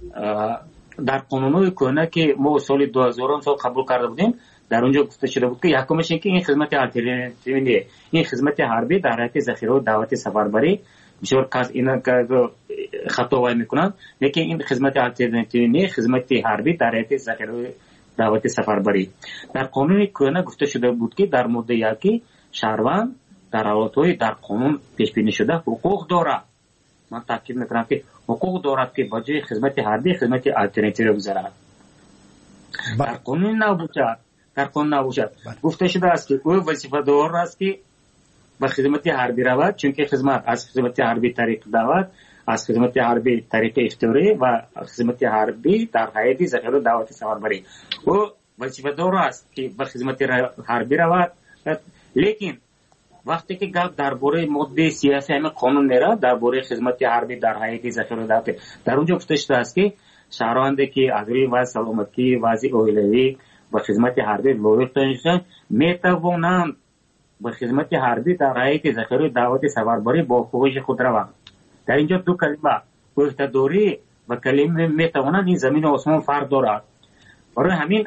در قانونی کهنه که ما سال 2000 سال قبول کرده بودیم در اونجا گفته شده بود که یکمش این که این خدمت الटरनेटिव्ی این خدمت حربی در هیئت ذخیره دعوت سفربری بسیار کس اینا خطا وای میکنن، لیکن این خدمت الटरनेटिव्ی نه خدمت حربی در هیئت ذخیره دعوت سفربری در قانون کهنه گفته شده بود که در ماده 1 شهروند در حالت‌های در قانون پیش بینی شده حقوق دارد. من تاکید میکنم که حقوق دارد که با جای خدمت حربی خدمت الटरनेटिव्ی بگذارد. در قانون نباشد. گفته شده است که او وظیفه دار است که به خدمت حربی رود، چون که خدمت از خدمت حربی طریق دعوت، از خدمت حربی طریق اختیاری و خدمت حربی در هیئت ذخیره دعوت سفربری او وظیفه دار است که به خدمت حربی رود. لیکن وقتی که گپ درباره ماده سیاسی همه قانون میره درباره خدمت حربی در هیئت ذخیره دعوت در اونجا گفته شده است که شهروندی که از روی وضع سلامتی وضع عائلوی و خدمت حربی لایق دانشجو میتوانند به خدمت حربی در هیئت ذخیره دعوت سفربری با خواهش خود روند. در اینجا 2 کلمه عهده‌داری و کلمه میتوانند این زمین و آسمان فرق دارد. برای همین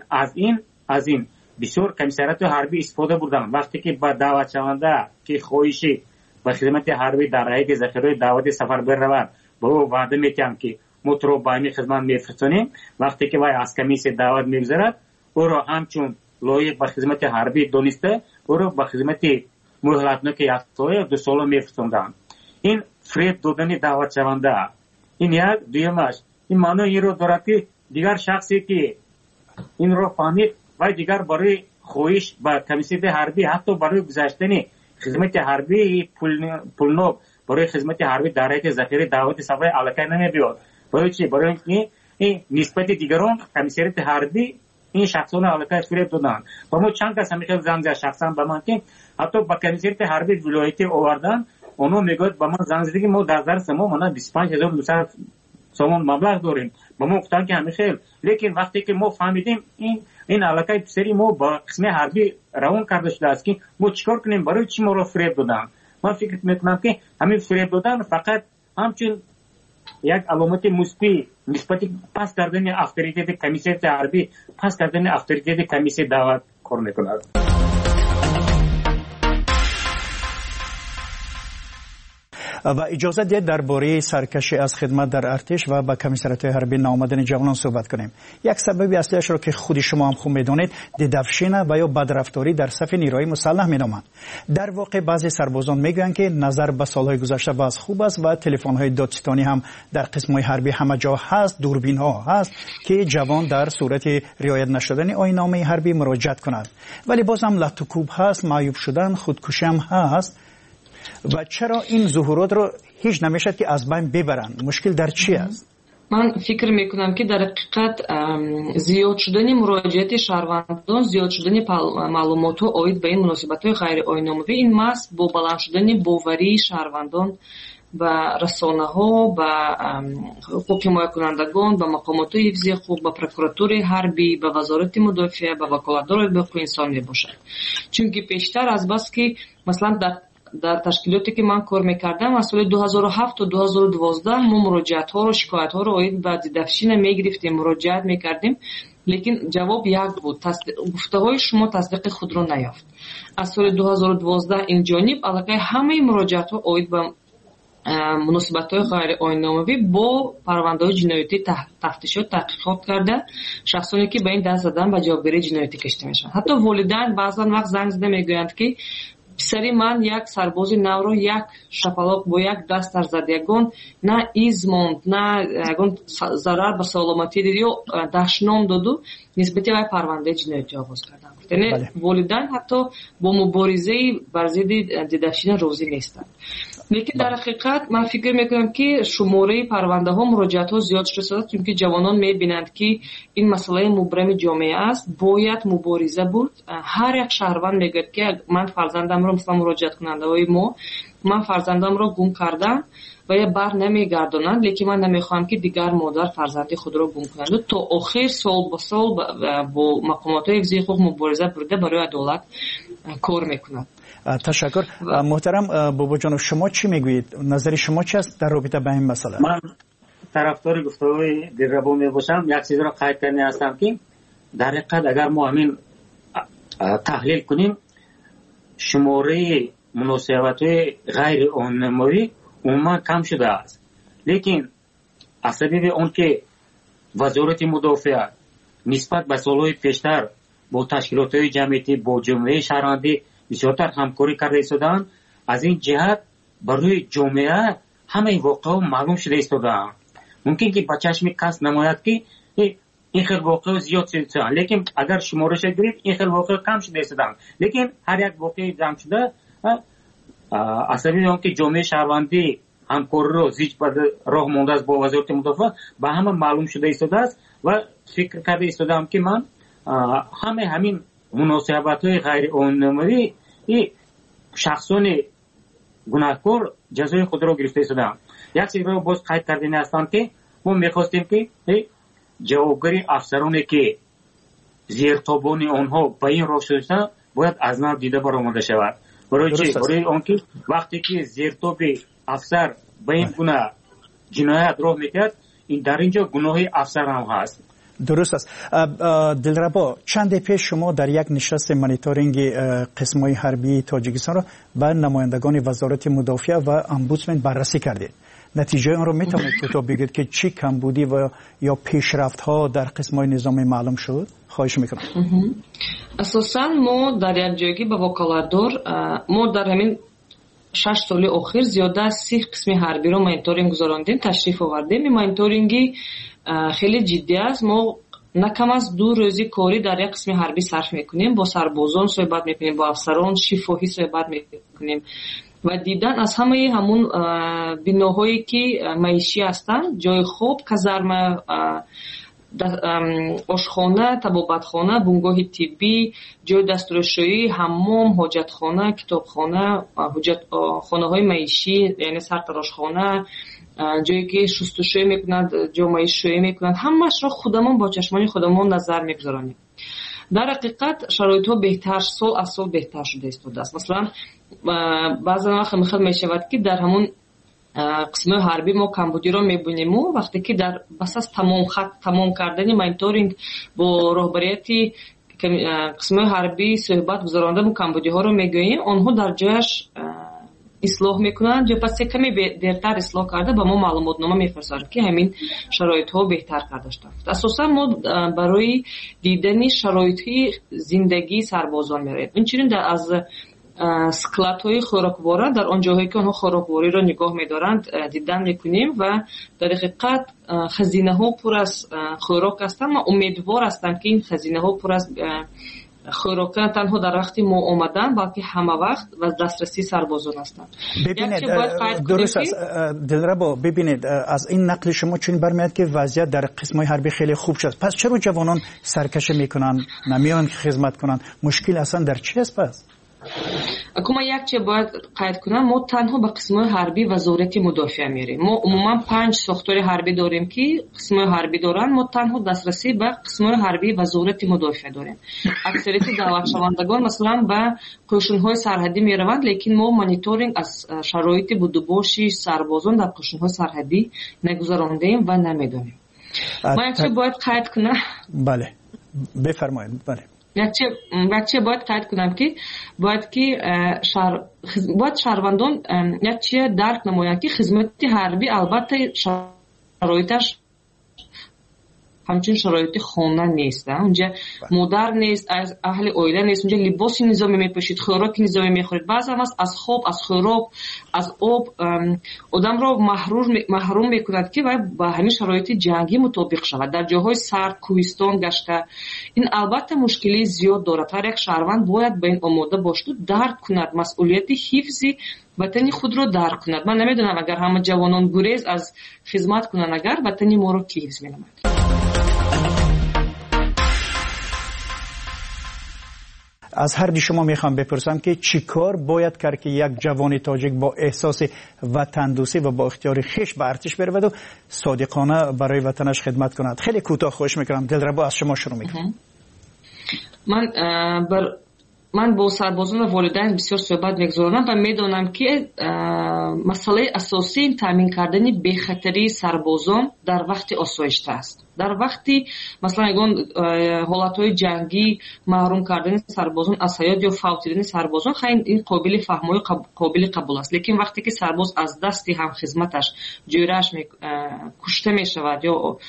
از این بسیار کمیسریت حربی استفاده بردن. وقتی که با دعوت شونده که خواهشی به خدمت حربی در هیئت ذخیره دعوت سفربری رود با او وعده میکنم که ما تو رو با این خدمت میفرستونیم، وقتی که وای از کمیسیون دعوت میگذارد او را همچون لایق به خدمت حربی دانسته او را به خدمت مهلتناک 1 سال 2 سال میفرستوندن. این فریب دادن دعوت شونده. این یک. دومش این معنی این رو دارد که دیگر شخصی که این رو فهمید و دیگر برای خواهش با کمیسیون حربی حتی برای گذاشتن خدمت حربی پولناب برای خدمت حربی در هیئت ذخیره دعوت سفربری علاقه نمی‌بیاد. برای چی؟ برای اینکه این نسبت دیگران کمیسریت حربی این شخصان علاقه فریب دادن. با ما چند کس همیشه زنگ زد شخصا به من که حتی با کمیسریت حربی ولایتی آوردن اونو میگوید با ما زنگ زدی که ما در ظرف ما 25200 سومون مبلغ داریم. با ما گفتن که همیشه، لیکن وقتی که ما فهمیدیم این علاقه سری ما با قسم حربی روان کرده شده است که ما چیکار کنیم، برای چی ما رو فریب دادن. من فکر میکنم که همین فریب دادن فقط همچون یک علامت مثبت نسبت پاس کردن اتوریته کمیسیون حربی پاس کردن اتوریته کمیسیون دعوت کار میکند. و اجازه دید درباره سرکشی از خدمت در ارتش و با کمیسریت حربی ناآمدن جوانان صحبت کنیم. یک سبب اصلیش را که خود شما هم خوب میدونید ددفشینه و یا بدرفتاری در صف نیروهای مسلح مینامند. در واقع بعضی سربازان میگویند که نظر به سالهای گذشته باز خوب است و تلفن‌های دادستانی هم در قسم‌های حربی همه جا هست، دوربین‌ها هست که جوان در صورت رعایت نشدن آیین‌نامه حربی مراجعت کند. ولی باز هم لطوکوب هست، معیوب شدن، خودکشی هم هست. و چرا این ظهورات رو هیچ نمیشد که از بین ببرن؟ مشکل در چی است؟ من فکر میکنم که در حقیقت زیاد شدن مراجعات شهروندان، زیاد شدن معلومات اوید به این مناسبت‌های غیر آیین‌ناموی، این محض با بلند شدن باوری شهروندان با رسانه‌ها، با حقوق حمایت کنندگان، با مقامات حفظی حقوق، با پروکراتور حربی، با وزارت مدافعه، با وکالت‌دار حقوق انسان میباشد. چون که پیشتر از بس که مثلا در تشکیلاتی که من کار میکردم از سال 2007 تا 2012 ما مراجعات ها رو، شکایت ها رو اوید به دیدفشین میگرفتیم، مراجعت میکردیم، لیکن جواب یک بود. گفته های شما تصدیق خود رو نیافت. از سال 2012 این جانب علاقه همه مراجعات ها اوید به مناسبت های غیر آیین‌ناموی با پرونده های جنایتی تفتیشات تحقیقات کرده، شخصانی که به این دست زدن به جوابگیری جنایتی کشیده میشن. حتی والدین بعضا وقت زنگ زده میگویند که پسری من یک سرباز نو رو یک شپلاق با یک دست در زد، یگان نه ایز موند، نه یگان ضرر به سلامتی دید یا دشنام دادو نسبتی به پرونده جنایتی آغاز کردن. یعنی والدین حتی با مبارزه بر ضد دیدشین روزی نیستند. لیکن در حقیقت من فکر میکنم که شماره پرونده ها، مراجعات ها زیاد شده، چون که جوانان میبینند که این مسئله مبرم جامعه است، باید مبارزه بود. هر یک شهروند میگه که من فرزندم رو، مثلا مراجعات کننده های ما، من فرزندم رو گم کردم و یا بر نمیگردونند، لیکن من نمیخوام که دیگر مادر فرزندی خود رو گم کنند. تا آخر سال با سال با مقامات حفظی حقوق مبارزه برده برای عدالت کار میکنند. تشکر. محترم بابا جان، شما چی میگویید؟ نظر شما چی است در رابطه با این مسئله؟ من طرفدار گفتگوی دلربا میباشم. یک چیز رو قید کرده هستم که در حقیقت اگر ما همین تحلیل کنیم، شماره مناسبت‌های غیر آیین‌ناموی عموما کم شده است، لیکن از سبب اون که وزارت مدافعه نسبت به سالهای پیشتر با تشکیلات‌های جمعیتی، با جمعیت شهروندی بسیارتر همکاری کرده ایستادند، از این جهت برای جامعه همه واقعا معلوم شده ایستادند. ممکن که با چشم کس نماید که این خیلی واقعا زیاد شده، لیکن اگر شمارش گرفت این خیلی واقعا کم شده ایستادند. لیکن هر یک واقعی جمع شده از سبب اون که جامعه شهروندی همکاری رو زیج بر راه مانده است با وزارت مدافعه به همه معلوم شده ایستاده است و فکر کرده ایستادم که من همین مناسبت‌های غیر آیین‌ناموی شخصان گناهکار جزای خود را گرفته ایستادند. یک چیز رو باز قید کردن هستند که ما می‌خواستیم که جوابگیری افسرانی که زیرتابان آنها به این راه شدند باید از نو دیده برآورده شود. برای چی؟ برای آنکه وقتی که زیرتاب افسر به این گناه جنایت راه می‌دهد، این در اینجا گناه افسر هم هست. درست است. دلربا، چند پیش شما در یک نشست مانیتورینگ قسم‌های حربی تاجیکستان را به نمایندگان وزارت مدافعه و امبودسمن بررسی کردید. نتیجه آن را میتونید کوتاه بگید که چی کمبودی و یا پیشرفت‌ها در قسم‌های نظامی معلوم شد؟ خواهش میکنم. اساساً ما در یک جایگی به وکالتدار، ما در همین 6 سال اخیر زیاده از 30 قسم حربی رو مانیتورینگ گذراندیم، تشریف آوردیم. این مانیتورینگی خیلی جدی است. ما نکم از 2 روزی کاری در یک قسم حربی صرف میکنیم، با سربازان صحبت میکنیم، با افسران شفاهی صحبت میکنیم و دیدن از همون بناهایی که معیشی هستند، جای خوب، کازرمه، آشخانه، طبابتخانه، بنگاه طبی، جای دستورالشویی، حمام، حاجتخانه، کتابخانه، خانه های معیشی یعنی سرتراشخانه، جایی که شستشویی میکنند، جای معیشی میکنند، همش را خودمون با چشمان خودمون نظر میگذارانیم. در حقیقت شرایط ها بهتر، سال از سال بهتر شده است. مثلا بعضی وقت میخواد میشود که در همون قسم حربی ما کمبودی رو میبینیم و وقتی که در بس از تمام کردن مانیتورینگ با رهبریت قسم حربی صحبت گذرانده و کمبودی ها رو میگوییم، آنها در جایش اصلاح میکنند یا پس کمی دیرتر اصلاح کرده به ما معلومات نامه میفرستند که همین شرایط ها بهتر کرده شده. اساسا ما برای دیدن شرایط زندگی سربازان میریم. اینچنین در از سکلات‌های خوراکواره در آن جاهایی که آنها خوراکواری را نگاه می‌دارند دیدن می‌کنیم و در حقیقت خزینه‌ها پر از خوراک هستند و امیدوار هستند که این خزینه‌ها پر از خوراک نه تنها در وقتی ما آمدن بلکه همه وقت و دسترسی سربازان هستند. ببینید درست است دلربا، ببینید از این نقل شما چون برمیاد که وضعیت در قسم‌های حربی خیلی خوب شد، پس چرا جوانان سرکشه میکنن نمیان خدمت کنن؟ مشکل اصلا در چی است پس؟ اما یک چیز باید قید کنم، ما تنها به قسم‌های حربی وزارت مدافع میریم. ما عموما 5 ساختار حربی داریم که قسم‌های حربی دارن، ما تنها دسترسی به قسم‌های حربی وزارت مدافع داریم. اکثریت دعوت شوندگان مثلا به قشون‌های سرحدی میروند، لیکن ما مانیتورینگ از شرایط بودجه سربازان در قشون‌های سرحدی نگذراندیم و نمیدونیم. ما یک چیز باید قید کنم. بله بفرمایید. بله یک چیز باید قید کنم که باید شهروندان یک چیز درک نمایند که خدمت حربی البته شرایطش همچون شرایط خانه نیست، اونجا مادر نیست، از اهل عائله نیست، اونجا لباس نظامی میپوشید، خوراک نظامی میخورید، بعضی هم از خواب، از خوراک، از آب آدم را محروم میکند که با همین شرایط جنگی مطابق شود. در جاهای سرد کوهستان گشته این البته مشکلی زیاد دارد. هر یک شهروند باید به این آماده باشد، درک کند مسئولیت حفظ وطن خود را درک کند. من نمیدونم اگر همه جوانان گریز از خدمت کنند، اگر وطن ما را کی حفظ مینماید؟ از هر دی شما میخوام بپرسم که چی کار باید کرد که یک جوان تاجیک با احساس وطن دوستی و با اختیار خویش به ارتش برود و صادقانه برای وطنش خدمت کند؟ خیلی کوتاه خواهش میکنم. دلربا از شما شروع میکنم. من با سربازان و والدین بسیار صحبت میگذارم و میدانم که مسئله اساسی این تامین کردن بخطری سربازان در وقت آسایش است. در وقتی مثلا حالتهای جنگی محروم کردن سربازان از حیات یا فوتیدن سربازان خیلی این قابل فهم و قابل قبول است، لیکن وقتی که سرباز از دستی هم خدمتش جویرش کشته می شود یا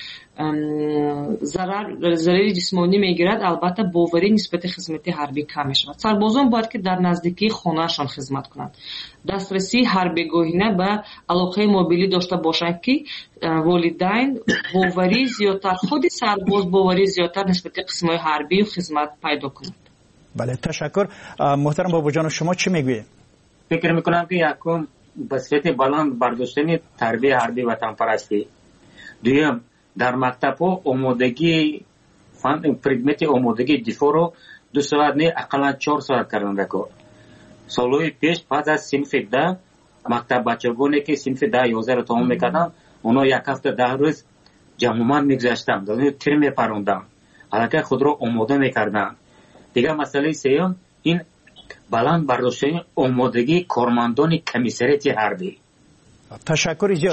ضرر جسمانی میگیرد، البته باوری نسبت خدمت حربی کم می شود. سربازان باید که در نزدیکی خانهشان خدمت کنند. دسترسی حربیگاهینه به علاقه موبیلی داشته باشند که والدین باوری زیادتر، خود سرباز باوری زیادتر نسبت قسم‌های حربی و خدمت پیدا کنند. بله تشکر. محترم بابا جان شما چی میگویید؟ فکر میکنم که یکم بسیط بلند برداشتن تربیت حربی وطن پرستی، دویم در مکتب ها آمادگی پردمت آمادگی دفاع رو 2 ساعت نه اقلا 4 ساعت کردن رکورد. سالهای پیش پس از صنف 10 مکتب بچگانی که صنف 10-11 رو تمام میکردن، اونا یک هفته 10 روز جمع‌مند میگذاشتن، دانه تیر میپروندن، حالا خود رو آماده میکردن. دیگه مسئله سوم این بلند برداشتن آمادگی کارمندان کمیسریت حربی. تشکر زیاد.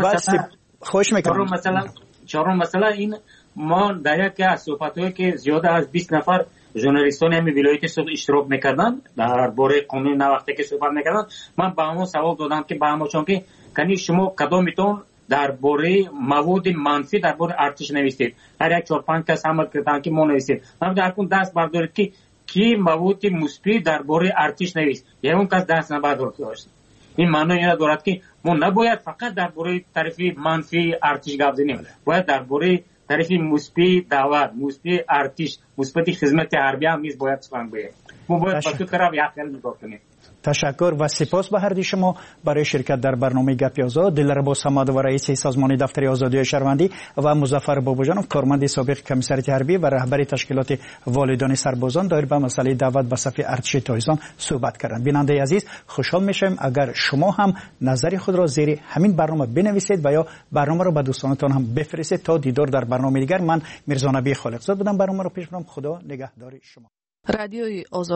خوش میکنم. چهارم مثلا این ما در یک از صحبت‌هایی که زیاده از 20 نفر ژورنالیستان همین ولایت صبح اشتراک میکردن در باره قانون وقتی که صحبت میکردن، من با همون سوال دادم که با همون چون که کنی شما کدامتون در باره مواد منفی در باره ارتش نویسید؟ هر یک 4-5 کس همت کردن که ما نویسید. من در کن دست بردارید که کی مواد مثبت در باره ارتش نویس، یا اون کس دست نبرداشت. این معنی اینه دارد که ما نباید فقط در باره طرف منفی ارتش گپ بزنیم، باید در باره طرف مثبت دعوت، مثبت ارتش، مثبت خدمت حربی هم نیز باید سخن بگیم. ما باید با تو طرف یک خیال نگاه کنیم. تشکر و سپاس به هر دی شما برای شرکت در برنامه گپی آزاد. دلربا صمد و رئیس سازمان دفتر آزادی شهروندی و مظفر باباجان کارمند سابق کمیسریت حربی و رهبر تشکیلات والدان سربازان دایر به مسئله دعوت به صف ارتش تایزان صحبت کردند. بیننده عزیز خوشحال میشم اگر شما هم نظر خود را زیر همین برنامه بنویسید و یا برنامه را به دوستانتان هم بفرستید. تا دیدار در برنامه دیگر، من میرزا نبی خالقزاد بودم. برنامه را پیش برم. خدا نگهدار شما. رادیوی آزاد